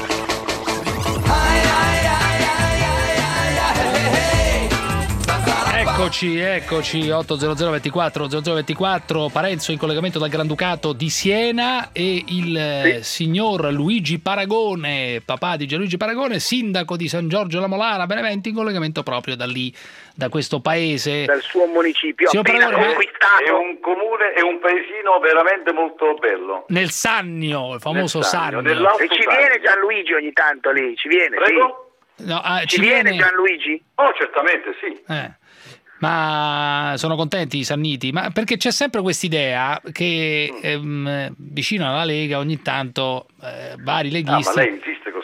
Eccoci, eccoci, otto zero zero ventiquattro zero zero ventiquattro, Parenzo in collegamento dal Granducato di Siena e il eh, signor Luigi Paragone, papà di Gianluigi Paragone, sindaco di San Giorgio La Molara, Benevento, in collegamento proprio da lì, da questo paese. Dal suo municipio Signor appena Paragone, ma- conquistato. È un comune, è un paesino veramente molto bello. Nel Sannio, il famoso Nel Sannio. Sannio, nell'Alto E ci Sannio. viene Gianluigi ogni tanto lì, ci viene, Prego? No, ah, sì. ci Ci viene viene- Gianluigi? Oh, certamente sì. Eh. Ma sono contenti i sanniti? Ma perché c'è sempre quest'idea che ehm, vicino alla Lega ogni tanto eh, vari Ah, ma leghisti... lei insiste con sta Lega?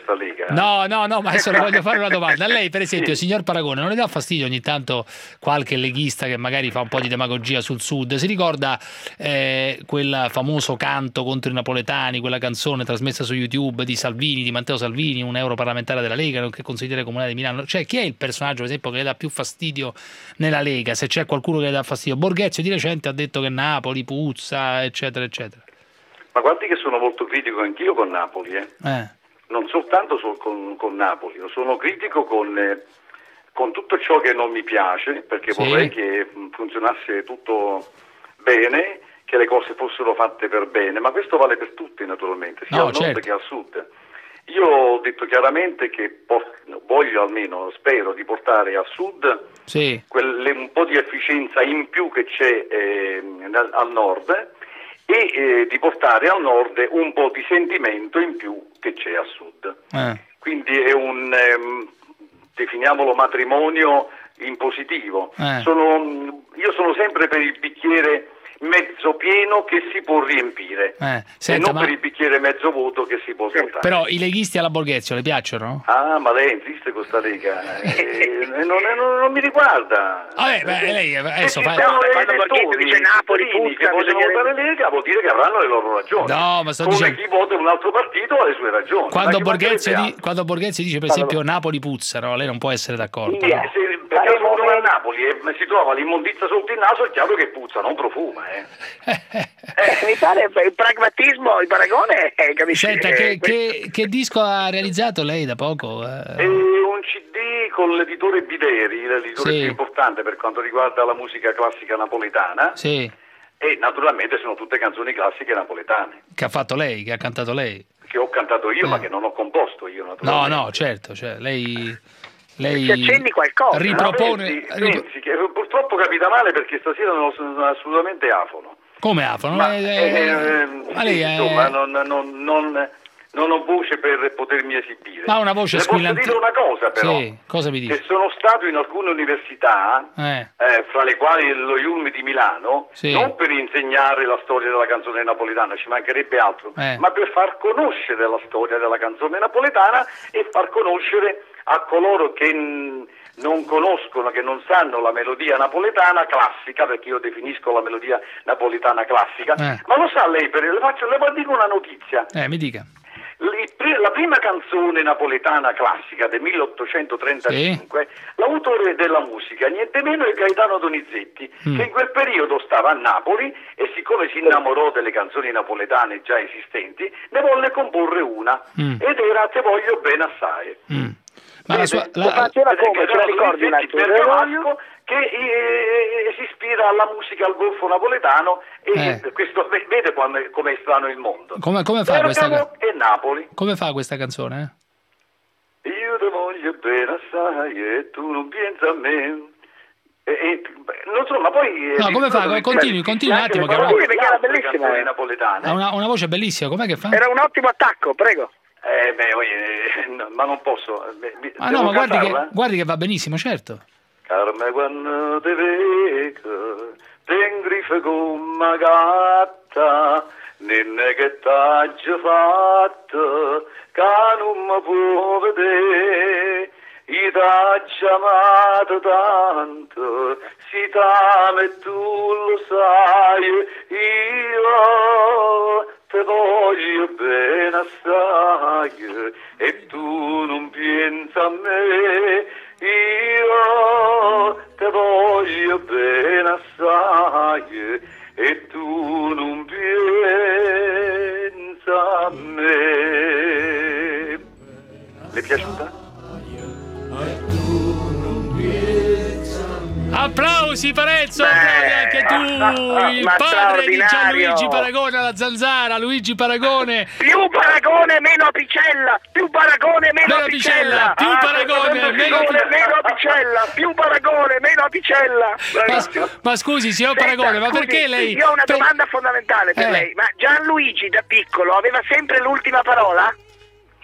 No, no, no, ma adesso le voglio fare una domanda. A lei, per esempio, sì. Signor Paragone, non le dà fastidio ogni tanto qualche leghista che magari fa un po' di demagogia sul sud? Si ricorda eh, quel famoso canto contro i napoletani, quella canzone trasmessa su YouTube di Salvini, di Matteo Salvini, un europarlamentare della Lega, nonché consigliere comunale di Milano? Cioè, chi è il personaggio, per esempio, che le dà più fastidio nella Lega? Se c'è qualcuno che le dà fastidio. Borghezio di recente ha detto che Napoli puzza, eccetera, eccetera. Ma guardi che sono molto critico anch'io con Napoli, eh. eh. Non soltanto so, con, con Napoli, sono critico con, eh, con tutto ciò che non mi piace, perché sì. vorrei che funzionasse tutto bene, che le cose fossero fatte per bene, ma questo vale per tutti naturalmente, sia no, al nord certo. che al sud. Io ho detto chiaramente che port- voglio almeno, spero, di portare al sud sì. quelle, un po' di efficienza in più che c'è eh, al nord, e eh, di portare al nord un po' di sentimento in più che c'è a sud. Eh. Quindi è un, ehm, definiamolo matrimonio in positivo. Eh. Sono, io sono sempre per il bicchiere mezzo pieno che si può riempire eh. Senta, e non ma... per il bicchiere mezzo vuoto che si può svuotare. Però i leghisti alla Borghezio le piacciono? Ah, ma lei insiste con sta Lega eh, non, non, non mi riguarda. Vabbè, beh, lei adesso eh, fa... no, quando Borghezio dice Napoli puzza, che vogliono votare Lega vuol dire che avranno le loro ragioni. No, ma sto come dicendo... chi vota un altro partito ha le sue ragioni. Quando Borghezio, di... quando Borghezio dice per esempio allora... Napoli puzza, no? Lei non può essere d'accordo. Sì, no. Se per caso uno va a Napoli e si trova l'immondizia sotto il naso, è chiaro che puzza, non profuma, eh. eh, mi pare il pragmatismo, il paragone, eh, capisci? Senta, che, che, che disco ha realizzato lei da poco? Eh, un C D con l'editore Bideri, l'editore sì. più importante per quanto riguarda la musica classica napoletana. Sì. E naturalmente sono tutte canzoni classiche napoletane. Che ha fatto lei, che ha cantato lei? Che ho cantato io, eh. ma che non ho composto io, naturalmente. No, no, certo, cioè lei... Lei ci accenni qualcosa, ripropone no? pensi, pensi che purtroppo capita male perché stasera non sono assolutamente afono. Come afono? Ma, eh, eh, ma lei è... insomma non, non, non, non ho voce per potermi esibire. Ma una voce Le squillante. posso dire una cosa però, sì, cosa mi dice? che sono stato in alcune università, eh. Eh, fra le quali lo I U M di Milano, sì. non per insegnare la storia della canzone napoletana, ci mancherebbe altro, eh. ma per far conoscere la storia della canzone napoletana e far conoscere a coloro che n- non conoscono, che non sanno la melodia napoletana classica, perché io definisco la melodia napoletana classica, eh. ma lo sa lei, per, le, faccio, le dico una notizia. Eh, mi dica. La prima canzone napoletana classica del milleottocentotrentacinque, sì. l'autore della musica, niente meno è Gaetano Donizetti, mm. che in quel periodo stava a Napoli e siccome si innamorò delle canzoni napoletane già esistenti, ne volle comporre una, mm. ed era Te voglio bene assai. Mm. Ma la sua, la... faceva come? Ce la ricordi un altro bergamasco che eh, si ispira alla musica, al golfo napoletano e eh. questo, vede come è strano il mondo. Come, come fa questa canzone? E Napoli. Come fa questa canzone? Eh? Io te voglio bene assai e tu non pensi a me. E, e, non so, ma poi no, come fa? Continui, continui un attimo. Che una... perché era bellissima. Eh. Napoletane. Ha una, una voce bellissima, com'è che fa? Era un ottimo attacco, prego. Eh beh, eh, no, ma non posso. Eh, ah no, ma guardi che, guardi che va benissimo, certo. Carme quando te vedo, ten griffe come gatta, nenne che t'ha già fatto, che non mi può vedere, io t'ha chiamato tanto, si t'ama e tu lo sai, io te voglio bene assai e tu non pensi a me, io te voglio bene assai e tu non pensi a me. Le è piaciuta? Applausi Parenzo, applausi anche tu, il padre di Gianluigi Paragone alla zanzara, Luigi Paragone. Più Paragone, meno Apicella, più Paragone, meno, meno Apicella, più Paragone, ah, meno, meno Apicella, più Paragone, meno Apicella. Ma, ma scusi, signor Paragone, ma scusi, perché lei... Io ho una domanda fondamentale per eh. lei, ma Gianluigi da piccolo aveva sempre l'ultima parola?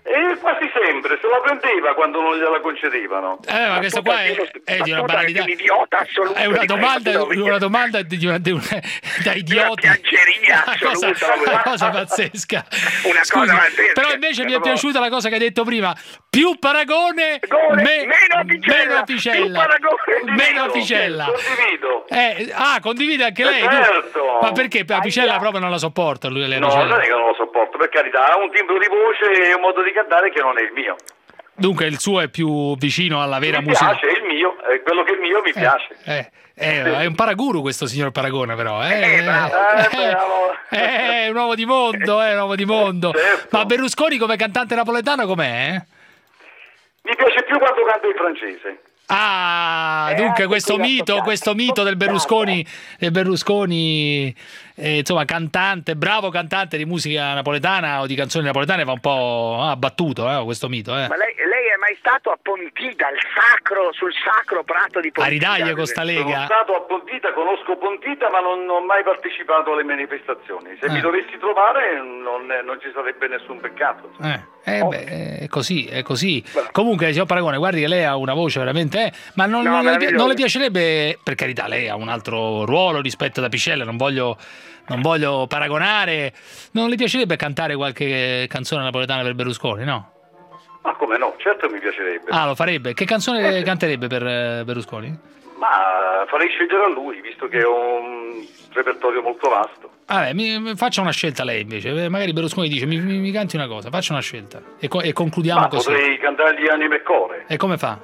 E quasi sempre, se la prendeva quando non gliela concedevano. Eh, ma questo qua è, è di una banalità. Un idiota assoluto. È una domanda, una domanda di una, di una, da idiota. Una piaggeria Una cosa, assoluta. una cosa pazzesca. Una Scusi, cosa pazzesca. però invece mi è piaciuta la cosa che hai detto prima. Più paragone, Gole, me- meno apicella. meno apicella. Più paragone, meno apicella. Condivido. Eh, ah, condivide anche lei? Eh, certo. Ma perché Apicella proprio non la sopporta lui? No, non è che non lo sopporto, per carità, ha un timbro di voce e un modo di cantare che non è il mio. Dunque il suo è più vicino alla vera mi musica. Mi piace, è il mio, è quello che è il mio mi piace. Eh, eh, è un paraguru questo signor Paragone però. Eh, Eh, bravo. eh, eh, è un uomo di mondo, è un uomo di mondo. Certo. Ma Berlusconi come cantante napoletano com'è? Mi piace più quando canta in francese. Ah, dunque questo mito, questo mito del Berlusconi, del Berlusconi eh, insomma cantante, bravo cantante di musica napoletana o di canzoni napoletane va un po' abbattuto, eh, questo mito. Eh. Ma lei, lei è mai stato a Pontida, il sacro, sul sacro prato di A Pontida? ridaglie con sta Sono lega? stato a Pontida, conosco Pontida, ma non ho mai partecipato alle manifestazioni. Se Eh. mi dovessi trovare non, non ci sarebbe nessun peccato. Eh, eh beh, è così, è così. Comunque, signor Paragone, guardi che lei ha una voce veramente. Eh, ma non, No, non, le, pi- meraviglioso. non le piacerebbe, per carità, lei ha un altro ruolo rispetto ad Apicella, non voglio, non voglio paragonare. Non le piacerebbe cantare qualche canzone napoletana per Berlusconi, no? Ma come no, certo mi piacerebbe. Ah, lo farebbe. Che canzone canterebbe per eh, Berlusconi? Ma farei scegliere a lui, visto che ho un repertorio molto vasto. Vabbè, mi, mi faccia una scelta lei invece. Eh, Magari Berlusconi dice mi, mi, mi canti una cosa, faccia una scelta. E, co- e concludiamo Ma così. potrei cantargli Anima e Core. E come fa?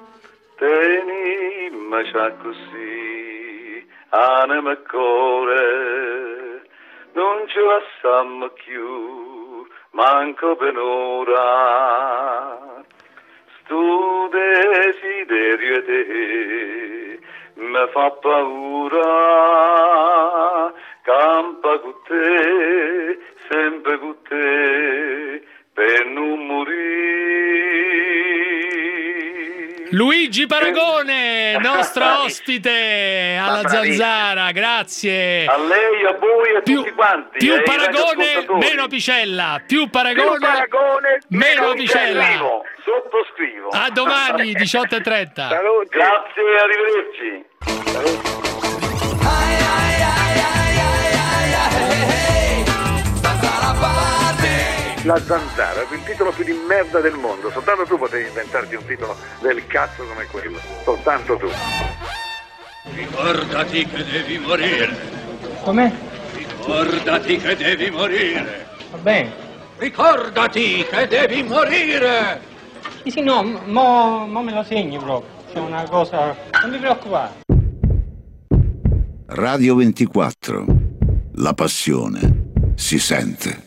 Teni, ma c'ha così, anima e core, non ce la sammo più, manco per ora. Stu desiderio te mi fa paura, campa con te, sempre con te, per non morire. Luigi Paragone, nostro ospite alla Zanzara, grazie. A lei, a voi e a tutti quanti. Più e ai Paragone, radioascoltatori. meno Apicella. Più Paragone, Più Paragone, meno Apicella. Sottoscrivo, sottoscrivo. A domani, diciotto e trenta. Saluti. Grazie, arrivederci. La Zanzara, il titolo più di merda del mondo, soltanto tu potevi inventarti un titolo del cazzo come quello, soltanto tu. Ricordati che devi morire. Com'è? Ricordati che devi morire. Va bene. Ricordati che devi morire. Sì, sì, no, mo, mo me lo segni proprio. C'è una cosa... Non ti preoccupare. Radio ventiquattro. La passione si sente.